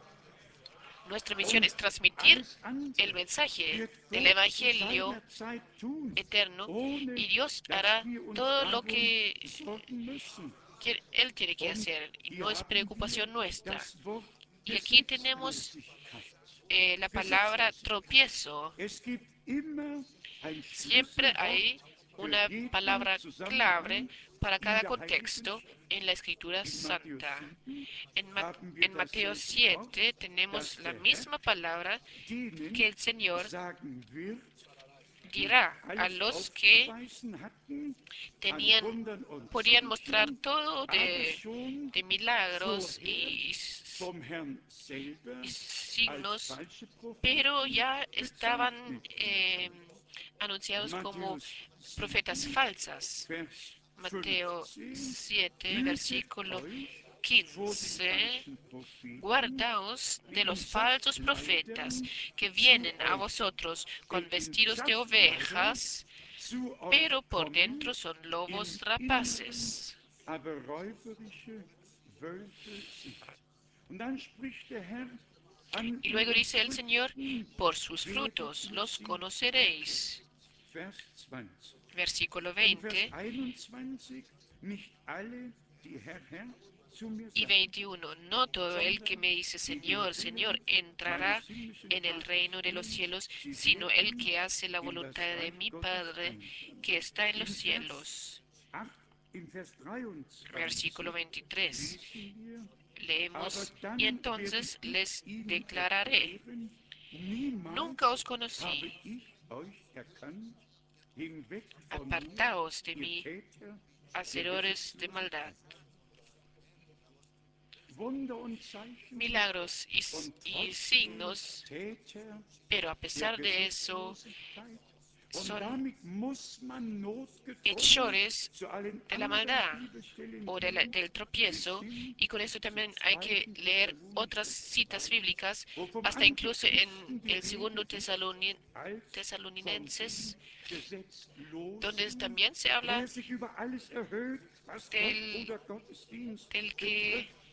Speaker 2: nuestra misión
Speaker 1: und
Speaker 2: es transmitir
Speaker 1: alles andere
Speaker 2: el mensaje
Speaker 1: wird
Speaker 2: del
Speaker 1: Gott zu
Speaker 2: Evangelio
Speaker 1: seiner Zeit tun,
Speaker 2: eterno
Speaker 1: ohne
Speaker 2: y Dios
Speaker 1: dass
Speaker 2: hará
Speaker 1: wir uns
Speaker 2: todo lo
Speaker 1: darum
Speaker 2: que
Speaker 1: sorgen müssen.
Speaker 2: Él tiene que
Speaker 1: Und
Speaker 2: hacer y
Speaker 1: hier
Speaker 2: no es
Speaker 1: haben wir
Speaker 2: preocupación nuestra.
Speaker 1: das Wort
Speaker 2: Y aquí tenemos
Speaker 1: Gesetzlosigkeit.
Speaker 2: la palabra
Speaker 1: Gesetzlosigkeit.
Speaker 2: tropiezo.
Speaker 1: Es gibt immer ein
Speaker 2: Siempre
Speaker 1: Schlüsselwort
Speaker 2: hay
Speaker 1: für
Speaker 2: una
Speaker 1: jeden
Speaker 2: palabra clave
Speaker 1: Zusammenhang
Speaker 2: para
Speaker 1: In
Speaker 2: cada
Speaker 1: der Heiligen
Speaker 2: contexto
Speaker 1: Schrift.
Speaker 2: en la Escritura
Speaker 1: In Matthäus
Speaker 2: Santa.
Speaker 1: 7
Speaker 2: En,
Speaker 1: haben wir
Speaker 2: en Mateo
Speaker 1: dasselbe Wort,
Speaker 2: 7 tenemos
Speaker 1: dass
Speaker 2: la
Speaker 1: der Herr
Speaker 2: misma palabra que
Speaker 1: denen
Speaker 2: el Señor
Speaker 1: sagen wird, die
Speaker 2: dirá a
Speaker 1: alles
Speaker 2: los que
Speaker 1: aufzuweisen hatten an
Speaker 2: tenían,
Speaker 1: Wundern und
Speaker 2: podían mostrar
Speaker 1: Zeichen,
Speaker 2: todo
Speaker 1: aber schon
Speaker 2: de milagros
Speaker 1: vorher vom Herrn
Speaker 2: y
Speaker 1: selber als
Speaker 2: signos,
Speaker 1: falsche
Speaker 2: pero
Speaker 1: Propheten
Speaker 2: ya estaban
Speaker 1: bezeichnet.
Speaker 2: anunciados como
Speaker 1: Matthäus
Speaker 2: profetas
Speaker 1: 7,
Speaker 2: falsas.
Speaker 1: Vers
Speaker 2: Mateo
Speaker 1: 15,
Speaker 2: 7,
Speaker 1: hütet
Speaker 2: versículo
Speaker 1: euch vor den
Speaker 2: 15.
Speaker 1: falschen Propheten,
Speaker 2: Guardaos
Speaker 1: die
Speaker 2: de
Speaker 1: in
Speaker 2: los falsos profetas
Speaker 1: Sachtkleidern
Speaker 2: que
Speaker 1: zu
Speaker 2: vienen a
Speaker 1: euch,
Speaker 2: vosotros con
Speaker 1: in
Speaker 2: vestidos de
Speaker 1: Schafskleidern
Speaker 2: ovejas,
Speaker 1: zu euch
Speaker 2: pero por
Speaker 1: kommen,
Speaker 2: dentro son
Speaker 1: im
Speaker 2: lobos
Speaker 1: Inneren
Speaker 2: rapaces.
Speaker 1: aber räuberische Wölfe sind. Und dann spricht der Herr, an
Speaker 2: Y luego
Speaker 1: ihren
Speaker 2: dice el Señor,
Speaker 1: Früchten
Speaker 2: por sus
Speaker 1: werdet
Speaker 2: frutos
Speaker 1: ihr
Speaker 2: los
Speaker 1: sie
Speaker 2: conoceréis.
Speaker 1: erkennen. Vers 20.
Speaker 2: Versículo
Speaker 1: Und Vers
Speaker 2: 20
Speaker 1: 21, nicht alle, die Herr, Herr zu mir
Speaker 2: y
Speaker 1: sagen,
Speaker 2: 21. No todo el que
Speaker 1: sondern
Speaker 2: me dice
Speaker 1: die den
Speaker 2: Señor, Señor,
Speaker 1: Willen
Speaker 2: entrará
Speaker 1: meines himmlischen
Speaker 2: en el
Speaker 1: Vaters
Speaker 2: reino de los
Speaker 1: tun,
Speaker 2: cielos,
Speaker 1: sie
Speaker 2: sino el
Speaker 1: werden
Speaker 2: que hace la
Speaker 1: in
Speaker 2: voluntad
Speaker 1: das
Speaker 2: de
Speaker 1: Reich
Speaker 2: mi
Speaker 1: Gottes
Speaker 2: Padre
Speaker 1: einkommen.
Speaker 2: que está en los
Speaker 1: In Vers
Speaker 2: cielos.
Speaker 1: 8, in Vers
Speaker 2: Versículo
Speaker 1: 23
Speaker 2: 23.
Speaker 1: lesen wir, aber
Speaker 2: Leemos, y
Speaker 1: dann werde
Speaker 2: entonces
Speaker 1: ich
Speaker 2: les
Speaker 1: ihnen
Speaker 2: declararé,
Speaker 1: erklären,
Speaker 2: nunca
Speaker 1: niemals
Speaker 2: os conocí,
Speaker 1: habe ich euch erkannt, hinweg von mir,
Speaker 2: apartaos de
Speaker 1: ihr
Speaker 2: mí,
Speaker 1: Täter der
Speaker 2: hacedores de maldad.
Speaker 1: Gesetzlosigkeit. Wunder und Zeichen
Speaker 2: Milagros
Speaker 1: und
Speaker 2: y
Speaker 1: trotzdem
Speaker 2: signos,
Speaker 1: Täter
Speaker 2: pero a
Speaker 1: der
Speaker 2: pesar de eso
Speaker 1: Gesetzlosigkeit. Und
Speaker 2: son
Speaker 1: damit muss man notgedrungen
Speaker 2: hechores
Speaker 1: zu allen
Speaker 2: de la
Speaker 1: anderen
Speaker 2: maldad
Speaker 1: Bibelstellen
Speaker 2: o
Speaker 1: gehen.
Speaker 2: del
Speaker 1: Wir
Speaker 2: tropiezo,
Speaker 1: sind
Speaker 2: y con eso
Speaker 1: zu
Speaker 2: también hay que
Speaker 1: 2.
Speaker 2: leer otras
Speaker 1: Thessalonicher
Speaker 2: citas
Speaker 1: 2,
Speaker 2: bíblicas,
Speaker 1: wo vom
Speaker 2: hasta incluso en
Speaker 1: Antichristen die
Speaker 2: el
Speaker 1: Rede
Speaker 2: segundo
Speaker 1: ist, als von
Speaker 2: tesalonicenses,
Speaker 1: dem
Speaker 2: donde
Speaker 1: Gesetzlosen,
Speaker 2: también se habla
Speaker 1: der sich über alles erhöht, was Gott
Speaker 2: del,
Speaker 1: oder Gottesdienst
Speaker 2: del que
Speaker 1: betrifft,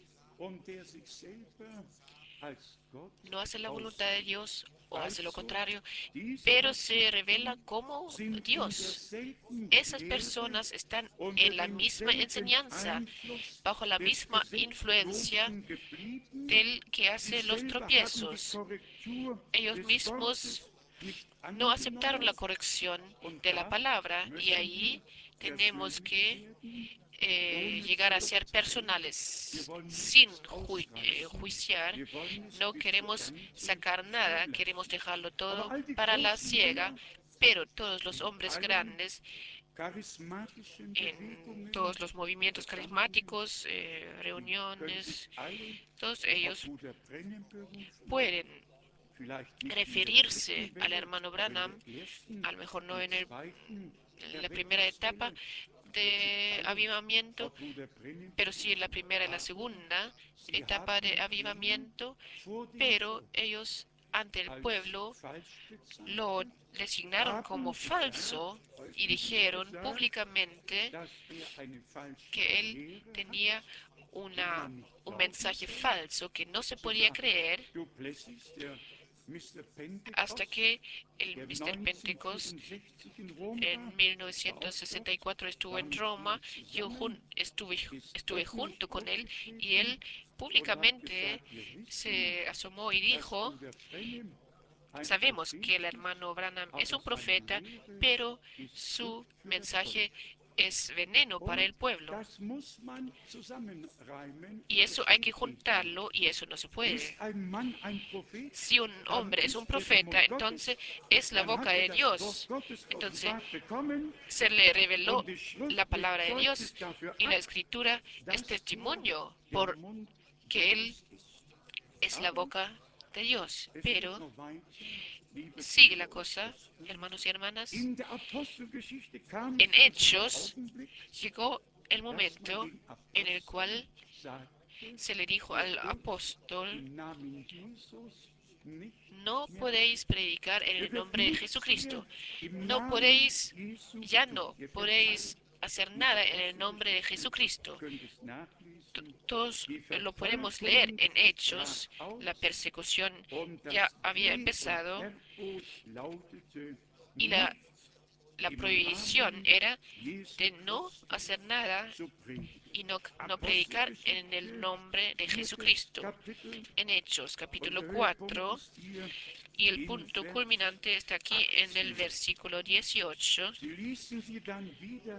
Speaker 1: und der sich selber als Gott
Speaker 2: no hace la voluntad de
Speaker 1: ausgibt.
Speaker 2: Dios o hace lo
Speaker 1: Also,
Speaker 2: contrario,
Speaker 1: diese
Speaker 2: pero se revela
Speaker 1: Herrschaften
Speaker 2: como
Speaker 1: sind in
Speaker 2: Dios.
Speaker 1: derselben
Speaker 2: Esas
Speaker 1: Lehre
Speaker 2: personas están
Speaker 1: unter
Speaker 2: en la misma
Speaker 1: demselben
Speaker 2: enseñanza,
Speaker 1: Einfluss
Speaker 2: bajo la
Speaker 1: des
Speaker 2: misma influencia
Speaker 1: Gesetzlosen geblieben.
Speaker 2: del que
Speaker 1: Sie
Speaker 2: hace los
Speaker 1: selber haben die
Speaker 2: tropiezos.
Speaker 1: Korrektur
Speaker 2: Ellos
Speaker 1: des
Speaker 2: mismos
Speaker 1: Wortes nicht
Speaker 2: no aceptaron la
Speaker 1: angenommen
Speaker 2: corrección
Speaker 1: und
Speaker 2: de la
Speaker 1: da
Speaker 2: palabra y
Speaker 1: müssen wir
Speaker 2: ahí tenemos
Speaker 1: persönlich
Speaker 2: que
Speaker 1: werden, ohne
Speaker 2: llegar
Speaker 1: zu
Speaker 2: a ser
Speaker 1: urteilen. Wir
Speaker 2: personales,
Speaker 1: wollen
Speaker 2: sin
Speaker 1: nichts ausreißen,
Speaker 2: juiciar.
Speaker 1: wir wollen es
Speaker 2: No
Speaker 1: bis zu
Speaker 2: queremos
Speaker 1: Ende
Speaker 2: sacar nada, queremos
Speaker 1: zulassen.
Speaker 2: dejarlo
Speaker 1: Aber
Speaker 2: todo
Speaker 1: all die
Speaker 2: para la
Speaker 1: großen
Speaker 2: ciega,
Speaker 1: Männer
Speaker 2: pero todos los
Speaker 1: in
Speaker 2: hombres
Speaker 1: allen
Speaker 2: grandes,
Speaker 1: charismatischen
Speaker 2: en
Speaker 1: Bewegungen,
Speaker 2: todos los movimientos
Speaker 1: Versammlungen,
Speaker 2: carismáticos,
Speaker 1: die können sich
Speaker 2: reuniones,
Speaker 1: alle
Speaker 2: todos
Speaker 1: auf
Speaker 2: ellos
Speaker 1: Bruder Brennan berufen,
Speaker 2: pueden
Speaker 1: vielleicht nicht in der
Speaker 2: referirse
Speaker 1: dritten
Speaker 2: al
Speaker 1: Welle,
Speaker 2: hermano
Speaker 1: aber in
Speaker 2: Branham,
Speaker 1: der ersten
Speaker 2: a lo mejor no
Speaker 1: und
Speaker 2: en,
Speaker 1: zweiten
Speaker 2: en la primera etapa
Speaker 1: Erweckungswelle, wo sich
Speaker 2: de
Speaker 1: alle
Speaker 2: avivamiento,
Speaker 1: auf Bruder Brennan
Speaker 2: pero sí en la
Speaker 1: berufen,
Speaker 2: primera y la
Speaker 1: aber
Speaker 2: segunda
Speaker 1: sie
Speaker 2: etapa de
Speaker 1: haben ihn
Speaker 2: avivamiento,
Speaker 1: vor dem
Speaker 2: pero
Speaker 1: Volk
Speaker 2: ellos ante el
Speaker 1: als
Speaker 2: pueblo
Speaker 1: falsch
Speaker 2: lo
Speaker 1: bezeichnet,
Speaker 2: designaron como
Speaker 1: haben gesagt,
Speaker 2: falso y
Speaker 1: öffentlich
Speaker 2: dijeron
Speaker 1: gesagt,
Speaker 2: públicamente
Speaker 1: dass er eine falsche
Speaker 2: que él
Speaker 1: Lehre hat,
Speaker 2: tenía
Speaker 1: die man nicht
Speaker 2: un
Speaker 1: glauben
Speaker 2: mensaje
Speaker 1: soll.
Speaker 2: falso que no se podía
Speaker 1: Sogar
Speaker 2: creer
Speaker 1: Du Plessis, der Mr.
Speaker 2: hasta
Speaker 1: Pentecost,
Speaker 2: que el
Speaker 1: der
Speaker 2: Mr. Pentecost
Speaker 1: 1964 in Rom war,
Speaker 2: en
Speaker 1: war auch dort,
Speaker 2: 1964 estuvo en
Speaker 1: waren
Speaker 2: Roma,
Speaker 1: wir zusammen, ist
Speaker 2: estuve junto
Speaker 1: öffentlich
Speaker 2: con él y
Speaker 1: aufgetreten
Speaker 2: él
Speaker 1: und hat
Speaker 2: públicamente
Speaker 1: gesagt, wir wissen,
Speaker 2: se asomó y
Speaker 1: dass
Speaker 2: dijo,
Speaker 1: Bruder Brennan ein
Speaker 2: sabemos
Speaker 1: Prophet
Speaker 2: que el
Speaker 1: ist,
Speaker 2: hermano Branham es
Speaker 1: aber
Speaker 2: un
Speaker 1: seine
Speaker 2: profeta,
Speaker 1: Lehre
Speaker 2: pero
Speaker 1: ist
Speaker 2: su
Speaker 1: Gift für das Volk.
Speaker 2: mensaje es veneno para
Speaker 1: Und
Speaker 2: el pueblo.
Speaker 1: das muss man zusammenreimen
Speaker 2: Y
Speaker 1: und
Speaker 2: eso hay
Speaker 1: versteht
Speaker 2: que
Speaker 1: geht nicht.
Speaker 2: juntarlo y eso no se puede.
Speaker 1: Ist ein Mann ein Prophet,
Speaker 2: Si un
Speaker 1: dann
Speaker 2: hombre es un
Speaker 1: ist er der
Speaker 2: profeta,
Speaker 1: Mund Gottes,
Speaker 2: entonces es la
Speaker 1: dann
Speaker 2: boca
Speaker 1: hat er
Speaker 2: de
Speaker 1: das Wort
Speaker 2: Dios.
Speaker 1: Gottes
Speaker 2: Entonces
Speaker 1: geoffenbart bekommen
Speaker 2: se le reveló
Speaker 1: und die
Speaker 2: la
Speaker 1: Schrift legt
Speaker 2: palabra de Dios
Speaker 1: Zeugnis dafür
Speaker 2: y
Speaker 1: ab,
Speaker 2: la escritura es
Speaker 1: dass er
Speaker 2: testimonio
Speaker 1: der
Speaker 2: por
Speaker 1: Mund
Speaker 2: que Él
Speaker 1: Gottes ist.
Speaker 2: es la
Speaker 1: Aber
Speaker 2: boca de Dios.
Speaker 1: es geht
Speaker 2: Pero
Speaker 1: noch weiter, liebe
Speaker 2: sigue
Speaker 1: Brüder
Speaker 2: la
Speaker 1: und
Speaker 2: cosa,
Speaker 1: Schwestern.
Speaker 2: hermanos y hermanas.
Speaker 1: In der Apostelgeschichte kam
Speaker 2: En
Speaker 1: es zu diesem
Speaker 2: Hechos
Speaker 1: Augenblick,
Speaker 2: llegó el
Speaker 1: dass man
Speaker 2: momento
Speaker 1: den
Speaker 2: en el
Speaker 1: Aposteln
Speaker 2: cual
Speaker 1: sagte,
Speaker 2: se le dijo
Speaker 1: ihr
Speaker 2: al
Speaker 1: dürft
Speaker 2: apóstol,
Speaker 1: im Namen Jesus nicht
Speaker 2: no
Speaker 1: mehr
Speaker 2: podéis
Speaker 1: predigen.
Speaker 2: predicar en
Speaker 1: Ihr
Speaker 2: el
Speaker 1: dürft
Speaker 2: nombre de
Speaker 1: nichts mehr
Speaker 2: Jesucristo.
Speaker 1: im
Speaker 2: No
Speaker 1: Namen
Speaker 2: podéis,
Speaker 1: Jesu
Speaker 2: ya
Speaker 1: tun.
Speaker 2: no
Speaker 1: Ihr findet
Speaker 2: podéis
Speaker 1: alles
Speaker 2: hacer
Speaker 1: in der
Speaker 2: nada en el nombre de
Speaker 1: Apostelgeschichte. Ihr
Speaker 2: Jesucristo.
Speaker 1: könnt es nachlesen.
Speaker 2: Todos
Speaker 1: Die
Speaker 2: lo podemos leer
Speaker 1: Verfolgung
Speaker 2: en
Speaker 1: brach
Speaker 2: Hechos. La
Speaker 1: aus
Speaker 2: persecución
Speaker 1: und
Speaker 2: ya
Speaker 1: das
Speaker 2: había
Speaker 1: Dreh- und
Speaker 2: empezado
Speaker 1: Verbot lautete
Speaker 2: y
Speaker 1: nicht
Speaker 2: la
Speaker 1: im
Speaker 2: prohibición
Speaker 1: Namen
Speaker 2: era
Speaker 1: Jesu
Speaker 2: de no
Speaker 1: Christi
Speaker 2: hacer nada
Speaker 1: zu predigen.
Speaker 2: y no predicar en el
Speaker 1: Apostelgeschichte,
Speaker 2: nombre de
Speaker 1: 4.
Speaker 2: Jesucristo.
Speaker 1: Kapitel,
Speaker 2: En Hechos
Speaker 1: und
Speaker 2: capítulo
Speaker 1: der Höhepunkt
Speaker 2: 4
Speaker 1: ist hier
Speaker 2: y el
Speaker 1: in
Speaker 2: punto
Speaker 1: Vers
Speaker 2: culminante está aquí en el
Speaker 1: 18.
Speaker 2: versículo 18.
Speaker 1: Sie ließen sie dann wieder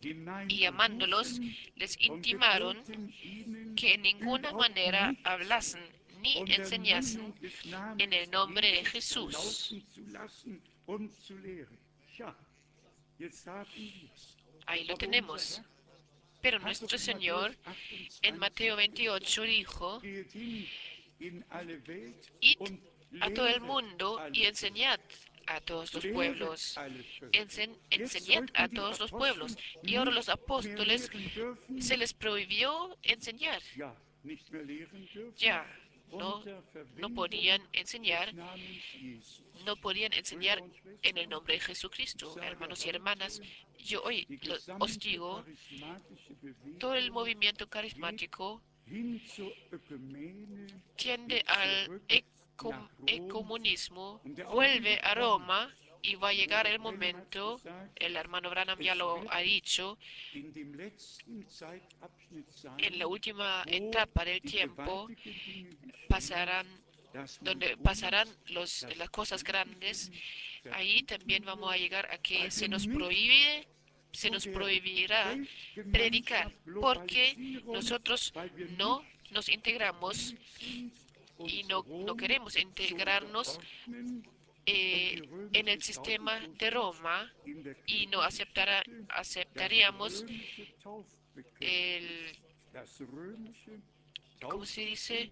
Speaker 2: y amándolos, les intimaron que en ninguna manera hablasen ni enseñasen en el nombre de Jesús. Ahí lo tenemos. Pero nuestro Señor en Mateo 28 dijo, id a todo el mundo y enseñad a todos los pueblos. Enseñad a todos los pueblos. Y ahora los apóstoles se les prohibió enseñar. Ya, no, no podían enseñar, no podían enseñar en el nombre de Jesucristo. Hermanos y hermanas, yo hoy os digo, todo el movimiento carismático tiende al ecumenismo, vuelve a Roma y va a llegar el momento, el hermano Branham ya lo ha dicho, en la última etapa del tiempo pasarán, donde pasarán las cosas grandes, ahí también vamos a llegar a que se nos prohibirá predicar, porque nosotros no nos integramos y no queremos integrarnos en el sistema de Roma y no aceptaríamos el, ¿cómo se dice?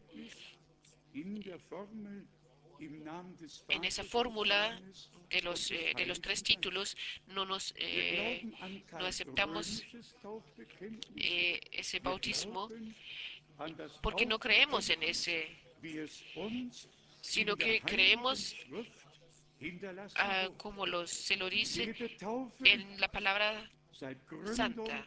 Speaker 2: En esa fórmula de los tres títulos no aceptamos ese bautismo porque no creemos en ese, sino que creemos como se lo dice en la palabra santa.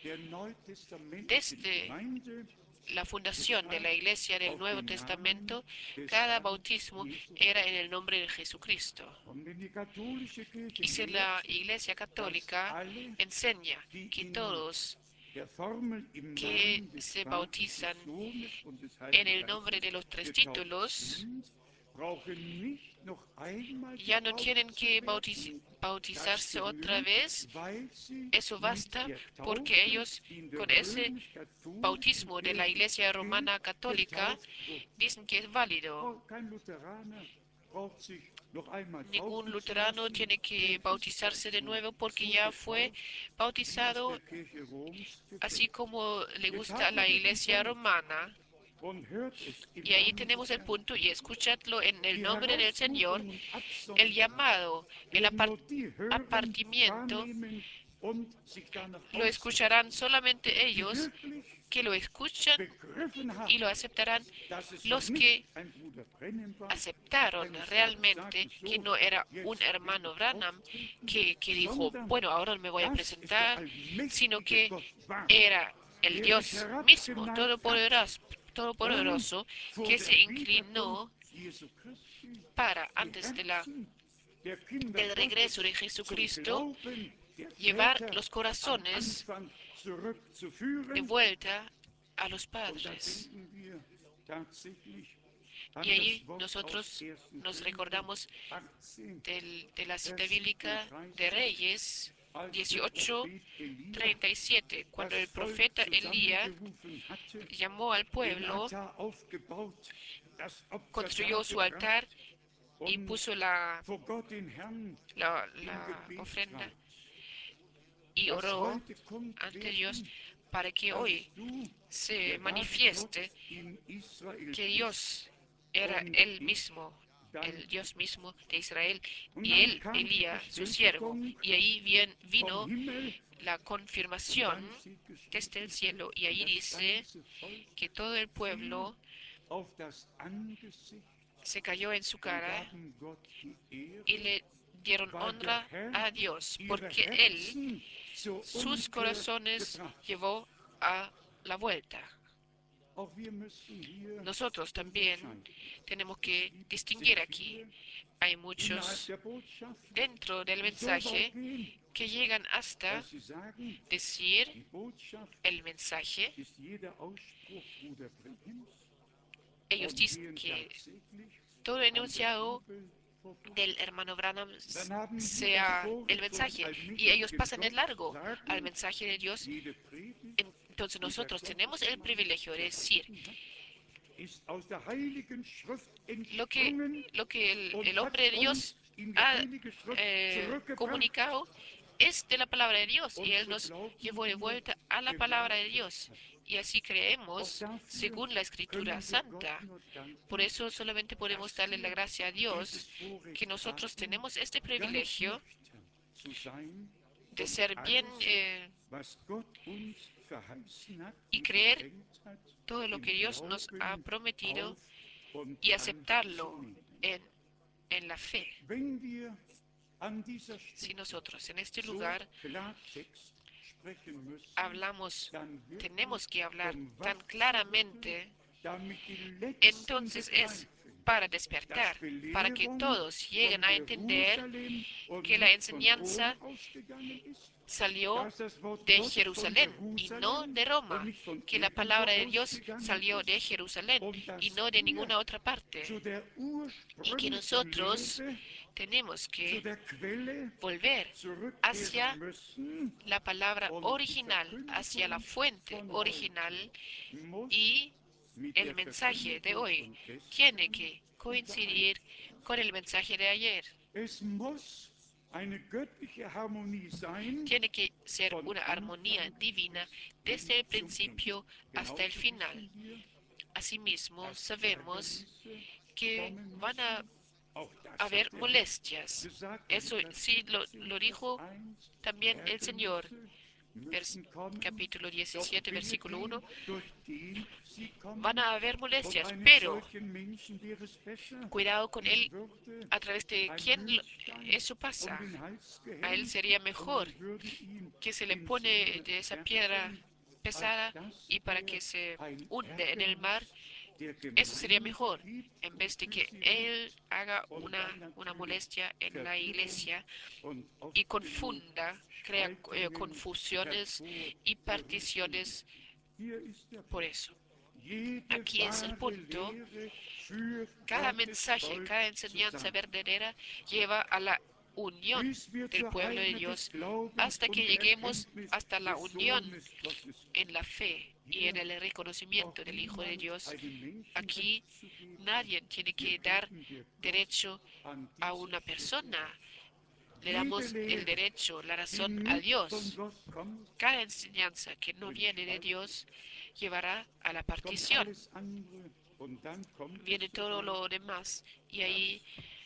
Speaker 2: Desde la fundación de la Iglesia del Nuevo Testamento, cada bautismo era en el nombre de Jesucristo. Y si la Iglesia Católica enseña que todos que se bautizan en el nombre de los tres títulos ya no tienen que bautizarse otra vez, eso basta porque ellos con ese bautismo de la Iglesia Romana Católica dicen que es válido. Ningún luterano tiene que bautizarse de nuevo porque ya fue bautizado así como le gusta a la Iglesia romana. Y ahí tenemos el punto, y escuchadlo en el nombre del Señor, el llamado, el apartimiento, lo escucharán solamente ellos que lo escuchan y lo aceptarán, los que aceptaron realmente que no era un hermano Branham que dijo, bueno, ahora me voy a presentar, sino que era el Dios mismo, todopoderoso, que se inclinó para, antes del regreso de Jesucristo, llevar los corazones de vuelta a los padres. Y ahí nosotros nos recordamos de la cita bíblica de Reyes 18:37, cuando el profeta Elías llamó al pueblo, construyó su altar y puso la ofrenda y oró ante Dios para que hoy se manifieste que Dios era Él mismo, el Dios mismo de Israel, y Él, Elías, su siervo. Y ahí vino la confirmación desde el cielo, y ahí dice que todo el pueblo se cayó en su cara y le dieron honra a Dios, porque Él sus corazones llevó a la vuelta. Nosotros también tenemos que distinguir aquí. Hay muchos dentro del mensaje que llegan hasta decir el mensaje. Ellos dicen que todo enunciado del hermano Branham
Speaker 1: Dann haben wir das
Speaker 2: sea el
Speaker 1: Wort von
Speaker 2: mensaje y ellos
Speaker 1: allmächtigen
Speaker 2: pasan
Speaker 1: Gott
Speaker 2: el largo al
Speaker 1: sagen,
Speaker 2: mensaje de Dios.
Speaker 1: jede Predigt,
Speaker 2: Entonces
Speaker 1: die der
Speaker 2: nosotros tenemos el
Speaker 1: Gottesmann
Speaker 2: privilegio de decir
Speaker 1: gehalten hat, ist aus der Heiligen Schrift
Speaker 2: lo que,
Speaker 1: entsprungen
Speaker 2: lo que
Speaker 1: und
Speaker 2: el
Speaker 1: hat
Speaker 2: hombre de Dios
Speaker 1: uns in die
Speaker 2: ha
Speaker 1: Heilige Schrift zurückgebracht.
Speaker 2: comunicado es de la palabra de Dios y
Speaker 1: Und
Speaker 2: Él
Speaker 1: so
Speaker 2: nos
Speaker 1: glauben
Speaker 2: llevó de
Speaker 1: wir
Speaker 2: vuelta a la palabra de
Speaker 1: gewaltig
Speaker 2: Dios
Speaker 1: fest.
Speaker 2: y así
Speaker 1: Auch
Speaker 2: creemos
Speaker 1: dafür
Speaker 2: según la Escritura
Speaker 1: können wir Gott
Speaker 2: Santa.
Speaker 1: nur
Speaker 2: Por
Speaker 1: danken,
Speaker 2: eso solamente podemos
Speaker 1: dass
Speaker 2: darle la
Speaker 1: wir
Speaker 2: gracia a Dios
Speaker 1: dieses
Speaker 2: que
Speaker 1: Vorrecht
Speaker 2: nosotros
Speaker 1: haben,
Speaker 2: tenemos este
Speaker 1: ganz
Speaker 2: privilegio
Speaker 1: nüchtern zu sein
Speaker 2: de
Speaker 1: und
Speaker 2: ser bien
Speaker 1: alles, was Gott uns verheißen hat
Speaker 2: y
Speaker 1: und
Speaker 2: creer
Speaker 1: geschenkt hat,
Speaker 2: todo lo
Speaker 1: im
Speaker 2: que Dios nos ha
Speaker 1: Glauben
Speaker 2: prometido
Speaker 1: auf und
Speaker 2: y aceptarlo
Speaker 1: anzunehmen.
Speaker 2: en la fe.
Speaker 1: Wenn wir an dieser
Speaker 2: Si
Speaker 1: Stätte
Speaker 2: nosotros en este
Speaker 1: so
Speaker 2: lugar
Speaker 1: Klartext sprechen müssen,
Speaker 2: hablamos,
Speaker 1: dann wirklich,
Speaker 2: tenemos que hablar
Speaker 1: um
Speaker 2: tan
Speaker 1: wach zu rütteln,
Speaker 2: claramente,
Speaker 1: damit die Letzten
Speaker 2: entonces es
Speaker 1: begreifen,
Speaker 2: para
Speaker 1: dass
Speaker 2: despertar, para que
Speaker 1: Belehrung
Speaker 2: todos lleguen
Speaker 1: von
Speaker 2: a entender
Speaker 1: Jerusalem und
Speaker 2: que la
Speaker 1: nicht von Rom
Speaker 2: enseñanza
Speaker 1: ausgegangen ist,
Speaker 2: salió
Speaker 1: dass das Wort
Speaker 2: de
Speaker 1: Gottes von
Speaker 2: Jerusalén y no
Speaker 1: Jerusalem
Speaker 2: de
Speaker 1: und
Speaker 2: Roma,
Speaker 1: nicht von
Speaker 2: que la
Speaker 1: irgendwo
Speaker 2: palabra de Dios
Speaker 1: ausgegangen
Speaker 2: salió de
Speaker 1: ist
Speaker 2: Jerusalén
Speaker 1: und
Speaker 2: y
Speaker 1: dass
Speaker 2: no de
Speaker 1: wir
Speaker 2: ninguna otra
Speaker 1: zu
Speaker 2: parte,
Speaker 1: der
Speaker 2: y que
Speaker 1: ursprünglichen
Speaker 2: nosotros
Speaker 1: Lehre,
Speaker 2: tenemos
Speaker 1: zu
Speaker 2: que
Speaker 1: der Quelle
Speaker 2: volver
Speaker 1: zurückkehren
Speaker 2: hacia
Speaker 1: müssen
Speaker 2: la palabra
Speaker 1: und die
Speaker 2: original, hacia la
Speaker 1: Verkündigung
Speaker 2: fuente
Speaker 1: von
Speaker 2: original,
Speaker 1: heute muss
Speaker 2: y
Speaker 1: mit
Speaker 2: el
Speaker 1: der
Speaker 2: mensaje de
Speaker 1: Verkündigung
Speaker 2: hoy
Speaker 1: von
Speaker 2: tiene
Speaker 1: gestern
Speaker 2: que coincidir
Speaker 1: übereinstimmen.
Speaker 2: con el mensaje de ayer.
Speaker 1: Es muss eine göttliche Harmonie sein,
Speaker 2: Tiene que ser
Speaker 1: von
Speaker 2: una armonía
Speaker 1: Anfang
Speaker 2: divina
Speaker 1: bis hin
Speaker 2: desde el
Speaker 1: zum Ende.
Speaker 2: principio hasta el
Speaker 1: Genauso
Speaker 2: final.
Speaker 1: wissen wir,
Speaker 2: Asimismo,
Speaker 1: dass
Speaker 2: sabemos
Speaker 1: Ärgernisse
Speaker 2: que
Speaker 1: kommen
Speaker 2: van a
Speaker 1: müssen. Auch das
Speaker 2: haber
Speaker 1: hat der Herr
Speaker 2: molestias.
Speaker 1: gesagt,
Speaker 2: Eso
Speaker 1: Lukas
Speaker 2: sí
Speaker 1: 17,
Speaker 2: lo
Speaker 1: Vers
Speaker 2: dijo
Speaker 1: 1,
Speaker 2: también el Señor.
Speaker 1: Ärgernisse müssen kommen,
Speaker 2: Capítulo
Speaker 1: doch
Speaker 2: 17,
Speaker 1: wehe
Speaker 2: versículo
Speaker 1: dem,
Speaker 2: 1.
Speaker 1: durch den sie
Speaker 2: Van
Speaker 1: kommen.
Speaker 2: a haber
Speaker 1: Und
Speaker 2: molestias,
Speaker 1: einem
Speaker 2: pero
Speaker 1: solchen Menschen wäre es besser,
Speaker 2: cuidado con
Speaker 1: ihm
Speaker 2: él
Speaker 1: würde
Speaker 2: a través de
Speaker 1: ein
Speaker 2: quién
Speaker 1: Mühlstein
Speaker 2: eso
Speaker 1: um
Speaker 2: pasa.
Speaker 1: den Hals
Speaker 2: A él
Speaker 1: gehängt
Speaker 2: sería
Speaker 1: und
Speaker 2: mejor
Speaker 1: man würde ihn
Speaker 2: que se le
Speaker 1: ins
Speaker 2: pone
Speaker 1: Meer
Speaker 2: de esa piedra
Speaker 1: werfen, als
Speaker 2: pesada
Speaker 1: dass
Speaker 2: y para
Speaker 1: er
Speaker 2: que se
Speaker 1: ein
Speaker 2: hunde en el mar.
Speaker 1: Ärgernis der
Speaker 2: Eso sería
Speaker 1: Gemeinde
Speaker 2: mejor
Speaker 1: gibt
Speaker 2: en
Speaker 1: und
Speaker 2: vez de
Speaker 1: für
Speaker 2: que
Speaker 1: sie ruft
Speaker 2: él haga
Speaker 1: und dann
Speaker 2: una
Speaker 1: natürlich
Speaker 2: molestia en la
Speaker 1: Verwirrung
Speaker 2: iglesia
Speaker 1: und
Speaker 2: y
Speaker 1: oft genug
Speaker 2: confunda, crea
Speaker 1: Spaltungen
Speaker 2: confusiones y
Speaker 1: hervorrufen.
Speaker 2: particiones.
Speaker 1: Hier ist der
Speaker 2: Por
Speaker 1: Punkt.
Speaker 2: eso,
Speaker 1: Jede
Speaker 2: aquí es el
Speaker 1: wahre
Speaker 2: punto.
Speaker 1: Lehre führt
Speaker 2: Cada
Speaker 1: Gottes
Speaker 2: mensaje,
Speaker 1: Volk
Speaker 2: cada enseñanza
Speaker 1: zusammen,
Speaker 2: verdadera lleva a la unión
Speaker 1: bis wir
Speaker 2: del
Speaker 1: zur
Speaker 2: pueblo de
Speaker 1: Einheit des
Speaker 2: Dios
Speaker 1: Glaubens
Speaker 2: hasta
Speaker 1: und
Speaker 2: que
Speaker 1: der
Speaker 2: lleguemos
Speaker 1: Erkenntnis
Speaker 2: hasta la
Speaker 1: des
Speaker 2: unión
Speaker 1: Sohnes Gottes
Speaker 2: en
Speaker 1: kommen.
Speaker 2: la fe y en
Speaker 1: Hier
Speaker 2: el reconocimiento
Speaker 1: braucht
Speaker 2: del Hijo de
Speaker 1: niemand
Speaker 2: Dios.
Speaker 1: einem Menschen
Speaker 2: Aquí
Speaker 1: Recht zu geben.
Speaker 2: nadie tiene
Speaker 1: Hier
Speaker 2: que dar
Speaker 1: geben wir Gott
Speaker 2: derecho
Speaker 1: an
Speaker 2: a
Speaker 1: dieser
Speaker 2: una
Speaker 1: Stätte
Speaker 2: persona.
Speaker 1: Recht.
Speaker 2: Le
Speaker 1: Jede
Speaker 2: damos el
Speaker 1: Lehre,
Speaker 2: derecho, la
Speaker 1: die
Speaker 2: razón a
Speaker 1: nicht von
Speaker 2: Dios.
Speaker 1: Gott kommt,
Speaker 2: Cada enseñanza que no
Speaker 1: bringt
Speaker 2: viene de
Speaker 1: Spaltung.
Speaker 2: Dios llevará a la
Speaker 1: Kommt
Speaker 2: partición.
Speaker 1: alles andere und dann kommt
Speaker 2: Viene
Speaker 1: es so
Speaker 2: todo
Speaker 1: weit,
Speaker 2: lo demás y
Speaker 1: dass
Speaker 2: ahí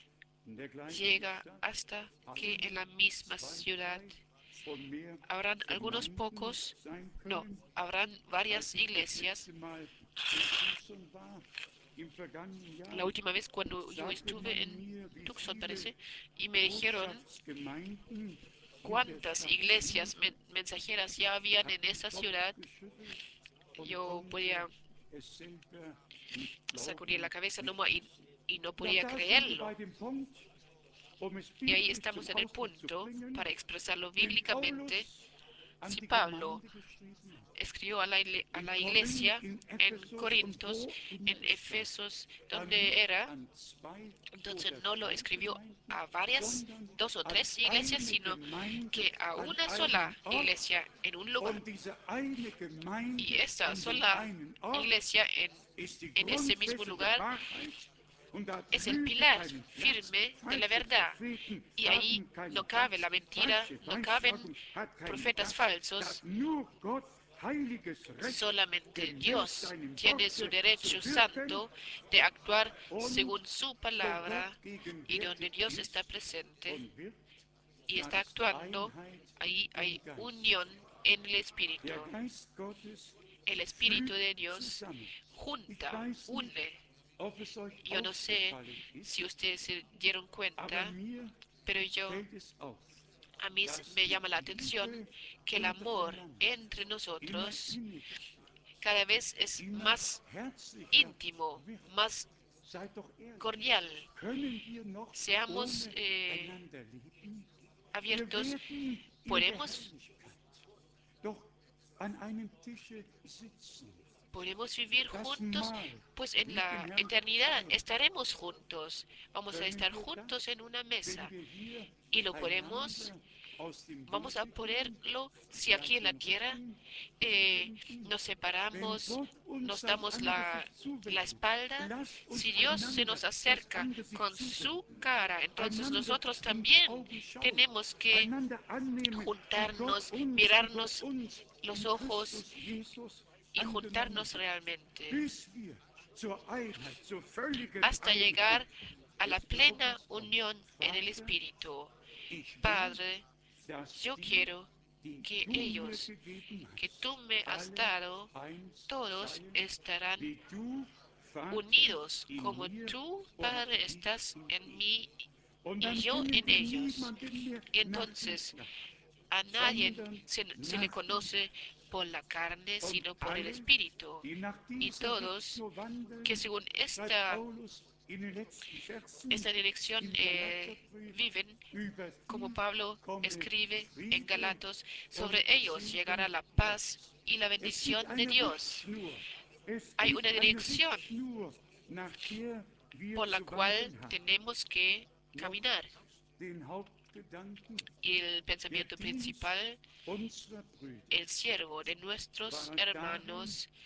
Speaker 1: in der gleichen
Speaker 2: llega
Speaker 1: Stadt
Speaker 2: hasta que en
Speaker 1: ein,
Speaker 2: la misma
Speaker 1: zwei,
Speaker 2: ciudad
Speaker 1: drei und mehr
Speaker 2: habrán algunos
Speaker 1: Gemeinden
Speaker 2: pocos,
Speaker 1: sein
Speaker 2: no,
Speaker 1: können.
Speaker 2: habrán
Speaker 1: Als
Speaker 2: varias
Speaker 1: ich das
Speaker 2: iglesias.
Speaker 1: letzte Mal in Tucson war, im vergangenen
Speaker 2: La
Speaker 1: Jahr,
Speaker 2: última vez cuando yo
Speaker 1: sagte
Speaker 2: estuve
Speaker 1: man
Speaker 2: en
Speaker 1: mir, wie
Speaker 2: Tucson,
Speaker 1: viele
Speaker 2: parece, y me dijeron
Speaker 1: Botschaftsgemeinden in der
Speaker 2: cuántas
Speaker 1: Stadt sind.
Speaker 2: iglesias mensajeras ya
Speaker 1: Ich
Speaker 2: habían
Speaker 1: habe
Speaker 2: en
Speaker 1: den
Speaker 2: esa
Speaker 1: Kopf
Speaker 2: ciudad.
Speaker 1: geschüttelt und
Speaker 2: Yo podía
Speaker 1: konnte es selber nicht
Speaker 2: sacudir la
Speaker 1: glauben,
Speaker 2: cabeza
Speaker 1: nicht
Speaker 2: nomás
Speaker 1: fassen.
Speaker 2: y no
Speaker 1: Und auch
Speaker 2: podía
Speaker 1: da sind wir bei
Speaker 2: creerlo.
Speaker 1: dem Punkt, um es
Speaker 2: Y ahí
Speaker 1: bildlich zum
Speaker 2: estamos en el
Speaker 1: Ausdruck zu
Speaker 2: punto
Speaker 1: bringen,
Speaker 2: para expresarlo
Speaker 1: den
Speaker 2: bíblicamente.
Speaker 1: Paulus an
Speaker 2: Si
Speaker 1: die
Speaker 2: Pablo
Speaker 1: Gemeinde geschrieben hat.
Speaker 2: escribió a
Speaker 1: In
Speaker 2: la
Speaker 1: Korinth,
Speaker 2: iglesia
Speaker 1: in
Speaker 2: en
Speaker 1: Ephesus und
Speaker 2: Corintios,
Speaker 1: wo immer
Speaker 2: en
Speaker 1: es war,
Speaker 2: Efesos,
Speaker 1: dann
Speaker 2: donde
Speaker 1: nicht
Speaker 2: era,
Speaker 1: an zwei
Speaker 2: entonces
Speaker 1: oder
Speaker 2: no lo
Speaker 1: drei
Speaker 2: escribió
Speaker 1: Gemeinden,
Speaker 2: a varias,
Speaker 1: sondern
Speaker 2: dos o
Speaker 1: an
Speaker 2: tres iglesias,
Speaker 1: eine
Speaker 2: sino
Speaker 1: Gemeinde,
Speaker 2: que a
Speaker 1: an
Speaker 2: una sola
Speaker 1: einen Ort
Speaker 2: iglesia en un lugar.
Speaker 1: und diese eine
Speaker 2: Y
Speaker 1: Gemeinde
Speaker 2: esa
Speaker 1: an dem
Speaker 2: sola
Speaker 1: einen Ort
Speaker 2: iglesia
Speaker 1: ist die
Speaker 2: en ese mismo
Speaker 1: Grundfessel der
Speaker 2: lugar
Speaker 1: Wahrheit und da hat
Speaker 2: es el
Speaker 1: Lüge
Speaker 2: pilar
Speaker 1: keinen Platz.
Speaker 2: firme de la
Speaker 1: Falsche
Speaker 2: verdad.
Speaker 1: Propheten
Speaker 2: Y ahí
Speaker 1: haben keinen
Speaker 2: no cabe
Speaker 1: Platz.
Speaker 2: la mentira,
Speaker 1: Falsche
Speaker 2: no caben
Speaker 1: Weissagung hat keinen
Speaker 2: profetas
Speaker 1: Platz. Da
Speaker 2: falsos.
Speaker 1: hat nur Gott heiliges Recht,
Speaker 2: Solamente
Speaker 1: gemäß
Speaker 2: Dios
Speaker 1: seinem
Speaker 2: tiene su
Speaker 1: Worte
Speaker 2: derecho
Speaker 1: zu wirken.
Speaker 2: santo de actuar
Speaker 1: Und
Speaker 2: según su
Speaker 1: wo Gott
Speaker 2: palabra y donde
Speaker 1: gegenwärtig
Speaker 2: Dios está
Speaker 1: ist
Speaker 2: presente
Speaker 1: und wird,
Speaker 2: y
Speaker 1: da
Speaker 2: está
Speaker 1: ist
Speaker 2: actuando,
Speaker 1: Einheit
Speaker 2: ahí
Speaker 1: im
Speaker 2: hay
Speaker 1: Geist.
Speaker 2: unión en el Espíritu.
Speaker 1: Der Geist Gottes
Speaker 2: El Espíritu
Speaker 1: fügt
Speaker 2: de Dios
Speaker 1: zusammen. Ich
Speaker 2: junta,
Speaker 1: weiß nicht,
Speaker 2: une.
Speaker 1: ob es euch
Speaker 2: Yo no sé
Speaker 1: aufgefallen
Speaker 2: si
Speaker 1: ist,
Speaker 2: ustedes se dieron
Speaker 1: aber
Speaker 2: cuenta,
Speaker 1: mir
Speaker 2: pero yo,
Speaker 1: fällt es auf,
Speaker 2: a mí
Speaker 1: dass
Speaker 2: me
Speaker 1: die
Speaker 2: llama la atención
Speaker 1: Liebe
Speaker 2: que el amor
Speaker 1: untereinander
Speaker 2: entre
Speaker 1: immer
Speaker 2: nosotros
Speaker 1: inniger
Speaker 2: cada vez es
Speaker 1: immer
Speaker 2: más
Speaker 1: herzlicher
Speaker 2: íntimo,
Speaker 1: wird.
Speaker 2: más
Speaker 1: Seid doch ehrlich,
Speaker 2: cordial.
Speaker 1: können wir noch
Speaker 2: Seamos
Speaker 1: ohne einander leben? Wir
Speaker 2: abiertos.
Speaker 1: werden in der
Speaker 2: Podemos,
Speaker 1: Herrlichkeit doch an einem Tische sitzen
Speaker 2: podemos vivir
Speaker 1: das
Speaker 2: juntos,
Speaker 1: Mahl
Speaker 2: pues en
Speaker 1: mit dem
Speaker 2: la
Speaker 1: Herrn
Speaker 2: eternidad
Speaker 1: feiern.
Speaker 2: estaremos juntos. Vamos a
Speaker 1: Können
Speaker 2: estar
Speaker 1: wir
Speaker 2: juntos
Speaker 1: das,
Speaker 2: en una
Speaker 1: wenn
Speaker 2: mesa.
Speaker 1: wir hier
Speaker 2: Y lo podemos,
Speaker 1: einander aus dem
Speaker 2: vamos a
Speaker 1: Wege gehen,
Speaker 2: ponerlo si aquí
Speaker 1: vielleicht
Speaker 2: en la
Speaker 1: den
Speaker 2: tierra
Speaker 1: Rücken
Speaker 2: nos
Speaker 1: zuwenden? Wenn
Speaker 2: separamos,
Speaker 1: Gott uns
Speaker 2: nos
Speaker 1: sein
Speaker 2: damos la
Speaker 1: Angesicht zuwendet,
Speaker 2: espalda,
Speaker 1: lasst
Speaker 2: si
Speaker 1: uns
Speaker 2: Dios se
Speaker 1: einander
Speaker 2: nos
Speaker 1: das
Speaker 2: acerca
Speaker 1: Angesicht
Speaker 2: con su
Speaker 1: zuwenden,
Speaker 2: cara, entonces
Speaker 1: einander
Speaker 2: nosotros
Speaker 1: ins
Speaker 2: también
Speaker 1: Auge schauen,
Speaker 2: tenemos que
Speaker 1: einander annehmen, wie Gott
Speaker 2: juntarnos,
Speaker 1: uns, wie Gott
Speaker 2: mirarnos
Speaker 1: uns
Speaker 2: los
Speaker 1: in
Speaker 2: ojos
Speaker 1: Christus Jesus
Speaker 2: y
Speaker 1: angenommen
Speaker 2: juntarnos
Speaker 1: hat,
Speaker 2: realmente
Speaker 1: bis wir zur Einheit, zur völligen
Speaker 2: hasta
Speaker 1: Einheit
Speaker 2: llegar a la
Speaker 1: des
Speaker 2: plena
Speaker 1: Glaubens kommen.
Speaker 2: unión en el
Speaker 1: Vater,
Speaker 2: Espíritu.
Speaker 1: ich will,
Speaker 2: Padre,
Speaker 1: dass
Speaker 2: yo
Speaker 1: die,
Speaker 2: quiero
Speaker 1: die
Speaker 2: que
Speaker 1: du mir
Speaker 2: ellos
Speaker 1: gegeben
Speaker 2: que
Speaker 1: hast,
Speaker 2: tú me has
Speaker 1: alle
Speaker 2: dado,
Speaker 1: eins
Speaker 2: todos
Speaker 1: seien,
Speaker 2: estarán
Speaker 1: wie du, Vater,
Speaker 2: unidos
Speaker 1: in
Speaker 2: como
Speaker 1: mir
Speaker 2: tú,
Speaker 1: und
Speaker 2: Padre,
Speaker 1: ich
Speaker 2: estás
Speaker 1: in
Speaker 2: en
Speaker 1: ihnen.
Speaker 2: mí
Speaker 1: Und
Speaker 2: y
Speaker 1: dann
Speaker 2: yo
Speaker 1: kennen
Speaker 2: en
Speaker 1: wir
Speaker 2: ellos.
Speaker 1: niemanden mehr
Speaker 2: Y
Speaker 1: nach dem
Speaker 2: entonces
Speaker 1: Fleisch,
Speaker 2: a nadie
Speaker 1: sondern
Speaker 2: se le
Speaker 1: nach ihm.
Speaker 2: conoce por la carne,
Speaker 1: Und
Speaker 2: sino por el
Speaker 1: alle,
Speaker 2: Espíritu.
Speaker 1: die nach
Speaker 2: Y
Speaker 1: diesem Weg
Speaker 2: todos
Speaker 1: nur
Speaker 2: que
Speaker 1: wandeln,
Speaker 2: según
Speaker 1: schreibt Paulus in den letzten Versen
Speaker 2: esta dirección
Speaker 1: im Galaterbrief,
Speaker 2: viven,
Speaker 1: über
Speaker 2: como
Speaker 1: die
Speaker 2: Pablo
Speaker 1: komme
Speaker 2: escribe en
Speaker 1: Friede
Speaker 2: Galatos,
Speaker 1: und
Speaker 2: sobre ellos llegará
Speaker 1: Segen
Speaker 2: la paz
Speaker 1: Gottes.
Speaker 2: y la
Speaker 1: Es gibt
Speaker 2: bendición de
Speaker 1: eine
Speaker 2: Dios.
Speaker 1: Richtschnur. Es
Speaker 2: Hay una
Speaker 1: gibt eine
Speaker 2: dirección
Speaker 1: Richtschnur, nach der wir
Speaker 2: por la
Speaker 1: zu
Speaker 2: cual
Speaker 1: wandeln haben.
Speaker 2: tenemos que
Speaker 1: Noch
Speaker 2: caminar.
Speaker 1: den Hauptgedanken,
Speaker 2: Y el
Speaker 1: der
Speaker 2: pensamiento
Speaker 1: Dienst
Speaker 2: principal,
Speaker 1: unserer Brüder
Speaker 2: el siervo de nuestros
Speaker 1: war darin
Speaker 2: hermanos,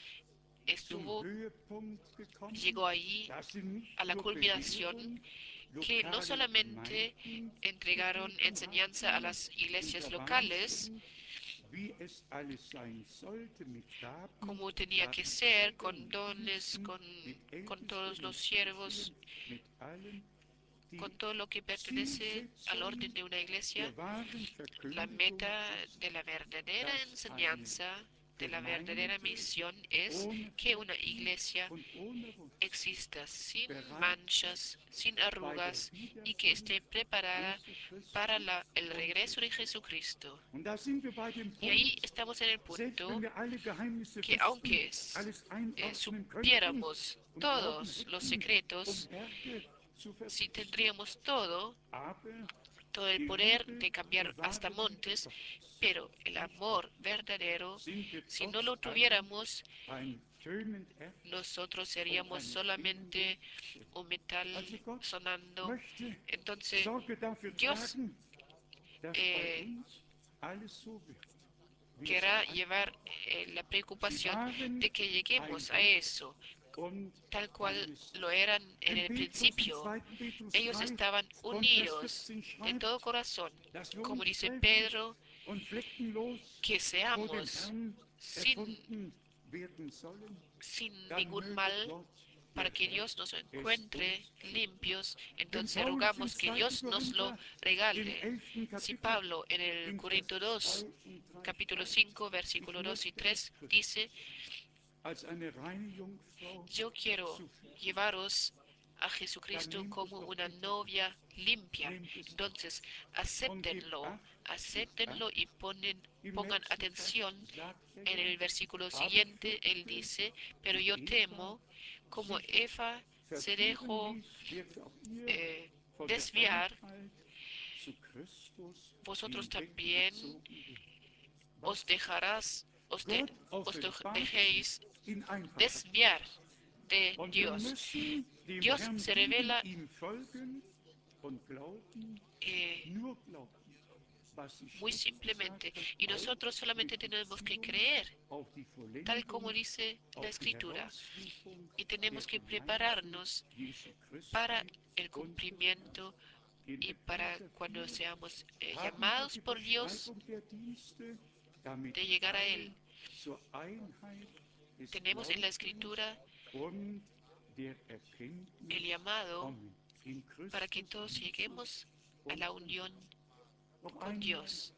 Speaker 1: zum
Speaker 2: estuvo,
Speaker 1: Höhepunkt gekommen,
Speaker 2: llegó allí
Speaker 1: dass sie
Speaker 2: a
Speaker 1: nicht
Speaker 2: la
Speaker 1: nur
Speaker 2: culminación,
Speaker 1: Belehrung
Speaker 2: que no
Speaker 1: lokalen
Speaker 2: solamente
Speaker 1: Gemeinden
Speaker 2: entregaron
Speaker 1: gegeben
Speaker 2: enseñanza a
Speaker 1: hatten,
Speaker 2: las iglesias locales,
Speaker 1: unterweisen, wie es alles sein sollte, mit Gaben,
Speaker 2: como tenía que ser,
Speaker 1: Gabenträgern,
Speaker 2: con
Speaker 1: mit
Speaker 2: dones,
Speaker 1: Diensten,
Speaker 2: con,
Speaker 1: mit
Speaker 2: con
Speaker 1: Ältesten,
Speaker 2: todos
Speaker 1: mit
Speaker 2: los siervos,
Speaker 1: Vorstehern, mit allen.
Speaker 2: con
Speaker 1: Die
Speaker 2: todo lo que pertenece al orden
Speaker 1: Zielsetzung
Speaker 2: de una iglesia.
Speaker 1: der wahren
Speaker 2: La
Speaker 1: Verkündigung
Speaker 2: meta
Speaker 1: ist,
Speaker 2: de la verdadera
Speaker 1: dass eine
Speaker 2: enseñanza, de la verdadera
Speaker 1: Gemeinde
Speaker 2: misión es
Speaker 1: ohne
Speaker 2: que una
Speaker 1: Flecken
Speaker 2: iglesia
Speaker 1: und ohne Runzel
Speaker 2: exista sin
Speaker 1: bereit
Speaker 2: manchas,
Speaker 1: ist,
Speaker 2: sin
Speaker 1: bei der
Speaker 2: arrugas y que esté
Speaker 1: Wiederkunft
Speaker 2: preparada
Speaker 1: Jesu
Speaker 2: para
Speaker 1: Christi
Speaker 2: el regreso de
Speaker 1: unsichtbar.
Speaker 2: Jesucristo.
Speaker 1: Und da sind wir bei dem
Speaker 2: Y ahí
Speaker 1: Punkt,
Speaker 2: estamos en el
Speaker 1: selbst wenn
Speaker 2: punto
Speaker 1: wir alle Geheimnisse
Speaker 2: que
Speaker 1: wüssten,
Speaker 2: aunque
Speaker 1: alles einordnen könnten
Speaker 2: supiéramos
Speaker 1: und Glauben
Speaker 2: todos los
Speaker 1: hätten, um
Speaker 2: secretos,
Speaker 1: Berge zu
Speaker 2: si
Speaker 1: versetzen,
Speaker 2: tendríamos todo,
Speaker 1: aber
Speaker 2: todo el
Speaker 1: die
Speaker 2: poder
Speaker 1: Liebe,
Speaker 2: de cambiar
Speaker 1: die wahre
Speaker 2: hasta
Speaker 1: Liebe
Speaker 2: montes,
Speaker 1: Gottes
Speaker 2: pero el
Speaker 1: nicht haben,
Speaker 2: amor verdadero,
Speaker 1: sind wir
Speaker 2: si no
Speaker 1: trotz
Speaker 2: lo
Speaker 1: allem
Speaker 2: tuviéramos,
Speaker 1: ein tönend Erz
Speaker 2: nosotros
Speaker 1: und
Speaker 2: seríamos
Speaker 1: eine klingende
Speaker 2: solamente
Speaker 1: Schelle.
Speaker 2: un metal
Speaker 1: Also Gott
Speaker 2: sonando.
Speaker 1: möchte
Speaker 2: Entonces,
Speaker 1: Sorge dafür
Speaker 2: Dios
Speaker 1: tragen, dass bei
Speaker 2: eh,
Speaker 1: uns alles so wird, wie es am
Speaker 2: querrá
Speaker 1: Anfang
Speaker 2: llevar
Speaker 1: war.
Speaker 2: la
Speaker 1: Sie
Speaker 2: preocupación
Speaker 1: waren
Speaker 2: de que
Speaker 1: ein
Speaker 2: lleguemos a
Speaker 1: Herz
Speaker 2: eso,
Speaker 1: und
Speaker 2: tal cual
Speaker 1: eines
Speaker 2: lo
Speaker 1: Sinnes.
Speaker 2: eran en
Speaker 1: Wenn
Speaker 2: el
Speaker 1: Petrus im
Speaker 2: principio.
Speaker 1: 2.
Speaker 2: Ellos
Speaker 1: Petrusbrief
Speaker 2: estaban
Speaker 1: von Vers
Speaker 2: unidos
Speaker 1: 14
Speaker 2: de todo
Speaker 1: schreibt,
Speaker 2: corazón,
Speaker 1: dass wir
Speaker 2: como dice
Speaker 1: unfälschlich
Speaker 2: Pedro,
Speaker 1: und fleckenlos
Speaker 2: que
Speaker 1: vor dem
Speaker 2: seamos
Speaker 1: Herrn
Speaker 2: sin,
Speaker 1: erfunden werden sollen,
Speaker 2: sin
Speaker 1: dann
Speaker 2: ningún
Speaker 1: möge
Speaker 2: mal,
Speaker 1: Gott,
Speaker 2: para
Speaker 1: der
Speaker 2: que
Speaker 1: Herr,
Speaker 2: Dios nos
Speaker 1: es
Speaker 2: encuentre
Speaker 1: uns schenken.
Speaker 2: limpios.
Speaker 1: Wenn
Speaker 2: Entonces
Speaker 1: Paulus im
Speaker 2: rogamos que
Speaker 1: 2.
Speaker 2: Dios nos lo
Speaker 1: Korinther im
Speaker 2: regale.
Speaker 1: 11.
Speaker 2: Si
Speaker 1: Kapitel
Speaker 2: Pablo en el
Speaker 1: in
Speaker 2: Corinto
Speaker 1: Vers
Speaker 2: 2,
Speaker 1: 2 und 3
Speaker 2: capítulo
Speaker 1: schreibt,
Speaker 2: 5,
Speaker 1: ich
Speaker 2: versículo 2 y
Speaker 1: möchte
Speaker 2: 3,
Speaker 1: euch Christen
Speaker 2: dice,
Speaker 1: als eine reine Jungfrau
Speaker 2: yo quiero
Speaker 1: zu Füßen bringen,
Speaker 2: llevaros a
Speaker 1: dann
Speaker 2: Jesucristo
Speaker 1: nehmt es
Speaker 2: como
Speaker 1: doch
Speaker 2: una
Speaker 1: bitte an.
Speaker 2: novia limpia.
Speaker 1: Nehmt es an
Speaker 2: Entonces,
Speaker 1: und gebt
Speaker 2: acéptenlo,
Speaker 1: acht, gebt
Speaker 2: acéptenlo
Speaker 1: acht.
Speaker 2: y
Speaker 1: Im
Speaker 2: pongan
Speaker 1: nächsten Vers
Speaker 2: atención.
Speaker 1: sagt er
Speaker 2: En
Speaker 1: ja,
Speaker 2: el versículo
Speaker 1: aber
Speaker 2: siguiente, él
Speaker 1: fürchte,
Speaker 2: dice, pero
Speaker 1: wie
Speaker 2: yo
Speaker 1: Eva
Speaker 2: temo, como
Speaker 1: sich
Speaker 2: Eva se
Speaker 1: verführen
Speaker 2: dejó
Speaker 1: ließ, werdet auch ihr
Speaker 2: eh,
Speaker 1: von der
Speaker 2: desviar,
Speaker 1: Einfalt zu Christus
Speaker 2: vosotros también
Speaker 1: hinweggezogen werden.
Speaker 2: os
Speaker 1: Was
Speaker 2: dejarás,
Speaker 1: Gott offenbart
Speaker 2: dejéis
Speaker 1: in Einfachheit.
Speaker 2: desviar de
Speaker 1: Und wir
Speaker 2: Dios.
Speaker 1: müssen dem
Speaker 2: Dios
Speaker 1: Herrn
Speaker 2: se
Speaker 1: dienen,
Speaker 2: revela
Speaker 1: ihm folgen und glauben,
Speaker 2: eh,
Speaker 1: nur glauben, was die
Speaker 2: muy
Speaker 1: Schrift
Speaker 2: simplemente,
Speaker 1: sagt, und
Speaker 2: y
Speaker 1: auf
Speaker 2: nosotros
Speaker 1: die
Speaker 2: solamente tenemos que
Speaker 1: Beziehung,
Speaker 2: creer,
Speaker 1: auf die
Speaker 2: tal como
Speaker 1: Vollendung,
Speaker 2: dice la
Speaker 1: auf die
Speaker 2: Escritura,
Speaker 1: Herausrufung
Speaker 2: y
Speaker 1: der
Speaker 2: tenemos que
Speaker 1: Gemeinde
Speaker 2: prepararnos
Speaker 1: Jesu
Speaker 2: para
Speaker 1: Christi
Speaker 2: el
Speaker 1: und
Speaker 2: cumplimiento
Speaker 1: Gemeinde. In
Speaker 2: y para
Speaker 1: Epheser
Speaker 2: cuando
Speaker 1: 4
Speaker 2: seamos
Speaker 1: haben wir
Speaker 2: llamados
Speaker 1: die
Speaker 2: por Dios
Speaker 1: Beschreibung der Dienste, damit
Speaker 2: de llegar a
Speaker 1: alle
Speaker 2: Él.
Speaker 1: zur Einheit des
Speaker 2: Tenemos en la
Speaker 1: Glaubens
Speaker 2: Escritura
Speaker 1: und der
Speaker 2: el
Speaker 1: Erkenntnis
Speaker 2: llamado
Speaker 1: kommen. In
Speaker 2: para que
Speaker 1: Christus
Speaker 2: todos lleguemos
Speaker 1: Jesus,
Speaker 2: a la
Speaker 1: unserem
Speaker 2: unión
Speaker 1: Herrn. Noch
Speaker 2: con
Speaker 1: einmal,
Speaker 2: Dios.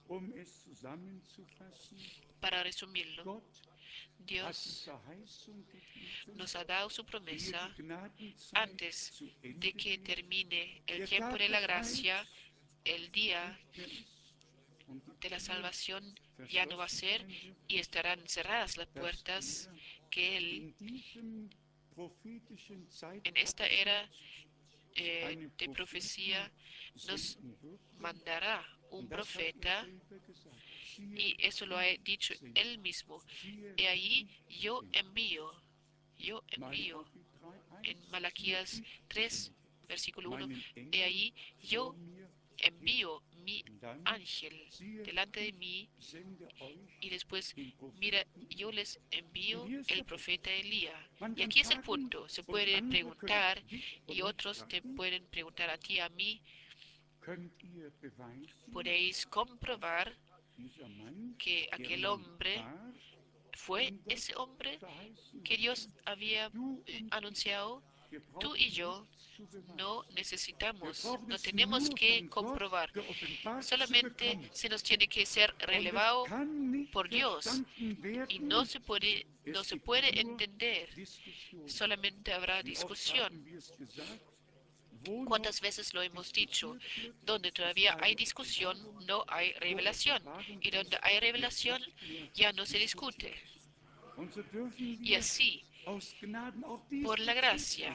Speaker 1: es zusammenzufassen,
Speaker 2: Para resumirlo,
Speaker 1: Gott hat die
Speaker 2: Dios
Speaker 1: Verheißung gegeben,
Speaker 2: nos ha dado su
Speaker 1: ehe die
Speaker 2: promesa
Speaker 1: Gnadenzeit
Speaker 2: antes
Speaker 1: zu
Speaker 2: de
Speaker 1: Ende
Speaker 2: que
Speaker 1: geht,
Speaker 2: termine el
Speaker 1: der
Speaker 2: tiempo
Speaker 1: Tag
Speaker 2: de la
Speaker 1: des
Speaker 2: gracia,
Speaker 1: Heils
Speaker 2: el día
Speaker 1: nicht mehr ist und die
Speaker 2: de la
Speaker 1: Tür
Speaker 2: salvación ya no va a
Speaker 1: verschlossen
Speaker 2: ser
Speaker 1: sein wird,
Speaker 2: y estarán cerradas las
Speaker 1: dass
Speaker 2: puertas, que Él
Speaker 1: in diesem prophetischen
Speaker 2: en esta era
Speaker 1: Zeitabschnitt einen
Speaker 2: de
Speaker 1: Propheten
Speaker 2: profecía nos
Speaker 1: senden wird.
Speaker 2: mandará un
Speaker 1: Und das hat er
Speaker 2: profeta,
Speaker 1: selber gesagt. Siehe,
Speaker 2: y eso lo ha
Speaker 1: ich
Speaker 2: dicho
Speaker 1: sende.
Speaker 2: él mismo.
Speaker 1: Siehe,
Speaker 2: He ahí,
Speaker 1: ich
Speaker 2: yo
Speaker 1: sende.
Speaker 2: envío, yo envío.
Speaker 1: Malachi 3,1.
Speaker 2: En
Speaker 1: Siehe,
Speaker 2: Malaquías
Speaker 1: ich
Speaker 2: 3,
Speaker 1: sende
Speaker 2: versículo 1,
Speaker 1: meinen
Speaker 2: he
Speaker 1: Engel
Speaker 2: ahí,
Speaker 1: vor
Speaker 2: yo
Speaker 1: mir her.
Speaker 2: envío mi
Speaker 1: Und dann,
Speaker 2: ángel
Speaker 1: siehe,
Speaker 2: delante de
Speaker 1: ich
Speaker 2: mí,
Speaker 1: sende euch
Speaker 2: y después,
Speaker 1: den
Speaker 2: mira,
Speaker 1: Propheten
Speaker 2: yo
Speaker 1: Elia.
Speaker 2: les
Speaker 1: Und
Speaker 2: envío
Speaker 1: hier ist
Speaker 2: el
Speaker 1: der Punkt.
Speaker 2: profeta Elías.
Speaker 1: Man
Speaker 2: Y
Speaker 1: kann
Speaker 2: aquí es el
Speaker 1: fragen
Speaker 2: punto. Se
Speaker 1: und
Speaker 2: puede
Speaker 1: andere können
Speaker 2: preguntar
Speaker 1: dich
Speaker 2: y
Speaker 1: oder mich
Speaker 2: otros te
Speaker 1: fragen,
Speaker 2: pueden preguntar a ti, a mí.
Speaker 1: könnt ihr beweisen,
Speaker 2: Podéis
Speaker 1: dass
Speaker 2: comprobar
Speaker 1: dieser Mann,
Speaker 2: que
Speaker 1: der
Speaker 2: aquel
Speaker 1: Mann
Speaker 2: hombre
Speaker 1: war,
Speaker 2: fue
Speaker 1: den Gott
Speaker 2: ese hombre
Speaker 1: verheißen
Speaker 2: que
Speaker 1: hatte.
Speaker 2: Dios había
Speaker 1: Du und ich,
Speaker 2: anunciado.
Speaker 1: wir
Speaker 2: Tú y
Speaker 1: brauchen
Speaker 2: yo
Speaker 1: nichts zu
Speaker 2: no
Speaker 1: beweisen. Wir
Speaker 2: necesitamos,
Speaker 1: brauchen
Speaker 2: no
Speaker 1: es
Speaker 2: tenemos
Speaker 1: nur
Speaker 2: que
Speaker 1: von Gott
Speaker 2: comprobar.
Speaker 1: geoffenbart zu
Speaker 2: Solamente
Speaker 1: bekommen.
Speaker 2: se nos tiene que ser
Speaker 1: Und es
Speaker 2: relevado
Speaker 1: kann nicht
Speaker 2: por Dios,
Speaker 1: verstanden
Speaker 2: y no
Speaker 1: werden.
Speaker 2: no
Speaker 1: Es
Speaker 2: se
Speaker 1: gibt
Speaker 2: puede
Speaker 1: nur
Speaker 2: entender.
Speaker 1: Diskussion.
Speaker 2: Solamente habrá
Speaker 1: Wie oft
Speaker 2: discusión.
Speaker 1: haben wir es gesagt? Wo noch
Speaker 2: ¿Cuántas veces lo hemos dicho?
Speaker 1: diskutiert wird,
Speaker 2: Donde
Speaker 1: ist
Speaker 2: todavía hay
Speaker 1: keine
Speaker 2: discusión,
Speaker 1: Offenbarung.
Speaker 2: no hay
Speaker 1: Wo
Speaker 2: revelación.
Speaker 1: Offenbarung
Speaker 2: Y donde
Speaker 1: ist,
Speaker 2: hay
Speaker 1: wird
Speaker 2: revelación,
Speaker 1: nicht mehr
Speaker 2: ya no se discute.
Speaker 1: diskutiert. Und so dürfen
Speaker 2: Y
Speaker 1: wir
Speaker 2: así,
Speaker 1: aus Gnaden auch
Speaker 2: por la gracia,
Speaker 1: diesbezüglich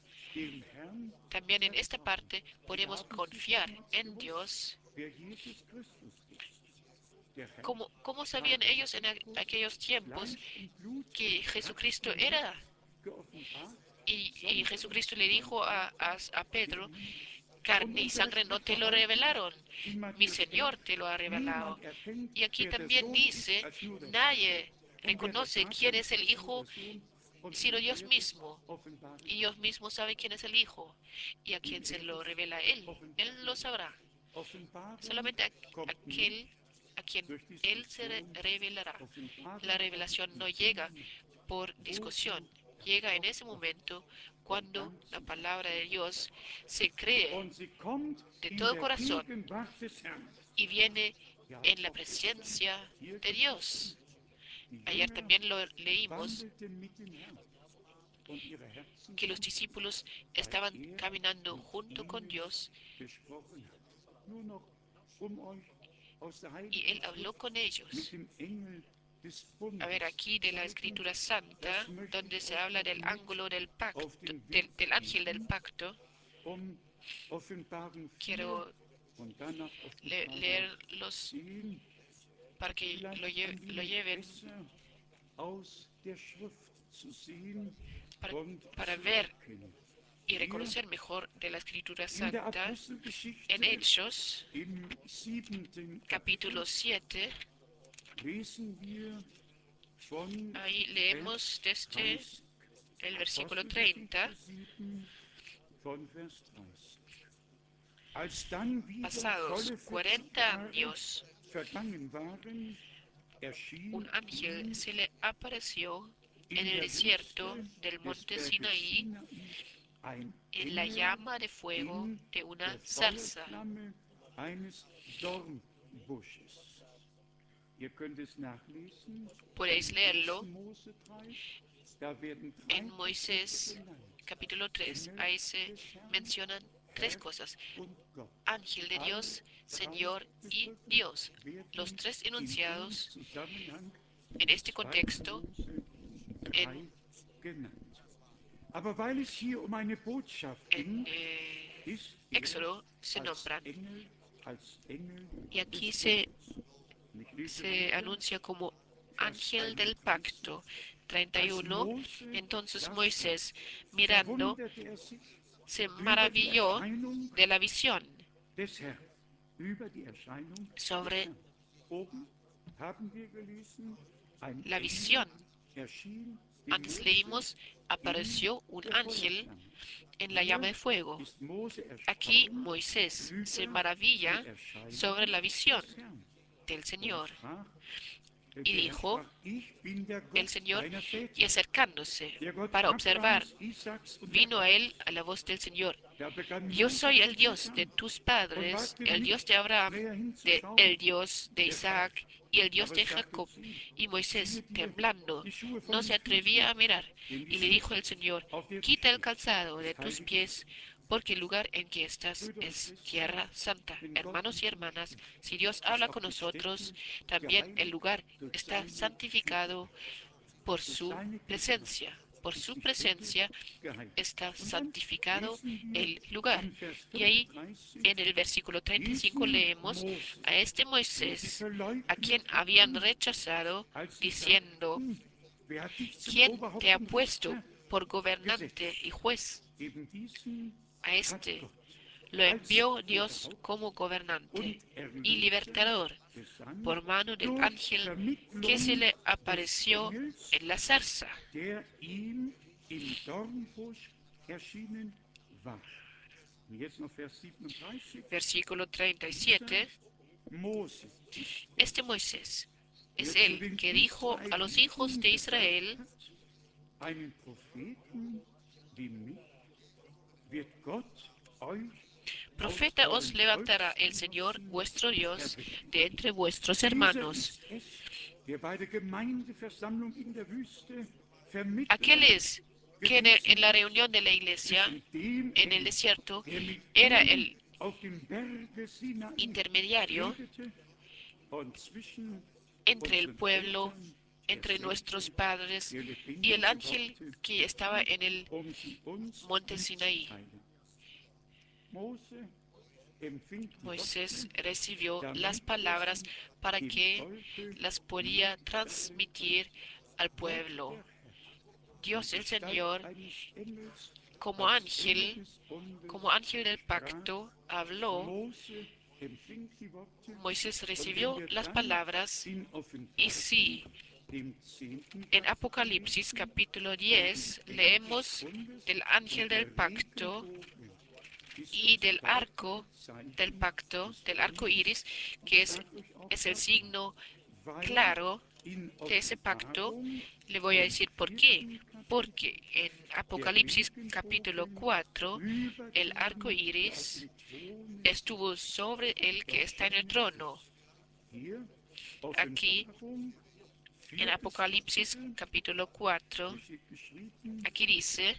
Speaker 1: dem Herrn
Speaker 2: también en esta
Speaker 1: vertrauen.
Speaker 2: parte
Speaker 1: Sie
Speaker 2: podemos
Speaker 1: haben
Speaker 2: confiar
Speaker 1: sichermals
Speaker 2: en
Speaker 1: gewusst,
Speaker 2: Dios.
Speaker 1: wer Jesus Christus ist. Der Herr
Speaker 2: ¿Cómo
Speaker 1: hat
Speaker 2: sabían ellos en
Speaker 1: Petrus
Speaker 2: aquellos tiempos
Speaker 1: Fleisch und Blut
Speaker 2: que
Speaker 1: hat
Speaker 2: Jesucristo
Speaker 1: ihm nicht
Speaker 2: era?
Speaker 1: geoffenbart,
Speaker 2: Y
Speaker 1: sondern
Speaker 2: Jesucristo le
Speaker 1: mein
Speaker 2: dijo
Speaker 1: Vater
Speaker 2: a
Speaker 1: im
Speaker 2: Pedro,
Speaker 1: Himmel. Und
Speaker 2: carne y
Speaker 1: unser
Speaker 2: sangre no te lo
Speaker 1: Skriptverhalten
Speaker 2: revelaron,
Speaker 1: in
Speaker 2: mi
Speaker 1: Matthäus 11,
Speaker 2: Señor te lo ha revelado.
Speaker 1: niemand erkennt,
Speaker 2: Y aquí
Speaker 1: wer der
Speaker 2: también
Speaker 1: Sohn ist,
Speaker 2: dice,
Speaker 1: als nur der Vater.
Speaker 2: nadie
Speaker 1: Und wer der
Speaker 2: reconoce
Speaker 1: Vater
Speaker 2: quién es
Speaker 1: ist,
Speaker 2: el
Speaker 1: als nur
Speaker 2: Hijo,
Speaker 1: der Sohn. Und
Speaker 2: sino
Speaker 1: ihm
Speaker 2: Dios
Speaker 1: wird es
Speaker 2: mismo.
Speaker 1: offenbaren
Speaker 2: Y Dios
Speaker 1: können.
Speaker 2: mismo sabe quién es el Hijo, y a
Speaker 1: Wem
Speaker 2: quien se
Speaker 1: er
Speaker 2: lo
Speaker 1: es
Speaker 2: revela Él
Speaker 1: offenbaren
Speaker 2: lo
Speaker 1: wird.
Speaker 2: sabrá.
Speaker 1: Offenbarung
Speaker 2: Solamente
Speaker 1: kommt nicht
Speaker 2: aquel a quien
Speaker 1: durch
Speaker 2: Él se
Speaker 1: Diskussion.
Speaker 2: revelará. La
Speaker 1: Offenbarung kommt
Speaker 2: revelación no
Speaker 1: in dem
Speaker 2: llega
Speaker 1: Moment,
Speaker 2: por
Speaker 1: wo
Speaker 2: discusión,
Speaker 1: du das
Speaker 2: llega en
Speaker 1: Wort
Speaker 2: ese
Speaker 1: Gottes
Speaker 2: momento
Speaker 1: von
Speaker 2: cuando la
Speaker 1: ganzem
Speaker 2: palabra de
Speaker 1: Herzen
Speaker 2: Dios
Speaker 1: hörst.
Speaker 2: se cree
Speaker 1: Und sie kommt
Speaker 2: de
Speaker 1: in
Speaker 2: todo
Speaker 1: der
Speaker 2: corazón
Speaker 1: Gegenwart des Herrn.
Speaker 2: y viene
Speaker 1: Ja,
Speaker 2: en la
Speaker 1: auch gestern
Speaker 2: presencia
Speaker 1: hier
Speaker 2: de
Speaker 1: gelesen.
Speaker 2: Dios.
Speaker 1: Die
Speaker 2: Ayer
Speaker 1: Jünger
Speaker 2: también lo leímos,
Speaker 1: wandelten mit dem Herrn und ihre Herzen
Speaker 2: que los
Speaker 1: sanken,
Speaker 2: discípulos
Speaker 1: weil
Speaker 2: estaban
Speaker 1: er
Speaker 2: caminando
Speaker 1: mit
Speaker 2: junto con
Speaker 1: ihnen
Speaker 2: Dios
Speaker 1: gesprochen hat. Nur noch, um euch aus der
Speaker 2: y
Speaker 1: Heiligen
Speaker 2: Él habló
Speaker 1: Schrift
Speaker 2: con
Speaker 1: mit
Speaker 2: ellos.
Speaker 1: dem Engel des
Speaker 2: A ver,
Speaker 1: Bundes
Speaker 2: aquí
Speaker 1: zu
Speaker 2: de la
Speaker 1: zeigen,
Speaker 2: Escritura Santa,
Speaker 1: das möchte
Speaker 2: donde
Speaker 1: ich
Speaker 2: se
Speaker 1: euch
Speaker 2: habla
Speaker 1: noch
Speaker 2: del
Speaker 1: mit
Speaker 2: ángulo del pacto,
Speaker 1: auf den Weg
Speaker 2: del ángel del
Speaker 1: geben,
Speaker 2: pacto,
Speaker 1: um Offenbarung 4
Speaker 2: quiero
Speaker 1: und danach Offenbarung
Speaker 2: leerlos
Speaker 1: 10.
Speaker 2: para que
Speaker 1: Vielleicht ein
Speaker 2: lo
Speaker 1: wenig
Speaker 2: lleven,
Speaker 1: besser aus der Schrift zu sehen
Speaker 2: para,
Speaker 1: und
Speaker 2: para
Speaker 1: zu
Speaker 2: ver
Speaker 1: erkennen.
Speaker 2: y
Speaker 1: Hier
Speaker 2: reconocer mejor de la Escritura
Speaker 1: in der
Speaker 2: Santa. En
Speaker 1: Apostelgeschichte
Speaker 2: Hechos,
Speaker 1: im 7. Kapitel
Speaker 2: capítulo 7,
Speaker 1: lesen wir von
Speaker 2: ahí leemos
Speaker 1: Vers
Speaker 2: desde
Speaker 1: 30.
Speaker 2: el versículo 30.
Speaker 1: Apostelgeschichte 7 von Vers 30. Als dann wieder
Speaker 2: Pasados
Speaker 1: volle 40
Speaker 2: 40
Speaker 1: Jahre
Speaker 2: años,
Speaker 1: vergangen waren,
Speaker 2: un
Speaker 1: erschien
Speaker 2: ángel
Speaker 1: ihm
Speaker 2: se le apareció en
Speaker 1: in
Speaker 2: el
Speaker 1: der
Speaker 2: desierto
Speaker 1: Wüste
Speaker 2: del
Speaker 1: des
Speaker 2: monte
Speaker 1: Berges
Speaker 2: Sinaí
Speaker 1: Sinai ein
Speaker 2: en la
Speaker 1: Engel
Speaker 2: llama de fuego
Speaker 1: in
Speaker 2: de una
Speaker 1: der
Speaker 2: zarza.
Speaker 1: Feuerflamme eines Dornbusches. Ihr könnt es nachlesen
Speaker 2: Podéis
Speaker 1: in 1.
Speaker 2: leerlo
Speaker 1: Mose 3. Da werden
Speaker 2: en
Speaker 1: drei Begriffe
Speaker 2: Moisés
Speaker 1: genannt.
Speaker 2: capítulo 3.
Speaker 1: Engel
Speaker 2: Ahí se
Speaker 1: des Herrn,
Speaker 2: mencionan tres
Speaker 1: Herr
Speaker 2: cosas:
Speaker 1: und Gott.
Speaker 2: ángel de
Speaker 1: Alle
Speaker 2: Dios,
Speaker 1: drei
Speaker 2: Señor y
Speaker 1: Begriffe
Speaker 2: Dios. Los
Speaker 1: werden
Speaker 2: tres
Speaker 1: in dem
Speaker 2: enunciados
Speaker 1: Zusammenhang
Speaker 2: en
Speaker 1: in
Speaker 2: este
Speaker 1: 2.
Speaker 2: contexto
Speaker 1: Mose
Speaker 2: en,
Speaker 1: 3 genannt. Aber weil es hier um eine Botschaft
Speaker 2: en
Speaker 1: ging, ist er
Speaker 2: Éxodo se
Speaker 1: als
Speaker 2: nombran.
Speaker 1: Engel
Speaker 2: Y
Speaker 1: des
Speaker 2: aquí
Speaker 1: Bundes. Und ich lese
Speaker 2: se
Speaker 1: weiter,
Speaker 2: anuncia como
Speaker 1: Vers
Speaker 2: ángel del
Speaker 1: 31.
Speaker 2: pacto.
Speaker 1: Als
Speaker 2: 31.
Speaker 1: Mose
Speaker 2: Entonces
Speaker 1: das sah,
Speaker 2: Moisés, mirando,
Speaker 1: verwunderte er sich
Speaker 2: se
Speaker 1: über die
Speaker 2: maravilló
Speaker 1: Erscheinung
Speaker 2: de la visión
Speaker 1: des Herrn. Über die Erscheinung des
Speaker 2: sobre
Speaker 1: Herrn. Oben haben wir gelesen, ein
Speaker 2: la
Speaker 1: Engel
Speaker 2: visión.
Speaker 1: erschien dem
Speaker 2: Antes
Speaker 1: Mose
Speaker 2: leímos,
Speaker 1: in
Speaker 2: apareció un
Speaker 1: der
Speaker 2: ángel
Speaker 1: Feuerflamme.
Speaker 2: en la llama
Speaker 1: Hier
Speaker 2: de fuego.
Speaker 1: ist Mose
Speaker 2: Aquí
Speaker 1: erstaunt
Speaker 2: Moisés se
Speaker 1: über die
Speaker 2: maravilla sobre
Speaker 1: Erscheinung
Speaker 2: la visión
Speaker 1: des Herrn
Speaker 2: del
Speaker 1: und
Speaker 2: Señor
Speaker 1: sprach,
Speaker 2: y
Speaker 1: der Herr
Speaker 2: dijo,
Speaker 1: sprach, ich bin der
Speaker 2: el
Speaker 1: Gott
Speaker 2: Señor,
Speaker 1: deiner
Speaker 2: y
Speaker 1: Väter,
Speaker 2: acercándose
Speaker 1: der Gott
Speaker 2: para observar,
Speaker 1: Abrahams, Isaaks und
Speaker 2: vino a él
Speaker 1: Jakobs.
Speaker 2: a la voz del Señor:
Speaker 1: Da begann
Speaker 2: yo
Speaker 1: Mose
Speaker 2: soy
Speaker 1: zu
Speaker 2: el Dios de
Speaker 1: zittern
Speaker 2: tus
Speaker 1: und
Speaker 2: padres,
Speaker 1: wagte
Speaker 2: el Dios
Speaker 1: nicht
Speaker 2: de Abraham,
Speaker 1: näher hinzuschauen.
Speaker 2: el Dios de
Speaker 1: Er sprach,
Speaker 2: Isaac y el Dios
Speaker 1: aber
Speaker 2: de
Speaker 1: sagte
Speaker 2: Jacob.
Speaker 1: zu ihm,
Speaker 2: Y
Speaker 1: ziehe
Speaker 2: Moisés,
Speaker 1: dir
Speaker 2: temblando,
Speaker 1: die Schuhe von
Speaker 2: no
Speaker 1: den
Speaker 2: se atrevía
Speaker 1: Füßen,
Speaker 2: a mirar,
Speaker 1: denn die
Speaker 2: y le dijo el
Speaker 1: Schrift,
Speaker 2: Señor:
Speaker 1: auf der du
Speaker 2: quita el
Speaker 1: stehst,
Speaker 2: calzado de
Speaker 1: ist
Speaker 2: tus
Speaker 1: heilige
Speaker 2: pies,
Speaker 1: Grund.
Speaker 2: porque el lugar en que estás
Speaker 1: Brüder und
Speaker 2: es
Speaker 1: Schwestern,
Speaker 2: tierra santa.
Speaker 1: wenn Gott
Speaker 2: Hermanos y
Speaker 1: mit uns
Speaker 2: hermanas,
Speaker 1: spricht,
Speaker 2: si Dios
Speaker 1: ist
Speaker 2: habla
Speaker 1: auch
Speaker 2: con
Speaker 1: die
Speaker 2: nosotros,
Speaker 1: Stätte
Speaker 2: también el
Speaker 1: geheiligt
Speaker 2: lugar
Speaker 1: durch
Speaker 2: está
Speaker 1: seine
Speaker 2: santificado
Speaker 1: Gegenwart,
Speaker 2: por
Speaker 1: durch
Speaker 2: su
Speaker 1: seine Gegenwart.
Speaker 2: presencia. por
Speaker 1: ist
Speaker 2: su
Speaker 1: die Stätte
Speaker 2: presencia
Speaker 1: geheiligt.
Speaker 2: está
Speaker 1: Und dann
Speaker 2: santificado
Speaker 1: lesen wir
Speaker 2: el lugar.
Speaker 1: in Vers
Speaker 2: Y ahí
Speaker 1: 35,
Speaker 2: en el versículo 35
Speaker 1: diesen
Speaker 2: leemos
Speaker 1: Mose,
Speaker 2: a este
Speaker 1: den sie
Speaker 2: Moisés, a quien
Speaker 1: verleugnet
Speaker 2: habían
Speaker 1: hatten,
Speaker 2: rechazado,
Speaker 1: als sie
Speaker 2: diciendo,
Speaker 1: sagten, wer hat dich zum
Speaker 2: ¿quién te
Speaker 1: Oberhaupt
Speaker 2: ha
Speaker 1: und
Speaker 2: puesto
Speaker 1: Richter
Speaker 2: por gobernante y
Speaker 1: gesetzt?
Speaker 2: juez?
Speaker 1: Eben diesen
Speaker 2: A
Speaker 1: hat
Speaker 2: este
Speaker 1: Gott
Speaker 2: lo
Speaker 1: als
Speaker 2: envió Dios
Speaker 1: Oberhaupt
Speaker 2: como gobernante
Speaker 1: und
Speaker 2: y
Speaker 1: Erlöser
Speaker 2: libertador
Speaker 1: gesandt
Speaker 2: por mano del
Speaker 1: durch
Speaker 2: ángel que se
Speaker 1: Vermittlung
Speaker 2: le
Speaker 1: des
Speaker 2: apareció
Speaker 1: Engels,
Speaker 2: en la zarza.
Speaker 1: der ihm im Dornbusch erschienen war. Und jetzt noch Vers 37.
Speaker 2: Versículo
Speaker 1: Dieser
Speaker 2: 37.
Speaker 1: Mose ist
Speaker 2: Este
Speaker 1: es,
Speaker 2: Moisés es
Speaker 1: der zu
Speaker 2: el
Speaker 1: den
Speaker 2: que dijo a los hijos
Speaker 1: Israeliten
Speaker 2: de
Speaker 1: gesagt
Speaker 2: Israel:
Speaker 1: hat, einen Propheten wie mich wird Gott euch aus
Speaker 2: Profeta os
Speaker 1: euren
Speaker 2: levantará el Señor
Speaker 1: Volksgenossen
Speaker 2: vuestro Dios
Speaker 1: erwecken.
Speaker 2: de entre vuestros
Speaker 1: Dieser
Speaker 2: hermanos.
Speaker 1: ist es, der bei der Gemeindeversammlung in der Wüste
Speaker 2: Aquel
Speaker 1: Vermittler
Speaker 2: es que
Speaker 1: gewesen
Speaker 2: en la
Speaker 1: ist
Speaker 2: reunión de la iglesia
Speaker 1: zwischen dem
Speaker 2: en el
Speaker 1: Engel,
Speaker 2: desierto
Speaker 1: der mit
Speaker 2: era
Speaker 1: ihnen
Speaker 2: el
Speaker 1: auf dem Berge Sinai
Speaker 2: intermediario
Speaker 1: redete, und zwischen
Speaker 2: entre el
Speaker 1: unseren
Speaker 2: pueblo,
Speaker 1: Eltern der
Speaker 2: entre nuestros
Speaker 1: Selbe,
Speaker 2: padres
Speaker 1: der
Speaker 2: y el
Speaker 1: lebendige
Speaker 2: ángel
Speaker 1: Worte
Speaker 2: que estaba en el
Speaker 1: um sie uns
Speaker 2: monte Sinaí.
Speaker 1: mitzuteilen. Mose empfing die
Speaker 2: Moisés
Speaker 1: Worte,
Speaker 2: recibió las
Speaker 1: damit
Speaker 2: palabras
Speaker 1: sie
Speaker 2: para
Speaker 1: dem
Speaker 2: que
Speaker 1: Volke
Speaker 2: las podía
Speaker 1: mitteilen
Speaker 2: transmitir
Speaker 1: konnte.
Speaker 2: al
Speaker 1: Gott
Speaker 2: pueblo.
Speaker 1: der Herr in
Speaker 2: Dios el
Speaker 1: Gestalt
Speaker 2: Señor,
Speaker 1: eines Engels
Speaker 2: como
Speaker 1: als Engel
Speaker 2: ángel,
Speaker 1: des Bundes
Speaker 2: como ángel del
Speaker 1: sprach.
Speaker 2: pacto, habló.
Speaker 1: Mose empfing die Worte.
Speaker 2: Moisés
Speaker 1: Und wenn
Speaker 2: recibió
Speaker 1: wir
Speaker 2: las
Speaker 1: dann
Speaker 2: palabras.
Speaker 1: in
Speaker 2: Y
Speaker 1: Offenbarung,
Speaker 2: si
Speaker 1: dem 10.
Speaker 2: en
Speaker 1: Kapitel
Speaker 2: Apocalipsis
Speaker 1: lesen,
Speaker 2: capítulo
Speaker 1: von dem
Speaker 2: 10
Speaker 1: Engel des
Speaker 2: leemos
Speaker 1: Bundes
Speaker 2: del ángel
Speaker 1: und
Speaker 2: del
Speaker 1: der
Speaker 2: pacto
Speaker 1: Regenbogen ist
Speaker 2: y
Speaker 1: das
Speaker 2: del
Speaker 1: deutliche
Speaker 2: del
Speaker 1: Zeichen
Speaker 2: pacto,
Speaker 1: des
Speaker 2: del arco
Speaker 1: Bundes.
Speaker 2: iris,
Speaker 1: Und
Speaker 2: que
Speaker 1: ich sage euch auch
Speaker 2: es el
Speaker 1: warum.
Speaker 2: signo
Speaker 1: Weil
Speaker 2: claro
Speaker 1: in
Speaker 2: de ese pacto.
Speaker 1: Offenbarung,
Speaker 2: Le voy a
Speaker 1: dem
Speaker 2: decir por
Speaker 1: 4.
Speaker 2: qué.
Speaker 1: Kapitel,
Speaker 2: Porque en
Speaker 1: der
Speaker 2: Apocalipsis capítulo
Speaker 1: Regenbogen
Speaker 2: 4,
Speaker 1: über
Speaker 2: el arco
Speaker 1: dem, der auf
Speaker 2: iris
Speaker 1: dem Throne
Speaker 2: estuvo
Speaker 1: sitzt,
Speaker 2: sobre el que está en el
Speaker 1: erschienen
Speaker 2: trono.
Speaker 1: ist. Hier
Speaker 2: Aquí
Speaker 1: Offenbarung,
Speaker 2: en
Speaker 1: 4.
Speaker 2: Apocalipsis
Speaker 1: Kapitel,
Speaker 2: capítulo 4,
Speaker 1: hier steht geschrieben,
Speaker 2: aquí dice,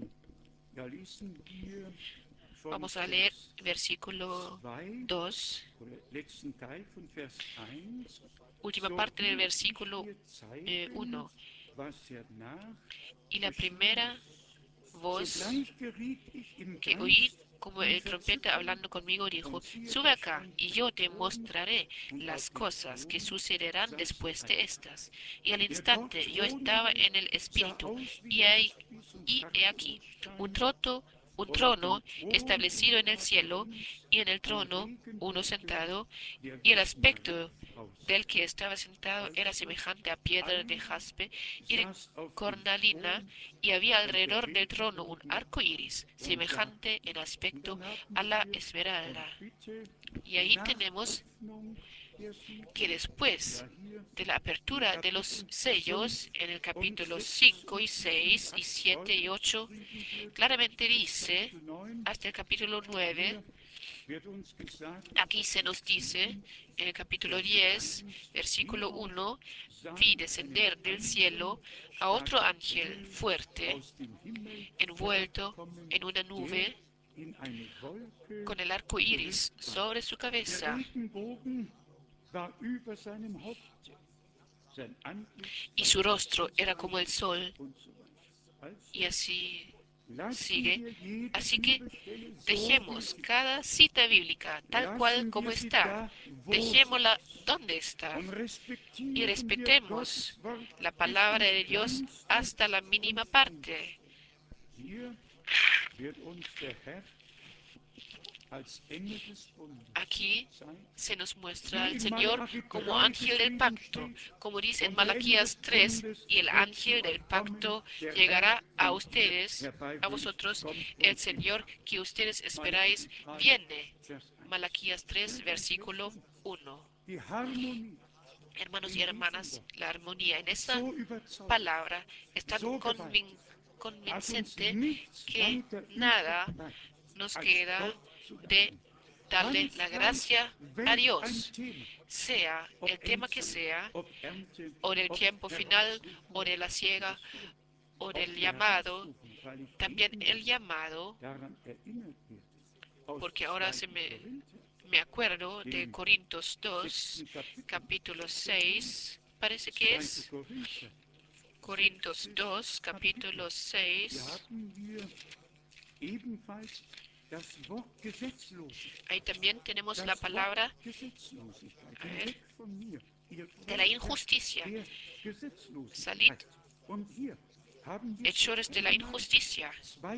Speaker 1: da lesen wir von
Speaker 2: vamos a leer
Speaker 1: Vers
Speaker 2: versículo
Speaker 1: 2
Speaker 2: 2,
Speaker 1: oder letzten Teil von Vers 1,
Speaker 2: última
Speaker 1: so
Speaker 2: parte del
Speaker 1: will ich
Speaker 2: versículo
Speaker 1: dir zeigen,
Speaker 2: 1.
Speaker 1: was hernach
Speaker 2: Y la
Speaker 1: geschehen
Speaker 2: primera
Speaker 1: muss.
Speaker 2: voz
Speaker 1: Sogleich geriet ich im
Speaker 2: que oí
Speaker 1: Geist
Speaker 2: como
Speaker 1: in
Speaker 2: el trompeta
Speaker 1: Verzückung,
Speaker 2: hablando conmigo dijo:
Speaker 1: und siehe,
Speaker 2: sube
Speaker 1: da
Speaker 2: acá
Speaker 1: stand
Speaker 2: y
Speaker 1: ein
Speaker 2: yo te
Speaker 1: Thron,
Speaker 2: mostraré
Speaker 1: und auf
Speaker 2: las
Speaker 1: dem
Speaker 2: cosas que
Speaker 1: Thron
Speaker 2: sucederán
Speaker 1: saß
Speaker 2: después de
Speaker 1: einer.
Speaker 2: estas. Y al
Speaker 1: Der dort
Speaker 2: instante yo estaba
Speaker 1: thronende
Speaker 2: en el
Speaker 1: sah
Speaker 2: espíritu,
Speaker 1: aus wie
Speaker 2: y,
Speaker 1: Jaspis und
Speaker 2: y he aquí un,
Speaker 1: Karfunstein,
Speaker 2: un
Speaker 1: und auf
Speaker 2: trono
Speaker 1: dem Thron
Speaker 2: establecido en el
Speaker 1: umher
Speaker 2: cielo,
Speaker 1: rings
Speaker 2: y en el
Speaker 1: ein
Speaker 2: trono uno
Speaker 1: Regenbogen,
Speaker 2: sentado,
Speaker 1: der
Speaker 2: y
Speaker 1: wie
Speaker 2: el aspecto
Speaker 1: Smaragd
Speaker 2: del
Speaker 1: aussah.
Speaker 2: que estaba sentado era
Speaker 1: Also
Speaker 2: semejante a piedra de
Speaker 1: einer
Speaker 2: jaspe y de
Speaker 1: saß auf dem
Speaker 2: cornalina,
Speaker 1: Thron
Speaker 2: y había
Speaker 1: und der
Speaker 2: alrededor del trono un
Speaker 1: Regenbogen
Speaker 2: arco iris,
Speaker 1: umgab
Speaker 2: semejante en
Speaker 1: ihn. Und
Speaker 2: aspecto
Speaker 1: dann haben
Speaker 2: a la
Speaker 1: wir
Speaker 2: esmeralda.
Speaker 1: und bitte
Speaker 2: Y ahí
Speaker 1: nach
Speaker 2: tenemos
Speaker 1: Öffnung der
Speaker 2: que
Speaker 1: Siegel,
Speaker 2: después
Speaker 1: ja hier
Speaker 2: de la
Speaker 1: in
Speaker 2: apertura de los
Speaker 1: Kapitel 5
Speaker 2: sellos, en el
Speaker 1: und
Speaker 2: capítulo
Speaker 1: 6
Speaker 2: 5 y
Speaker 1: und 7,
Speaker 2: 6 y
Speaker 1: was
Speaker 2: 7 y
Speaker 1: deutlich
Speaker 2: 8,
Speaker 1: beschrieben wird,
Speaker 2: claramente
Speaker 1: bis
Speaker 2: dice,
Speaker 1: Kapitel 9,
Speaker 2: hasta el capítulo 9,
Speaker 1: hier wird uns gesagt,
Speaker 2: aquí se nos dice,
Speaker 1: 7,
Speaker 2: en el capítulo
Speaker 1: Vers
Speaker 2: 10,
Speaker 1: 1,
Speaker 2: versículo
Speaker 1: hierauf
Speaker 2: 1,
Speaker 1: sah
Speaker 2: vi
Speaker 1: ich einen
Speaker 2: descender del
Speaker 1: anderen
Speaker 2: cielo a otro
Speaker 1: starken
Speaker 2: ángel
Speaker 1: Engel
Speaker 2: fuerte,
Speaker 1: aus dem Himmel
Speaker 2: envuelto
Speaker 1: herabkommen,
Speaker 2: en una
Speaker 1: der
Speaker 2: nube
Speaker 1: in eine Wolke
Speaker 2: con el arco iris
Speaker 1: gehüllt war.
Speaker 2: sobre su
Speaker 1: Der
Speaker 2: cabeza,
Speaker 1: Regenbogen war über seinem Haupte, sein Antlitz
Speaker 2: y
Speaker 1: war
Speaker 2: su
Speaker 1: wie das
Speaker 2: rostro era como el
Speaker 1: Sonnenlicht
Speaker 2: sol,
Speaker 1: und so weiter.
Speaker 2: y
Speaker 1: Also
Speaker 2: así
Speaker 1: lassen
Speaker 2: sigue.
Speaker 1: wir jede
Speaker 2: Así que
Speaker 1: Bibelstelle so, wie
Speaker 2: dejemos
Speaker 1: sie
Speaker 2: cada
Speaker 1: ist.
Speaker 2: cita bíblica tal cual
Speaker 1: Lassen
Speaker 2: como
Speaker 1: wir sie
Speaker 2: está.
Speaker 1: da, wo sie
Speaker 2: Dejémosla
Speaker 1: ist.
Speaker 2: donde está.
Speaker 1: Und
Speaker 2: Y
Speaker 1: respektieren wir
Speaker 2: respetemos
Speaker 1: Gottes Wort
Speaker 2: la
Speaker 1: bis
Speaker 2: palabra
Speaker 1: ins
Speaker 2: de Dios
Speaker 1: Kleinste
Speaker 2: hasta la
Speaker 1: und
Speaker 2: mínima
Speaker 1: Feinste.
Speaker 2: parte.
Speaker 1: Hier wird uns der Herr als Engel des Bundes
Speaker 2: Aquí
Speaker 1: gezeigt,
Speaker 2: se nos muestra
Speaker 1: wie
Speaker 2: al
Speaker 1: in
Speaker 2: Señor
Speaker 1: Malachi
Speaker 2: como
Speaker 1: 3
Speaker 2: ángel del
Speaker 1: geschrieben
Speaker 2: pacto,
Speaker 1: steht,
Speaker 2: como dice en
Speaker 1: und der Engel des
Speaker 2: Malaquías 3,
Speaker 1: Bundes
Speaker 2: y el
Speaker 1: wird zu
Speaker 2: ángel
Speaker 1: euch
Speaker 2: del
Speaker 1: kommen,
Speaker 2: pacto
Speaker 1: der Herr,
Speaker 2: llegará a
Speaker 1: den ihr
Speaker 2: ustedes, a
Speaker 1: herbeiwünscht,
Speaker 2: vosotros,
Speaker 1: kommt
Speaker 2: el
Speaker 1: und
Speaker 2: Señor
Speaker 1: hilft.
Speaker 2: que ustedes esperáis
Speaker 1: Malachi 3,
Speaker 2: viene.
Speaker 1: Vers 1.
Speaker 2: Malaquías 3,
Speaker 1: Brüder und
Speaker 2: versículo
Speaker 1: Schwestern,
Speaker 2: 1.
Speaker 1: die Harmonie
Speaker 2: Hermanos y
Speaker 1: in diesem
Speaker 2: hermanas,
Speaker 1: Wort
Speaker 2: la armonía en
Speaker 1: ist
Speaker 2: esta
Speaker 1: so überzeugend,
Speaker 2: palabra es tan
Speaker 1: so gewaltig, dass uns
Speaker 2: convincente
Speaker 1: nichts
Speaker 2: que
Speaker 1: weiter übrig
Speaker 2: nada
Speaker 1: bleibt,
Speaker 2: nos
Speaker 1: als
Speaker 2: queda
Speaker 1: Gott zu
Speaker 2: de
Speaker 1: danken.
Speaker 2: darle
Speaker 1: Ganz
Speaker 2: la
Speaker 1: gleich,
Speaker 2: gracia a
Speaker 1: welch ein
Speaker 2: Dios,
Speaker 1: Thema,
Speaker 2: sea
Speaker 1: ob
Speaker 2: el tema que
Speaker 1: Endzeit,
Speaker 2: sea,
Speaker 1: ob Ernte,
Speaker 2: o del
Speaker 1: ob
Speaker 2: tiempo final, o
Speaker 1: Herausrufung,
Speaker 2: de la
Speaker 1: oder
Speaker 2: siega,
Speaker 1: so,
Speaker 2: o
Speaker 1: auch
Speaker 2: del
Speaker 1: die
Speaker 2: llamado,
Speaker 1: Herausrufung, weil ich
Speaker 2: también
Speaker 1: eben
Speaker 2: el llamado,
Speaker 1: daran erinnert werde, aus
Speaker 2: porque ahora
Speaker 1: 2. Korinther,
Speaker 2: me acuerdo de
Speaker 1: dem
Speaker 2: Corintios 2,
Speaker 1: 6. Kapitel,
Speaker 2: capítulo
Speaker 1: ja,
Speaker 2: 6, parece que
Speaker 1: 2.
Speaker 2: es,
Speaker 1: Korinther,
Speaker 2: Corintios 2, capítulo
Speaker 1: Hier
Speaker 2: 6.
Speaker 1: haben wir ebenfalls das Wort Gesetzlosigkeit.
Speaker 2: Ahí también tenemos la
Speaker 1: Das Wort
Speaker 2: palabra
Speaker 1: Gesetzlosigkeit.
Speaker 2: a
Speaker 1: Geh
Speaker 2: ver,
Speaker 1: weg von mir, ihr
Speaker 2: de la
Speaker 1: Wächter
Speaker 2: injusticia.
Speaker 1: der
Speaker 2: Salid,
Speaker 1: Gesetzlosigkeit. Und hier haben wir es
Speaker 2: hechores de la
Speaker 1: einmal
Speaker 2: injusticia.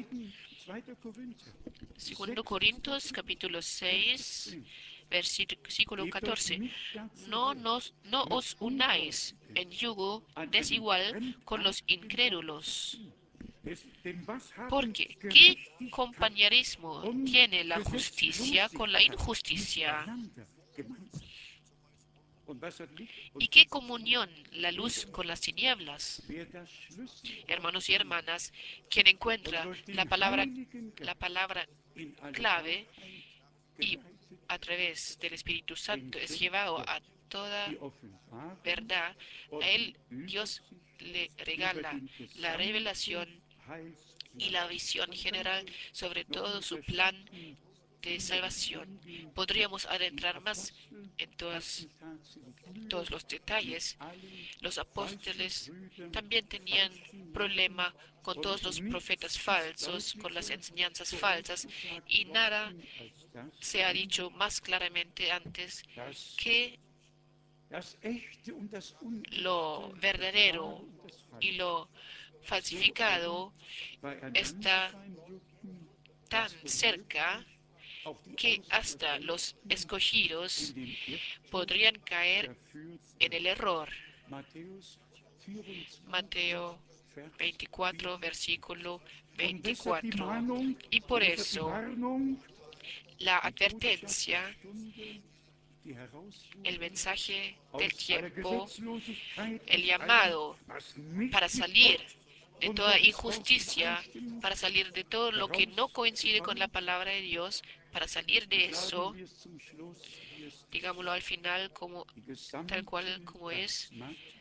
Speaker 1: 2. Korinther
Speaker 2: Segundo
Speaker 1: 6,
Speaker 2: Corintios, capítulo 6, versículo
Speaker 1: Gebt euch
Speaker 2: 14.
Speaker 1: nicht dazu
Speaker 2: No,
Speaker 1: auf,
Speaker 2: no
Speaker 1: mit
Speaker 2: os unáis
Speaker 1: Ungläubigen
Speaker 2: en yugo
Speaker 1: an einem
Speaker 2: desigual con los
Speaker 1: fremdartigen Ort zu
Speaker 2: incrédulos.
Speaker 1: ziehen. Denn was haben
Speaker 2: Porque, ¿qué
Speaker 1: Gerechtigkeit
Speaker 2: compañerismo
Speaker 1: und
Speaker 2: tiene la justicia con la
Speaker 1: Gesetzlosigkeit
Speaker 2: injusticia?
Speaker 1: miteinander gemeinsam? Und was hat Licht
Speaker 2: ¿Y
Speaker 1: und
Speaker 2: qué
Speaker 1: Finsternis?
Speaker 2: comunión la luz con las tinieblas?
Speaker 1: Wer das Schlüsselwort
Speaker 2: Hermanos y
Speaker 1: findet
Speaker 2: hermanas, quien
Speaker 1: und
Speaker 2: encuentra
Speaker 1: durch
Speaker 2: la
Speaker 1: den
Speaker 2: palabra,
Speaker 1: Heiligen
Speaker 2: la
Speaker 1: Geist
Speaker 2: palabra
Speaker 1: in alle
Speaker 2: clave
Speaker 1: Wahrheit
Speaker 2: y
Speaker 1: geleitet,
Speaker 2: a través del Espíritu Santo es
Speaker 1: empfängt
Speaker 2: llevado
Speaker 1: er
Speaker 2: a toda
Speaker 1: die Offenbarung
Speaker 2: verdad, a
Speaker 1: und die
Speaker 2: él Dios
Speaker 1: Übersicht
Speaker 2: le
Speaker 1: über
Speaker 2: regala
Speaker 1: den
Speaker 2: la
Speaker 1: gesamten
Speaker 2: revelación y
Speaker 1: Heilsplan.
Speaker 2: la visión
Speaker 1: Man
Speaker 2: general
Speaker 1: könnte
Speaker 2: sobre
Speaker 1: noch
Speaker 2: todo
Speaker 1: in
Speaker 2: su plan
Speaker 1: bestimmten
Speaker 2: de
Speaker 1: Tiefen
Speaker 2: salvación.
Speaker 1: eingehen.
Speaker 2: Podríamos
Speaker 1: Die
Speaker 2: adentrar más
Speaker 1: Apostel
Speaker 2: en
Speaker 1: hatten tatsächlich Mühe
Speaker 2: todos los
Speaker 1: mit
Speaker 2: detalles.
Speaker 1: allen
Speaker 2: Los
Speaker 1: falschen
Speaker 2: apóstoles
Speaker 1: Brüdern,
Speaker 2: también tenían
Speaker 1: falschen Lehren
Speaker 2: problema con todos
Speaker 1: und
Speaker 2: los profetas
Speaker 1: nichts ist
Speaker 2: falsos, con las
Speaker 1: deutlicher
Speaker 2: enseñanzas falsas,
Speaker 1: vorausgesagt
Speaker 2: y nada
Speaker 1: worden als das,
Speaker 2: se ha dicho más claramente antes
Speaker 1: dass
Speaker 2: que
Speaker 1: das Echte und das
Speaker 2: lo
Speaker 1: Unechte, das Wahre
Speaker 2: verdadero
Speaker 1: und das
Speaker 2: y
Speaker 1: Falsche
Speaker 2: lo
Speaker 1: so eng
Speaker 2: falsificado
Speaker 1: beieinander
Speaker 2: está
Speaker 1: sein würden,
Speaker 2: tan
Speaker 1: dass
Speaker 2: cerca
Speaker 1: womöglich auch die
Speaker 2: que hasta los
Speaker 1: Auserwählten
Speaker 2: escogidos
Speaker 1: in den Irrtum
Speaker 2: podrían caer
Speaker 1: verführt
Speaker 2: en el
Speaker 1: würden.
Speaker 2: error.
Speaker 1: Matthäus 24,
Speaker 2: Mateo
Speaker 1: Vers
Speaker 2: 24,
Speaker 1: 24.
Speaker 2: versículo
Speaker 1: Und deshalb die
Speaker 2: 24.
Speaker 1: Mahnung,
Speaker 2: Y por
Speaker 1: und deshalb die
Speaker 2: eso
Speaker 1: Warnung,
Speaker 2: la
Speaker 1: die Botschaft der
Speaker 2: advertencia,
Speaker 1: Stunde, die
Speaker 2: el
Speaker 1: Herausforderung
Speaker 2: mensaje del
Speaker 1: aus aller
Speaker 2: tiempo,
Speaker 1: Gesetzlosigkeit,
Speaker 2: el
Speaker 1: aus allem,
Speaker 2: llamado
Speaker 1: was nicht
Speaker 2: para
Speaker 1: mit
Speaker 2: salir
Speaker 1: Gott
Speaker 2: de
Speaker 1: und
Speaker 2: toda
Speaker 1: Gottes Wort
Speaker 2: injusticia,
Speaker 1: übereinstimmt,
Speaker 2: para salir de todo lo que no coincide con la
Speaker 1: herauszukommen.
Speaker 2: palabra de Dios, para salir de
Speaker 1: Sagen
Speaker 2: eso,
Speaker 1: wir es zum Schluss, wie es ist.
Speaker 2: digámoslo al final como
Speaker 1: Die
Speaker 2: tal
Speaker 1: gesamte
Speaker 2: cual como es,
Speaker 1: Charismatik,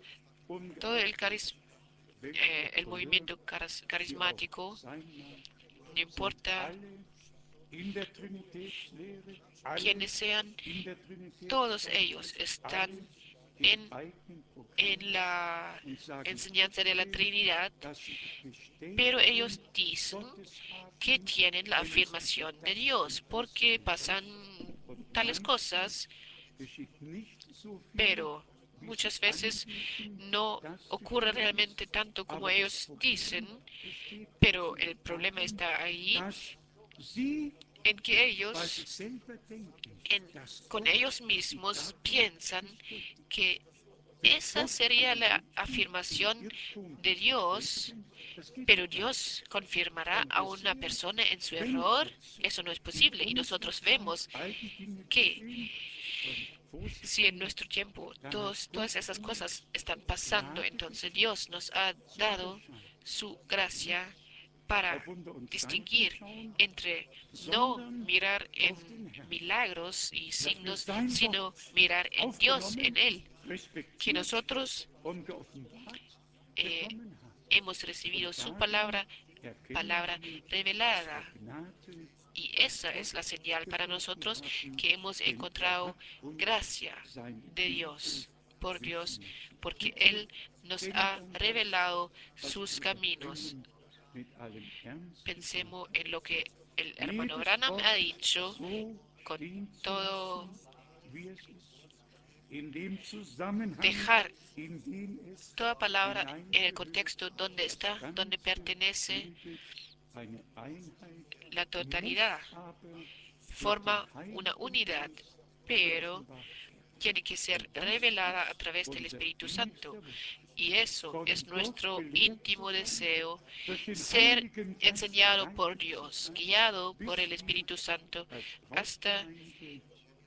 Speaker 2: todo
Speaker 1: ungeachtet welcher
Speaker 2: el
Speaker 1: Couleur
Speaker 2: movimiento
Speaker 1: sie auch
Speaker 2: carismático,
Speaker 1: sein mag,
Speaker 2: no
Speaker 1: sind
Speaker 2: importa
Speaker 1: alle in der Trinitätslehre, alle
Speaker 2: quiénes sean,
Speaker 1: in der
Speaker 2: todos
Speaker 1: Trinitätszeit,
Speaker 2: ellos están
Speaker 1: alle im
Speaker 2: en,
Speaker 1: eigenen Programm
Speaker 2: en la
Speaker 1: und sagen
Speaker 2: enseñanza de la
Speaker 1: trotzdem,
Speaker 2: Trinidad,
Speaker 1: dass sie die
Speaker 2: pero
Speaker 1: Bestätigung
Speaker 2: ellos dicen
Speaker 1: Gottes
Speaker 2: que
Speaker 1: haben,
Speaker 2: tienen la
Speaker 1: wenn es sich für
Speaker 2: afirmación de
Speaker 1: das
Speaker 2: Dios, porque
Speaker 1: entscheiden.
Speaker 2: pasan
Speaker 1: Und
Speaker 2: tales
Speaker 1: meistens
Speaker 2: cosas,
Speaker 1: geschieht nicht so viel,
Speaker 2: pero
Speaker 1: wie sie
Speaker 2: muchas veces
Speaker 1: anbieten,
Speaker 2: no
Speaker 1: das zu
Speaker 2: ocurre
Speaker 1: tun
Speaker 2: realmente
Speaker 1: ist.
Speaker 2: tanto como
Speaker 1: Aber das
Speaker 2: ellos dicen,
Speaker 1: Problem besteht
Speaker 2: pero el
Speaker 1: tatsächlich
Speaker 2: problema
Speaker 1: darin,
Speaker 2: está ahí
Speaker 1: dass sie,
Speaker 2: en que
Speaker 1: weil sie
Speaker 2: ellos,
Speaker 1: selber denken, das
Speaker 2: con
Speaker 1: Wort
Speaker 2: ellos
Speaker 1: die
Speaker 2: mismos,
Speaker 1: dadurch
Speaker 2: piensan
Speaker 1: bestätigt.
Speaker 2: que
Speaker 1: Wenn
Speaker 2: esa
Speaker 1: Gott
Speaker 2: sería
Speaker 1: einen
Speaker 2: la
Speaker 1: Menschen im
Speaker 2: afirmación
Speaker 1: Irrtum
Speaker 2: de Dios,
Speaker 1: bestätigen, das geht
Speaker 2: pero
Speaker 1: nicht einfach.
Speaker 2: Dios confirmará
Speaker 1: Und
Speaker 2: a
Speaker 1: wir
Speaker 2: una
Speaker 1: sehen,
Speaker 2: persona en su
Speaker 1: wenn
Speaker 2: error.
Speaker 1: plötzlich
Speaker 2: Eso no es
Speaker 1: in
Speaker 2: posible. Y
Speaker 1: unserer
Speaker 2: nosotros
Speaker 1: Zeit
Speaker 2: vemos
Speaker 1: all die Dinge
Speaker 2: que
Speaker 1: geschehen und wo sie
Speaker 2: si en
Speaker 1: gehen,
Speaker 2: nuestro tiempo
Speaker 1: dann hat Gott
Speaker 2: todas esas cosas
Speaker 1: uns
Speaker 2: están
Speaker 1: die
Speaker 2: pasando,
Speaker 1: Gnade
Speaker 2: entonces
Speaker 1: gegeben,
Speaker 2: Dios nos ha
Speaker 1: zu
Speaker 2: dado
Speaker 1: unterscheiden.
Speaker 2: su gracia
Speaker 1: Nicht
Speaker 2: para
Speaker 1: auf Wunder und Zeichen
Speaker 2: distinguir
Speaker 1: schauen,
Speaker 2: entre no
Speaker 1: sondern
Speaker 2: mirar en
Speaker 1: auf den Herrn,
Speaker 2: milagros y
Speaker 1: dass wir
Speaker 2: signos,
Speaker 1: sein Wort
Speaker 2: sino mirar en Dios, en
Speaker 1: aufgenommen,
Speaker 2: Él, que
Speaker 1: respektiert
Speaker 2: nosotros
Speaker 1: und geoffenbart
Speaker 2: eh,
Speaker 1: bekommen haben.
Speaker 2: hemos recibido
Speaker 1: Und
Speaker 2: su
Speaker 1: daran
Speaker 2: palabra,
Speaker 1: erkennen
Speaker 2: palabra
Speaker 1: wir, dass wir
Speaker 2: revelada.
Speaker 1: Gnade
Speaker 2: Y
Speaker 1: bei
Speaker 2: esa
Speaker 1: Gott
Speaker 2: es la señal para
Speaker 1: gefunden
Speaker 2: nosotros
Speaker 1: haben,
Speaker 2: que hemos
Speaker 1: denn
Speaker 2: encontrado
Speaker 1: hat uns
Speaker 2: gracia
Speaker 1: seine
Speaker 2: de
Speaker 1: Wege
Speaker 2: Dios, por Dios,
Speaker 1: wissen lassen.
Speaker 2: porque
Speaker 1: Bitte
Speaker 2: Él nos ha
Speaker 1: denkt an das,
Speaker 2: revelado
Speaker 1: was
Speaker 2: sus
Speaker 1: Bruder
Speaker 2: caminos.
Speaker 1: Brennan mit allem Ernst gesagt
Speaker 2: Pensemos
Speaker 1: hat.
Speaker 2: en lo que el hermano
Speaker 1: Jedes
Speaker 2: Branham
Speaker 1: Wort
Speaker 2: ha dicho
Speaker 1: so
Speaker 2: con
Speaker 1: stehen zu
Speaker 2: todo,
Speaker 1: lassen, wie es ist, in dem Zusammenhang,
Speaker 2: dejar
Speaker 1: in den es
Speaker 2: toda palabra en el
Speaker 1: hineingehört.
Speaker 2: contexto donde
Speaker 1: Das
Speaker 2: está, donde
Speaker 1: Ganze
Speaker 2: pertenece,
Speaker 1: bildet eine Einheit,
Speaker 2: la totalidad,
Speaker 1: muss aber durch den
Speaker 2: forma una
Speaker 1: Heiligen
Speaker 2: unidad,
Speaker 1: Geist
Speaker 2: pero
Speaker 1: geoffenbart werden.
Speaker 2: tiene que ser
Speaker 1: Und das
Speaker 2: revelada a
Speaker 1: ist
Speaker 2: través del
Speaker 1: unser
Speaker 2: Espíritu Santo.
Speaker 1: innigster Wunsch.
Speaker 2: Y eso
Speaker 1: Von
Speaker 2: es
Speaker 1: Gott
Speaker 2: nuestro
Speaker 1: belehrt zu
Speaker 2: íntimo
Speaker 1: sein,
Speaker 2: deseo,
Speaker 1: durch den
Speaker 2: ser
Speaker 1: Heiligen Geist
Speaker 2: enseñado por
Speaker 1: geleitet zu
Speaker 2: Dios,
Speaker 1: sein,
Speaker 2: guiado por
Speaker 1: bis
Speaker 2: el
Speaker 1: wir
Speaker 2: Espíritu Santo,
Speaker 1: als
Speaker 2: hasta
Speaker 1: Brautgemeinde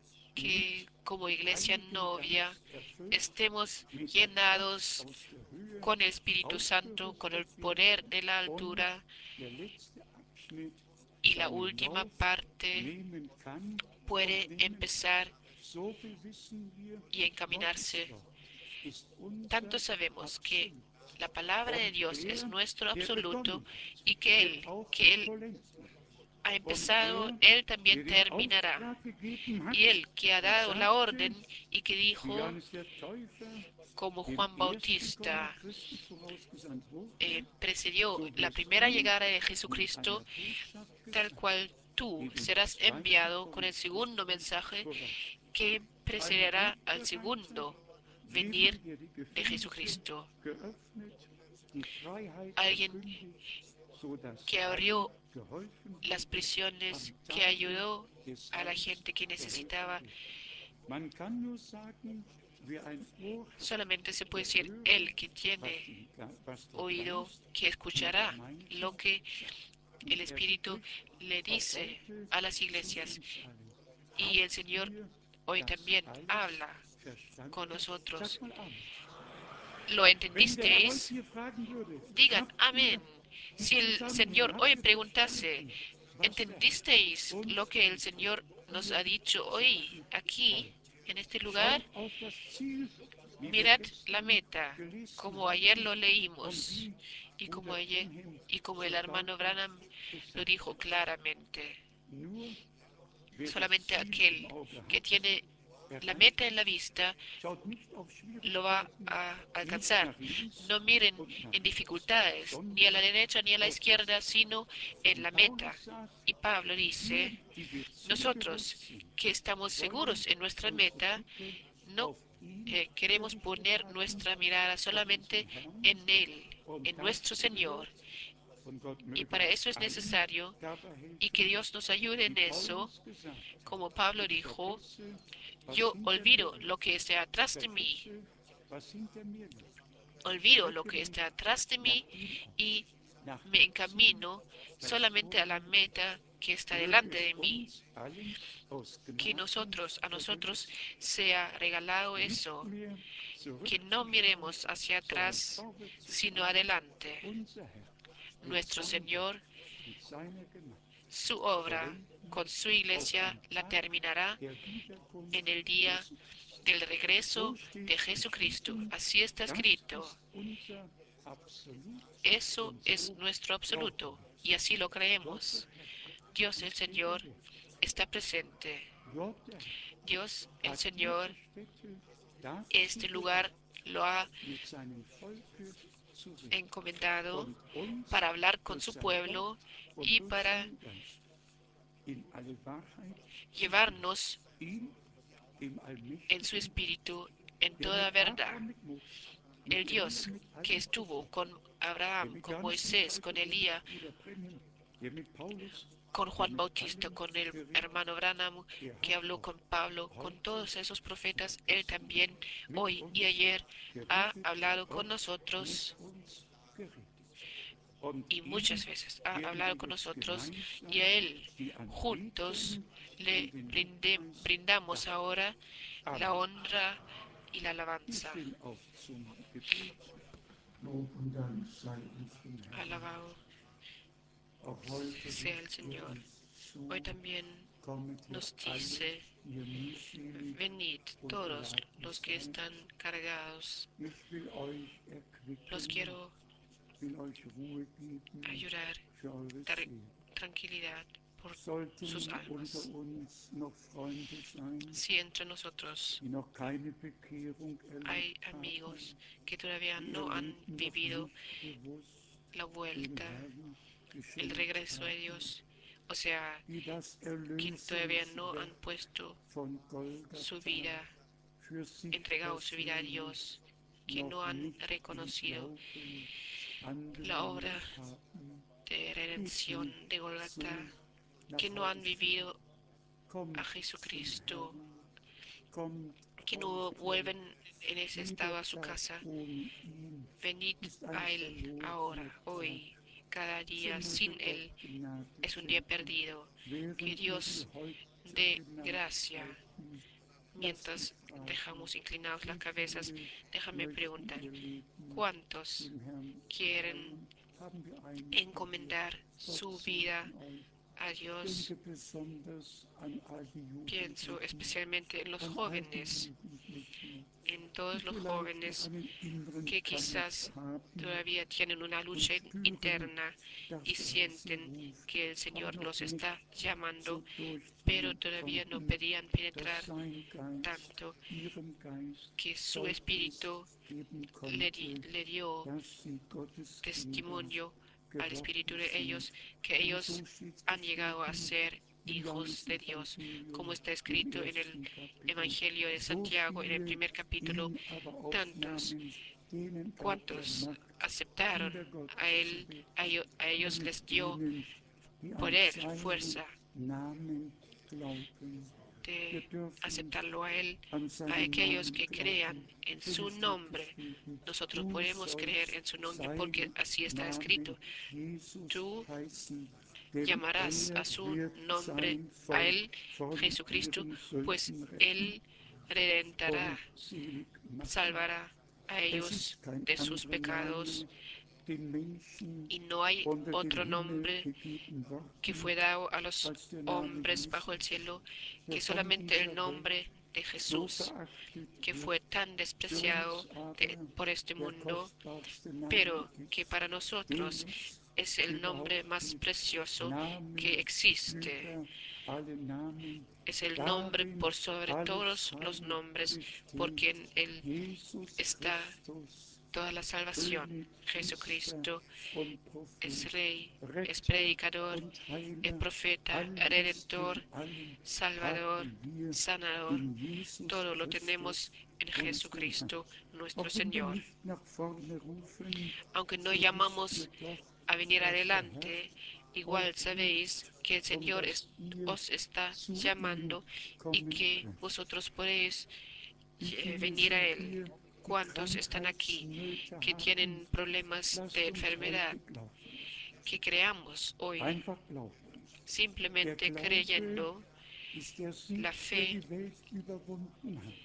Speaker 1: mit
Speaker 2: que como iglesia
Speaker 1: Heiligen
Speaker 2: novia
Speaker 1: Geist erfüllt,
Speaker 2: estemos
Speaker 1: mit der Kraft
Speaker 2: llenados
Speaker 1: aus der Höhe
Speaker 2: con el Espíritu Santo, con el
Speaker 1: ausgerüstet werden
Speaker 2: poder de la
Speaker 1: und
Speaker 2: altura,
Speaker 1: der letzte Abschnitt
Speaker 2: y la
Speaker 1: seinen
Speaker 2: última
Speaker 1: Lauf
Speaker 2: parte
Speaker 1: nehmen kann und
Speaker 2: puede
Speaker 1: nehmen wird.
Speaker 2: empezar
Speaker 1: So viel wissen wir,
Speaker 2: y
Speaker 1: Gottes
Speaker 2: encaminarse.
Speaker 1: Wort ist unser
Speaker 2: Tanto sabemos que
Speaker 1: Absolut.
Speaker 2: la palabra de
Speaker 1: Und
Speaker 2: Dios es
Speaker 1: der,
Speaker 2: nuestro
Speaker 1: der
Speaker 2: absoluto
Speaker 1: begonnen hat,
Speaker 2: y
Speaker 1: wird auch
Speaker 2: que Él
Speaker 1: vollenden.
Speaker 2: ha
Speaker 1: Und
Speaker 2: empezado,
Speaker 1: er,
Speaker 2: Él también
Speaker 1: der den
Speaker 2: terminará.
Speaker 1: Auftrag gegeben hat
Speaker 2: Y Él que ha
Speaker 1: und
Speaker 2: dado la
Speaker 1: sagte,
Speaker 2: orden y que
Speaker 1: wie
Speaker 2: dijo,
Speaker 1: Johannes der Täufer
Speaker 2: como
Speaker 1: dem
Speaker 2: Juan
Speaker 1: Erstgeborenen
Speaker 2: Bautista
Speaker 1: Christi vorausgesandt wurde,
Speaker 2: precedió
Speaker 1: so
Speaker 2: la
Speaker 1: wirst
Speaker 2: primera
Speaker 1: du
Speaker 2: llegada de
Speaker 1: mit
Speaker 2: Jesucristo,
Speaker 1: einer Botschaft
Speaker 2: tal
Speaker 1: gesandt,
Speaker 2: cual tú
Speaker 1: die den
Speaker 2: serás
Speaker 1: zweiten
Speaker 2: enviado con el
Speaker 1: Kommen
Speaker 2: segundo
Speaker 1: Christi
Speaker 2: mensaje
Speaker 1: vorausgeht.
Speaker 2: que
Speaker 1: Ein
Speaker 2: precederá al
Speaker 1: Wegbereiter,
Speaker 2: segundo venir
Speaker 1: jemand, der die
Speaker 2: de
Speaker 1: Gefängnisse
Speaker 2: Jesucristo.
Speaker 1: geöffnet, die Freiheit
Speaker 2: Alguien
Speaker 1: verkündigt, so dass
Speaker 2: que
Speaker 1: allen
Speaker 2: abrió
Speaker 1: geholfen
Speaker 2: las
Speaker 1: wurde
Speaker 2: prisiones,
Speaker 1: am
Speaker 2: que
Speaker 1: Tage
Speaker 2: ayudó
Speaker 1: des
Speaker 2: a la
Speaker 1: Heils
Speaker 2: gente que
Speaker 1: geholfen
Speaker 2: necesitaba.
Speaker 1: wird. Man kann nur sagen, wer ein Ohr hat,
Speaker 2: Solamente se puede
Speaker 1: der
Speaker 2: decir,
Speaker 1: höre,
Speaker 2: el que tiene
Speaker 1: was der
Speaker 2: oído,
Speaker 1: Geist
Speaker 2: que
Speaker 1: den
Speaker 2: escuchará lo
Speaker 1: Gemeinden
Speaker 2: que
Speaker 1: sagt.
Speaker 2: el
Speaker 1: Und er
Speaker 2: Espíritu
Speaker 1: spricht
Speaker 2: le
Speaker 1: auch
Speaker 2: dice
Speaker 1: heute
Speaker 2: a las
Speaker 1: zu
Speaker 2: iglesias.
Speaker 1: uns allen.
Speaker 2: Y el
Speaker 1: Habt
Speaker 2: Señor
Speaker 1: ihr
Speaker 2: hoy
Speaker 1: das
Speaker 2: también
Speaker 1: alles
Speaker 2: habla con
Speaker 1: verstanden?
Speaker 2: nosotros.
Speaker 1: Sagt mal Amen.
Speaker 2: ¿Lo
Speaker 1: Wenn der Herr heute
Speaker 2: entendisteis?
Speaker 1: hier fragen würde,
Speaker 2: Digan
Speaker 1: habt
Speaker 2: amén.
Speaker 1: ihr
Speaker 2: Si
Speaker 1: diesen
Speaker 2: el
Speaker 1: Zusammenhang,
Speaker 2: Señor
Speaker 1: habt
Speaker 2: hoy
Speaker 1: ihr
Speaker 2: preguntase,
Speaker 1: verstanden, was der Herr
Speaker 2: ¿entendisteis lo
Speaker 1: uns
Speaker 2: que el
Speaker 1: heute
Speaker 2: Señor nos
Speaker 1: hier
Speaker 2: ha dicho hoy,
Speaker 1: sagen
Speaker 2: aquí,
Speaker 1: wollte?
Speaker 2: en este lugar?
Speaker 1: Schaut auf das Ziel, wie wir
Speaker 2: Mirad la
Speaker 1: gestern
Speaker 2: meta,
Speaker 1: gelesen
Speaker 2: como ayer
Speaker 1: haben
Speaker 2: lo
Speaker 1: und
Speaker 2: leímos
Speaker 1: wie
Speaker 2: y como,
Speaker 1: Bruder
Speaker 2: ayer,
Speaker 1: Branham
Speaker 2: y como
Speaker 1: so
Speaker 2: el hermano
Speaker 1: deutlich
Speaker 2: Branham lo
Speaker 1: gesagt
Speaker 2: dijo
Speaker 1: hat.
Speaker 2: claramente.
Speaker 1: Nur wer das
Speaker 2: Solamente
Speaker 1: Ziel im
Speaker 2: aquel
Speaker 1: Auge
Speaker 2: que
Speaker 1: hat,
Speaker 2: tiene la
Speaker 1: erreicht
Speaker 2: meta en la
Speaker 1: es.
Speaker 2: vista
Speaker 1: Schaut nicht auf
Speaker 2: lo va
Speaker 1: Schwierigkeiten,
Speaker 2: a
Speaker 1: nicht
Speaker 2: alcanzar.
Speaker 1: nach links
Speaker 2: No miren
Speaker 1: und nach
Speaker 2: en
Speaker 1: rechts,
Speaker 2: dificultades, ni a la
Speaker 1: sondern
Speaker 2: derecha ni a la
Speaker 1: auf das
Speaker 2: izquierda,
Speaker 1: Ziel.
Speaker 2: sino en
Speaker 1: Und
Speaker 2: la meta.
Speaker 1: Paulus sagt,
Speaker 2: Y Pablo
Speaker 1: wir,
Speaker 2: dice,
Speaker 1: die wir
Speaker 2: nosotros
Speaker 1: zielbewusst sind,
Speaker 2: que estamos
Speaker 1: sollen
Speaker 2: seguros en nuestra
Speaker 1: unsere
Speaker 2: meta,
Speaker 1: Blicke
Speaker 2: no
Speaker 1: auf ihn
Speaker 2: queremos
Speaker 1: gerichtet
Speaker 2: poner
Speaker 1: halten,
Speaker 2: nuestra mirada
Speaker 1: auf unseren
Speaker 2: solamente
Speaker 1: Herrn.
Speaker 2: en Él,
Speaker 1: Und
Speaker 2: en nuestro
Speaker 1: dazu
Speaker 2: Señor.
Speaker 1: gehört, und Gott
Speaker 2: Y
Speaker 1: möge
Speaker 2: para
Speaker 1: uns
Speaker 2: eso es
Speaker 1: allen
Speaker 2: necesario
Speaker 1: dabei
Speaker 2: y que
Speaker 1: helfen,
Speaker 2: Dios nos ayude
Speaker 1: wie
Speaker 2: en eso,
Speaker 1: Paulus gesagt hat,
Speaker 2: como Pablo
Speaker 1: ich
Speaker 2: dijo,
Speaker 1: vergesse, was
Speaker 2: yo
Speaker 1: hinter mir
Speaker 2: olvido lo
Speaker 1: liegt,
Speaker 2: que está
Speaker 1: ich
Speaker 2: atrás de mí,
Speaker 1: vergesse, was hinter mir liegt und
Speaker 2: olvido lo
Speaker 1: strecke
Speaker 2: que
Speaker 1: mich
Speaker 2: está atrás de
Speaker 1: nach
Speaker 2: mí
Speaker 1: ihm
Speaker 2: y
Speaker 1: aus, nach
Speaker 2: me
Speaker 1: dem Ziel,
Speaker 2: encamino
Speaker 1: das
Speaker 2: solamente
Speaker 1: vor
Speaker 2: a la
Speaker 1: mir
Speaker 2: meta
Speaker 1: ist.
Speaker 2: que está
Speaker 1: Möge
Speaker 2: delante
Speaker 1: es
Speaker 2: de mí.
Speaker 1: uns allen aus
Speaker 2: Que
Speaker 1: Gnaden
Speaker 2: nosotros, a
Speaker 1: vergönnt
Speaker 2: nosotros
Speaker 1: sein,
Speaker 2: sea regalado
Speaker 1: nicht
Speaker 2: eso,
Speaker 1: mehr
Speaker 2: que no
Speaker 1: zurückzuschauen,
Speaker 2: miremos hacia
Speaker 1: sondern
Speaker 2: atrás,
Speaker 1: vorwärts zu
Speaker 2: sino
Speaker 1: schauen.
Speaker 2: adelante.
Speaker 1: Unser Herr wird
Speaker 2: Nuestro
Speaker 1: sein Werk
Speaker 2: Señor,
Speaker 1: mit seiner Gemeinde
Speaker 2: su obra
Speaker 1: vollenden
Speaker 2: con su
Speaker 1: auf
Speaker 2: iglesia
Speaker 1: dem
Speaker 2: la
Speaker 1: Tag
Speaker 2: terminará
Speaker 1: der Wiederkunft
Speaker 2: en el día
Speaker 1: Jesu Christi.
Speaker 2: del
Speaker 1: So
Speaker 2: regreso
Speaker 1: steht
Speaker 2: de Jesucristo.
Speaker 1: geschrieben,
Speaker 2: Así está
Speaker 1: das
Speaker 2: escrito.
Speaker 1: ist unser Absolut
Speaker 2: Eso
Speaker 1: und
Speaker 2: es
Speaker 1: so
Speaker 2: nuestro
Speaker 1: brauchen
Speaker 2: absoluto
Speaker 1: wir
Speaker 2: y
Speaker 1: es.
Speaker 2: así lo
Speaker 1: Gott der
Speaker 2: creemos.
Speaker 1: Herr
Speaker 2: Dios el
Speaker 1: ist
Speaker 2: Señor
Speaker 1: gegenwärtig.
Speaker 2: está presente.
Speaker 1: Gott der Herr
Speaker 2: Dios el
Speaker 1: hat
Speaker 2: Señor
Speaker 1: diese Stätte dazu
Speaker 2: este lugar
Speaker 1: berufen,
Speaker 2: lo ha
Speaker 1: mit seinem Volke zu reden
Speaker 2: encomendado
Speaker 1: und uns
Speaker 2: para hablar con
Speaker 1: durch
Speaker 2: su
Speaker 1: sein Wort
Speaker 2: pueblo
Speaker 1: und
Speaker 2: y
Speaker 1: durch
Speaker 2: para
Speaker 1: seinen Geist in alle Wahrheit zu führen.
Speaker 2: llevarnos
Speaker 1: Ihn, dem
Speaker 2: en su
Speaker 1: allmächtigen Gott,
Speaker 2: espíritu en
Speaker 1: der mit
Speaker 2: toda verdad.
Speaker 1: Abraham, mit Mose, mit
Speaker 2: El
Speaker 1: Elia,
Speaker 2: Dios
Speaker 1: mit
Speaker 2: que
Speaker 1: allen
Speaker 2: estuvo
Speaker 1: Propheten,
Speaker 2: con
Speaker 1: der
Speaker 2: Abraham,
Speaker 1: mit
Speaker 2: con
Speaker 1: Johannes dem
Speaker 2: Moisés, con
Speaker 1: Täufer, der mit
Speaker 2: Elías,
Speaker 1: Bruder Brenhem, der mit Paulus,
Speaker 2: con
Speaker 1: der
Speaker 2: Juan
Speaker 1: mit
Speaker 2: Bautista,
Speaker 1: allen
Speaker 2: con el
Speaker 1: geredet
Speaker 2: hermano
Speaker 1: hat,
Speaker 2: Branham,
Speaker 1: der
Speaker 2: que
Speaker 1: hat
Speaker 2: habló
Speaker 1: auch
Speaker 2: con Pablo, con
Speaker 1: heute
Speaker 2: todos esos
Speaker 1: wieder
Speaker 2: profetas, Él
Speaker 1: gestern
Speaker 2: también
Speaker 1: mit
Speaker 2: hoy y
Speaker 1: uns
Speaker 2: ayer ha
Speaker 1: geredet,
Speaker 2: hablado con
Speaker 1: oft mit
Speaker 2: nosotros
Speaker 1: uns geredet. Und
Speaker 2: y
Speaker 1: ihm
Speaker 2: muchas veces ha
Speaker 1: werden
Speaker 2: hablado
Speaker 1: wir
Speaker 2: con
Speaker 1: jetzt
Speaker 2: nosotros y a
Speaker 1: gemeinsam
Speaker 2: Él
Speaker 1: die
Speaker 2: juntos
Speaker 1: Anbetung
Speaker 2: le
Speaker 1: und den Lobpreis
Speaker 2: brindamos
Speaker 1: danken.
Speaker 2: ahora la
Speaker 1: Amen.
Speaker 2: honra y la
Speaker 1: Wir
Speaker 2: alabanza.
Speaker 1: stehen auf zum Gebet. Lob und Dank sei unserem Herrn.
Speaker 2: Alabado
Speaker 1: Auch heute
Speaker 2: sea el
Speaker 1: ruft er
Speaker 2: Señor.
Speaker 1: uns
Speaker 2: Hoy
Speaker 1: zu,
Speaker 2: también
Speaker 1: kommet ihr
Speaker 2: nos
Speaker 1: alle,
Speaker 2: dice,
Speaker 1: die ihr mühselig
Speaker 2: venid
Speaker 1: und
Speaker 2: todos
Speaker 1: beladen
Speaker 2: los que
Speaker 1: seid.
Speaker 2: están cargados,
Speaker 1: Ich will euch
Speaker 2: los
Speaker 1: erquicken,
Speaker 2: quiero
Speaker 1: will euch Ruhe geben
Speaker 2: ayudar,
Speaker 1: für eure
Speaker 2: dar
Speaker 1: Seelen.
Speaker 2: tranquilidad por sus
Speaker 1: Sollten unter
Speaker 2: almas.
Speaker 1: uns noch Freunde sein,
Speaker 2: Si entre nosotros
Speaker 1: die noch keine Bekehrung
Speaker 2: hay
Speaker 1: erlebt
Speaker 2: amigos
Speaker 1: haben,
Speaker 2: que todavía
Speaker 1: die ihr
Speaker 2: no han
Speaker 1: Leben noch
Speaker 2: vivido
Speaker 1: nicht bewusst
Speaker 2: la
Speaker 1: dem
Speaker 2: vuelta,
Speaker 1: Herrn
Speaker 2: el
Speaker 1: geschenkt
Speaker 2: regreso de
Speaker 1: haben,
Speaker 2: Dios, o sea,
Speaker 1: die das
Speaker 2: que todavía no
Speaker 1: Erlösungswerk
Speaker 2: han puesto
Speaker 1: von
Speaker 2: su
Speaker 1: Golgatha
Speaker 2: vida,
Speaker 1: für sich
Speaker 2: entregado su vida a
Speaker 1: persönlich
Speaker 2: Dios, que no
Speaker 1: noch
Speaker 2: han
Speaker 1: nicht im
Speaker 2: reconocido
Speaker 1: Glauben
Speaker 2: la obra
Speaker 1: angenommen haben.
Speaker 2: de redención
Speaker 1: Beten
Speaker 2: de
Speaker 1: so
Speaker 2: Golgata, que
Speaker 1: nach
Speaker 2: no han
Speaker 1: Hause.
Speaker 2: vivido a
Speaker 1: Kommt zum
Speaker 2: Jesucristo,
Speaker 1: Herrn, kommt
Speaker 2: que no
Speaker 1: heute.
Speaker 2: vuelven en ese
Speaker 1: Jeder
Speaker 2: estado a su
Speaker 1: Tag
Speaker 2: casa.
Speaker 1: ohne ihn
Speaker 2: Venid
Speaker 1: ist ein
Speaker 2: a Él
Speaker 1: verlorener
Speaker 2: ahora,
Speaker 1: Tag.
Speaker 2: hoy, cada
Speaker 1: So
Speaker 2: día
Speaker 1: möge
Speaker 2: sin
Speaker 1: Gott
Speaker 2: Él
Speaker 1: Gnade
Speaker 2: es un día
Speaker 1: schenken,
Speaker 2: perdido. Que
Speaker 1: während wir die
Speaker 2: Dios
Speaker 1: heutige
Speaker 2: dé
Speaker 1: Nacht
Speaker 2: gracia.
Speaker 1: halten. Lasst
Speaker 2: Mientras
Speaker 1: mich fragen,
Speaker 2: dejamos inclinados las
Speaker 1: wie
Speaker 2: cabezas,
Speaker 1: viele
Speaker 2: déjame
Speaker 1: möchten
Speaker 2: preguntar,
Speaker 1: ihr Leben
Speaker 2: ¿cuántos
Speaker 1: dem Herrn
Speaker 2: quieren
Speaker 1: weihen? Haben wir einige hier?
Speaker 2: encomendar
Speaker 1: Gott
Speaker 2: su vida
Speaker 1: segne euch.
Speaker 2: a
Speaker 1: Ich
Speaker 2: Dios?
Speaker 1: denke besonders an all die
Speaker 2: Pienso
Speaker 1: Jugendlichen,
Speaker 2: especialmente en los
Speaker 1: an all die
Speaker 2: jóvenes,
Speaker 1: Jugendlichen,
Speaker 2: en todos
Speaker 1: die
Speaker 2: los
Speaker 1: vielleicht noch
Speaker 2: jóvenes
Speaker 1: einen inneren
Speaker 2: que
Speaker 1: Kampf
Speaker 2: quizás
Speaker 1: haben
Speaker 2: todavía tienen una
Speaker 1: und
Speaker 2: lucha
Speaker 1: spüren,
Speaker 2: interna y
Speaker 1: dass er sie
Speaker 2: sienten
Speaker 1: ruft,
Speaker 2: que el
Speaker 1: aber
Speaker 2: Señor
Speaker 1: noch
Speaker 2: los
Speaker 1: nicht
Speaker 2: está llamando,
Speaker 1: so
Speaker 2: pero
Speaker 1: durchdringen
Speaker 2: todavía no
Speaker 1: konnten,
Speaker 2: podían
Speaker 1: dass
Speaker 2: penetrar
Speaker 1: sein Geist
Speaker 2: tanto
Speaker 1: ihrem Geist
Speaker 2: que su
Speaker 1: Zeugnis
Speaker 2: espíritu
Speaker 1: geben konnte,
Speaker 2: le dio
Speaker 1: dass sie Gottes Kinder
Speaker 2: testimonio al espíritu
Speaker 1: geworden
Speaker 2: de
Speaker 1: sind.
Speaker 2: ellos que
Speaker 1: Und
Speaker 2: ellos
Speaker 1: so steht
Speaker 2: han llegado a
Speaker 1: geschrieben
Speaker 2: ser
Speaker 1: im
Speaker 2: hijos de Dios, como
Speaker 1: Johannesevangelium
Speaker 2: está
Speaker 1: im
Speaker 2: escrito en el
Speaker 1: ersten Kapitel.
Speaker 2: Evangelio de
Speaker 1: So
Speaker 2: Santiago, en el
Speaker 1: viele
Speaker 2: primer capítulo.
Speaker 1: ihn aber
Speaker 2: Tantos
Speaker 1: aufnahmen, denen gab er
Speaker 2: cuantos
Speaker 1: Macht,
Speaker 2: aceptaron
Speaker 1: Kinder
Speaker 2: a
Speaker 1: Gottes zu
Speaker 2: él,
Speaker 1: werden,
Speaker 2: a ellos
Speaker 1: nämlich
Speaker 2: les dio
Speaker 1: denen, die an
Speaker 2: poder,
Speaker 1: seinen
Speaker 2: fuerza
Speaker 1: Namen glauben. Wir
Speaker 2: de
Speaker 1: dürfen
Speaker 2: aceptarlo a él,
Speaker 1: an
Speaker 2: a
Speaker 1: seinen
Speaker 2: aquellos
Speaker 1: Namen
Speaker 2: que crean
Speaker 1: glauben,
Speaker 2: en
Speaker 1: denn
Speaker 2: su
Speaker 1: es steht
Speaker 2: nombre.
Speaker 1: geschrieben,
Speaker 2: Nosotros
Speaker 1: du
Speaker 2: podemos creer
Speaker 1: sollst
Speaker 2: en su nombre porque
Speaker 1: seinen
Speaker 2: así está
Speaker 1: Namen
Speaker 2: escrito.
Speaker 1: Jesus
Speaker 2: Tú
Speaker 1: heißen, denn
Speaker 2: llamarás
Speaker 1: er
Speaker 2: a su
Speaker 1: wird
Speaker 2: nombre,
Speaker 1: sein
Speaker 2: a
Speaker 1: Volk
Speaker 2: él,
Speaker 1: von
Speaker 2: Jesucristo,
Speaker 1: ihren
Speaker 2: pues
Speaker 1: Sünden retten
Speaker 2: él redentará,
Speaker 1: und selig machen.
Speaker 2: salvará a
Speaker 1: Es
Speaker 2: ellos
Speaker 1: ist kein
Speaker 2: de sus
Speaker 1: anderer
Speaker 2: pecados.
Speaker 1: Name, den Menschen
Speaker 2: Y no hay
Speaker 1: unter dem
Speaker 2: otro
Speaker 1: Himmel
Speaker 2: nombre
Speaker 1: gegeben
Speaker 2: que
Speaker 1: worden,
Speaker 2: fue dado a los
Speaker 1: als der Name
Speaker 2: hombres bajo el
Speaker 1: Jesus,
Speaker 2: cielo
Speaker 1: der
Speaker 2: que
Speaker 1: von
Speaker 2: solamente el
Speaker 1: dieser Welt
Speaker 2: nombre de
Speaker 1: so
Speaker 2: Jesús,
Speaker 1: verachtet
Speaker 2: que
Speaker 1: wird.
Speaker 2: fue tan
Speaker 1: Für
Speaker 2: despreciado
Speaker 1: uns aber
Speaker 2: por este
Speaker 1: der
Speaker 2: mundo,
Speaker 1: kostbarste Name
Speaker 2: pero que
Speaker 1: ist,
Speaker 2: para
Speaker 1: den
Speaker 2: nosotros
Speaker 1: es
Speaker 2: es el nombre
Speaker 1: überhaupt
Speaker 2: más
Speaker 1: gibt.
Speaker 2: precioso que
Speaker 1: Namen
Speaker 2: existe.
Speaker 1: über alle Namen,
Speaker 2: Es el nombre
Speaker 1: darin
Speaker 2: por sobre
Speaker 1: alles
Speaker 2: todos los
Speaker 1: Heil
Speaker 2: nombres,
Speaker 1: besteht.
Speaker 2: porque en él
Speaker 1: Jesus
Speaker 2: está
Speaker 1: Christus,
Speaker 2: toda la salvación.
Speaker 1: König, Priester
Speaker 2: Jesucristo
Speaker 1: und Prophet,
Speaker 2: es Rey, es
Speaker 1: Retter
Speaker 2: predicador,
Speaker 1: und
Speaker 2: es
Speaker 1: Heiler,
Speaker 2: profeta,
Speaker 1: alles
Speaker 2: redentor,
Speaker 1: in allem
Speaker 2: Salvador,
Speaker 1: haben wir
Speaker 2: sanador.
Speaker 1: in Jesus
Speaker 2: Todo lo tenemos
Speaker 1: Christus,
Speaker 2: en
Speaker 1: unseren Herrn.
Speaker 2: Jesucristo, nuestro
Speaker 1: Auch wenn wir
Speaker 2: Señor.
Speaker 1: nicht nach vorne rufen,
Speaker 2: Aunque no
Speaker 1: so wisst ihr
Speaker 2: llamamos
Speaker 1: doch,
Speaker 2: a venir
Speaker 1: dass der Herr
Speaker 2: adelante, igual
Speaker 1: euch
Speaker 2: sabéis
Speaker 1: ruft,
Speaker 2: que el Señor
Speaker 1: dass ihr
Speaker 2: os está
Speaker 1: zu ihm
Speaker 2: llamando y
Speaker 1: kommen
Speaker 2: que
Speaker 1: könnt.
Speaker 2: vosotros podéis
Speaker 1: Wie viele
Speaker 2: venir a
Speaker 1: sind
Speaker 2: Él.
Speaker 1: hier, die
Speaker 2: ¿Cuántos están aquí
Speaker 1: Krankheitsnöte
Speaker 2: que
Speaker 1: haben?
Speaker 2: tienen problemas
Speaker 1: Lasst
Speaker 2: de
Speaker 1: uns
Speaker 2: enfermedad?
Speaker 1: heute glauben.
Speaker 2: Que creamos hoy,
Speaker 1: Einfach glauben. Der
Speaker 2: simplemente
Speaker 1: Glaube
Speaker 2: creyendo.
Speaker 1: ist der Sieg,
Speaker 2: La
Speaker 1: der
Speaker 2: fe
Speaker 1: die Welt überwunden hat.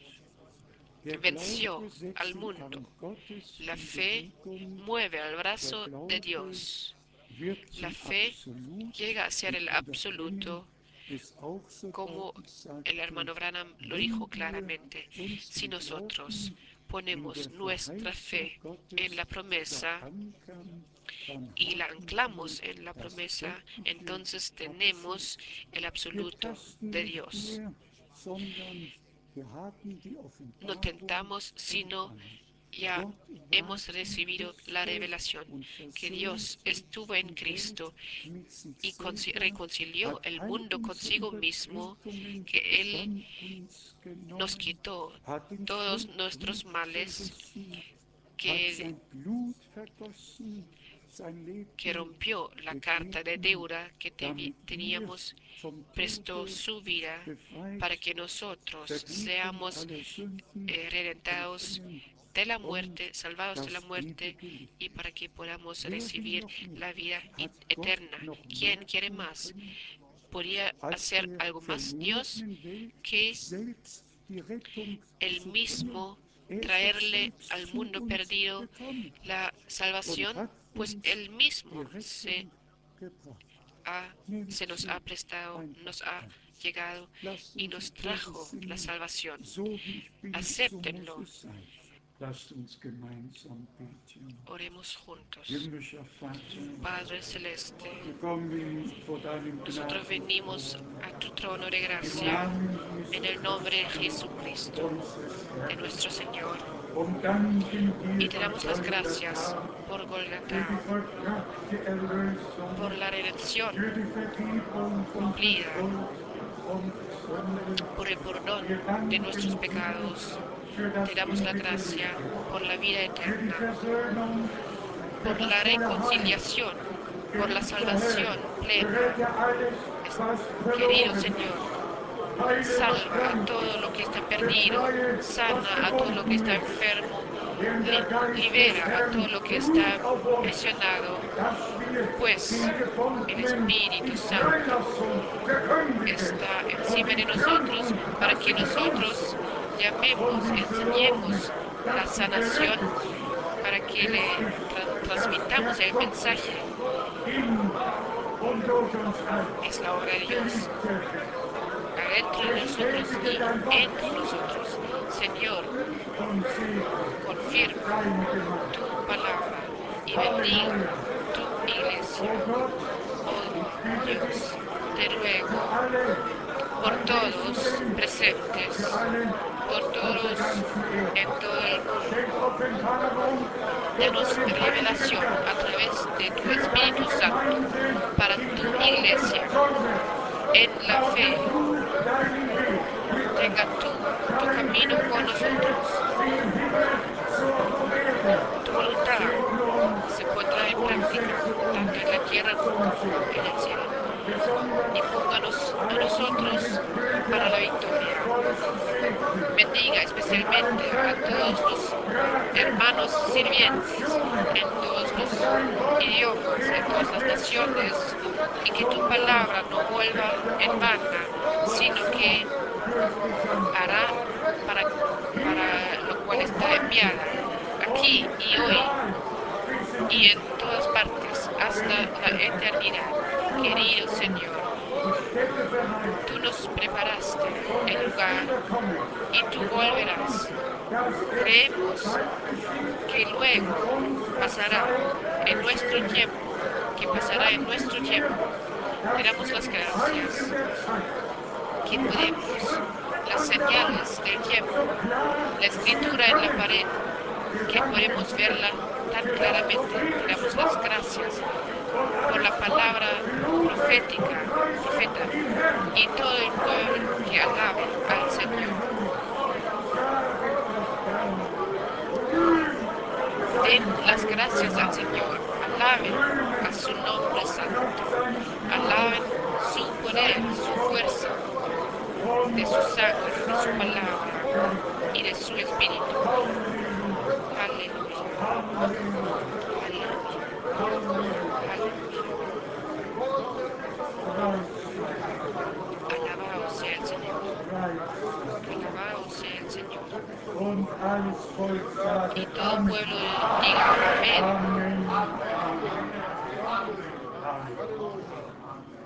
Speaker 1: Der
Speaker 2: venció
Speaker 1: Glaube setzt
Speaker 2: al
Speaker 1: den
Speaker 2: mundo.
Speaker 1: Arm Gottes
Speaker 2: La
Speaker 1: in
Speaker 2: fe
Speaker 1: Bewegung.
Speaker 2: mueve al
Speaker 1: Der
Speaker 2: brazo de
Speaker 1: Glaube
Speaker 2: Dios.
Speaker 1: wird
Speaker 2: La
Speaker 1: zum
Speaker 2: fe
Speaker 1: Absolut.
Speaker 2: llega a ser
Speaker 1: Die
Speaker 2: el
Speaker 1: Brüder Brennan
Speaker 2: absoluto,
Speaker 1: es auch so
Speaker 2: como
Speaker 1: deutlich
Speaker 2: el
Speaker 1: sagten,
Speaker 2: hermano Branham lo dijo
Speaker 1: wenn wir
Speaker 2: claramente. Si
Speaker 1: unseren
Speaker 2: nosotros
Speaker 1: Glauben in
Speaker 2: ponemos
Speaker 1: der
Speaker 2: nuestra
Speaker 1: Verheißung
Speaker 2: fe en la
Speaker 1: Gottes
Speaker 2: promesa
Speaker 1: verankern, dann
Speaker 2: y la
Speaker 1: haben wir
Speaker 2: anclamos en la
Speaker 1: das
Speaker 2: promesa,
Speaker 1: göttliche
Speaker 2: entonces
Speaker 1: Absolut.
Speaker 2: tenemos el
Speaker 1: Wir
Speaker 2: absoluto
Speaker 1: tasten
Speaker 2: de
Speaker 1: nicht
Speaker 2: Dios.
Speaker 1: mehr, sondern wir haben die
Speaker 2: No
Speaker 1: Offenbarung
Speaker 2: tentamos, sino
Speaker 1: empfangen.
Speaker 2: ya
Speaker 1: Gott war
Speaker 2: hemos
Speaker 1: in
Speaker 2: recibido la
Speaker 1: Christus
Speaker 2: revelación
Speaker 1: und
Speaker 2: que Dios
Speaker 1: versöhnte
Speaker 2: estuvo en
Speaker 1: die Welt
Speaker 2: Cristo
Speaker 1: mit sich
Speaker 2: y
Speaker 1: selber,
Speaker 2: reconcilió
Speaker 1: hat
Speaker 2: el
Speaker 1: all
Speaker 2: mundo
Speaker 1: unsere
Speaker 2: consigo mismo,
Speaker 1: Übertretungen
Speaker 2: que Él
Speaker 1: von uns
Speaker 2: nos
Speaker 1: genommen,
Speaker 2: quitó
Speaker 1: hat den
Speaker 2: todos nuestros
Speaker 1: Schuldbrief
Speaker 2: males,
Speaker 1: zerrissen, hat
Speaker 2: que,
Speaker 1: sein Blut vergossen, sein
Speaker 2: que
Speaker 1: Leben
Speaker 2: rompió la carta de
Speaker 1: gegeben,
Speaker 2: deuda que
Speaker 1: damit wir
Speaker 2: teníamos,
Speaker 1: vom
Speaker 2: prestó
Speaker 1: Tode
Speaker 2: su vida para
Speaker 1: befreit,
Speaker 2: que nosotros
Speaker 1: Vergebung
Speaker 2: seamos
Speaker 1: aller Sünden
Speaker 2: redentados
Speaker 1: empfangen
Speaker 2: de la
Speaker 1: und
Speaker 2: muerte, salvados de la
Speaker 1: das
Speaker 2: muerte,
Speaker 1: ewige
Speaker 2: y
Speaker 1: Leben.
Speaker 2: para que podamos
Speaker 1: Wer will
Speaker 2: recibir
Speaker 1: noch mehr?
Speaker 2: la vida
Speaker 1: Hat Gott
Speaker 2: eterna.
Speaker 1: noch
Speaker 2: ¿Quién
Speaker 1: mehr
Speaker 2: quiere
Speaker 1: tun
Speaker 2: más?
Speaker 1: können,
Speaker 2: ¿Podría
Speaker 1: als
Speaker 2: hacer
Speaker 1: der
Speaker 2: algo más Dios
Speaker 1: verlorenen Welt
Speaker 2: que
Speaker 1: selbst die Rettung
Speaker 2: el
Speaker 1: zu bringen?
Speaker 2: mismo
Speaker 1: Er ist doch
Speaker 2: traerle
Speaker 1: selbst
Speaker 2: al
Speaker 1: zu
Speaker 2: mundo
Speaker 1: uns
Speaker 2: perdido
Speaker 1: gekommen
Speaker 2: la
Speaker 1: und
Speaker 2: salvación?
Speaker 1: hat
Speaker 2: Pues
Speaker 1: uns
Speaker 2: él
Speaker 1: die
Speaker 2: mismo
Speaker 1: Rettung gebracht.
Speaker 2: se
Speaker 1: Nehmt
Speaker 2: nos
Speaker 1: sie
Speaker 2: ha prestado,
Speaker 1: einfach
Speaker 2: nos ha
Speaker 1: an.
Speaker 2: llegado
Speaker 1: Lasst
Speaker 2: y
Speaker 1: uns im
Speaker 2: nos
Speaker 1: Chore
Speaker 2: trajo la
Speaker 1: singen,
Speaker 2: salvación.
Speaker 1: so wie ich bin, so muss
Speaker 2: Acéptenlo.
Speaker 1: es sein. Lasst uns gemeinsam beten.
Speaker 2: Oremos juntos.
Speaker 1: Himmlischer Vater,
Speaker 2: Padre Celeste,
Speaker 1: wir kommen vor deinem
Speaker 2: nosotros venimos
Speaker 1: Gnadenthron,
Speaker 2: a tu trono de
Speaker 1: im
Speaker 2: gracia
Speaker 1: Namen
Speaker 2: en
Speaker 1: Jesu
Speaker 2: el nombre de
Speaker 1: Christi,
Speaker 2: Jesucristo,
Speaker 1: unseres
Speaker 2: de
Speaker 1: Herrn,
Speaker 2: nuestro Señor,
Speaker 1: und danken
Speaker 2: y
Speaker 1: dir
Speaker 2: te
Speaker 1: am
Speaker 2: damos las gracias
Speaker 1: Golgatha
Speaker 2: por
Speaker 1: für die
Speaker 2: Golgotha,
Speaker 1: vollbrachte Erlösung,
Speaker 2: por la redención
Speaker 1: für die Vergebung und
Speaker 2: cumplida,
Speaker 1: Schuld und Sünde.
Speaker 2: por el perdón
Speaker 1: Wir
Speaker 2: de
Speaker 1: danken
Speaker 2: nuestros
Speaker 1: dir
Speaker 2: pecados.
Speaker 1: für das
Speaker 2: Te damos la
Speaker 1: ewige
Speaker 2: gracia
Speaker 1: Leben,
Speaker 2: por la vida
Speaker 1: für die
Speaker 2: eterna,
Speaker 1: Versöhnung, für
Speaker 2: por
Speaker 1: das
Speaker 2: la
Speaker 1: volle Heil.
Speaker 2: reconciliación, por la
Speaker 1: Geliebter
Speaker 2: salvación
Speaker 1: Herr,
Speaker 2: plena.
Speaker 1: rette alles, was
Speaker 2: Querido
Speaker 1: verloren
Speaker 2: Señor,
Speaker 1: ist. Heile, was
Speaker 2: salva a
Speaker 1: krank
Speaker 2: todo lo que
Speaker 1: ist.
Speaker 2: está perdido,
Speaker 1: Befreie, was
Speaker 2: sana a todo lo que
Speaker 1: gebunden
Speaker 2: está
Speaker 1: ist.
Speaker 2: enfermo,
Speaker 1: Denn der Geist des
Speaker 2: libera a todo
Speaker 1: Herrn
Speaker 2: lo que está
Speaker 1: ruht auf uns,
Speaker 2: presionado,
Speaker 1: dass wir
Speaker 2: pues
Speaker 1: den
Speaker 2: el
Speaker 1: Gebundenen
Speaker 2: Espíritu
Speaker 1: die
Speaker 2: Santo
Speaker 1: Freilassung verkündigen
Speaker 2: está
Speaker 1: und
Speaker 2: encima de
Speaker 1: die
Speaker 2: nosotros
Speaker 1: Kranken,
Speaker 2: para
Speaker 1: dass
Speaker 2: que
Speaker 1: sie gesund
Speaker 2: nosotros
Speaker 1: sind. Und
Speaker 2: llamemos,
Speaker 1: die Verlorenen,
Speaker 2: enseñemos la
Speaker 1: dass sie
Speaker 2: sanación,
Speaker 1: gerettet sind.
Speaker 2: para que
Speaker 1: Es
Speaker 2: le
Speaker 1: ist das
Speaker 2: transmitamos el
Speaker 1: Werk Gottes
Speaker 2: mensaje.
Speaker 1: in und durch uns allen.
Speaker 2: Es la obra de Dios.
Speaker 1: Geliebte Herr,
Speaker 2: dentro de nosotros y entre nosotros. Señor, confirma tu palabra y bendiga tu iglesia. Oh Dios, te ruego por todos presentes, por todos en todo el mundo. Denos revelación a través de tu Espíritu Santo para tu iglesia en la fe. Tenga tu camino con nosotros. Tu voluntad se pondrá en práctica, tanto en la tierra como en el cielo. Y pónganos a nosotros para la victoria. Bendiga especialmente a todos los hermanos sirvientes en todos los idiomas, en todas las naciones, y que tu palabra no vuelva en vana, sino que hará para lo cual está enviada, aquí y hoy y en todas partes, hasta la eternidad. Querido Señor, tú nos preparaste el lugar y tú volverás. Creemos que luego pasará en nuestro tiempo, que pasará en nuestro tiempo. Te damos las gracias que podemos, las señales del tiempo, la escritura en la pared, que podemos verla tan claramente. Te damos las gracias por la palabra profeta, y todo el pueblo que alabe al Señor. Den las gracias al Señor, alaben a su nombre santo, alaben su poder, su fuerza, de su sangre, de su palabra y de su espíritu. Aleluya, aleluya, aleluya. Alabado sea el Señor, alabado sea el Señor. Y todo el pueblo diga amén.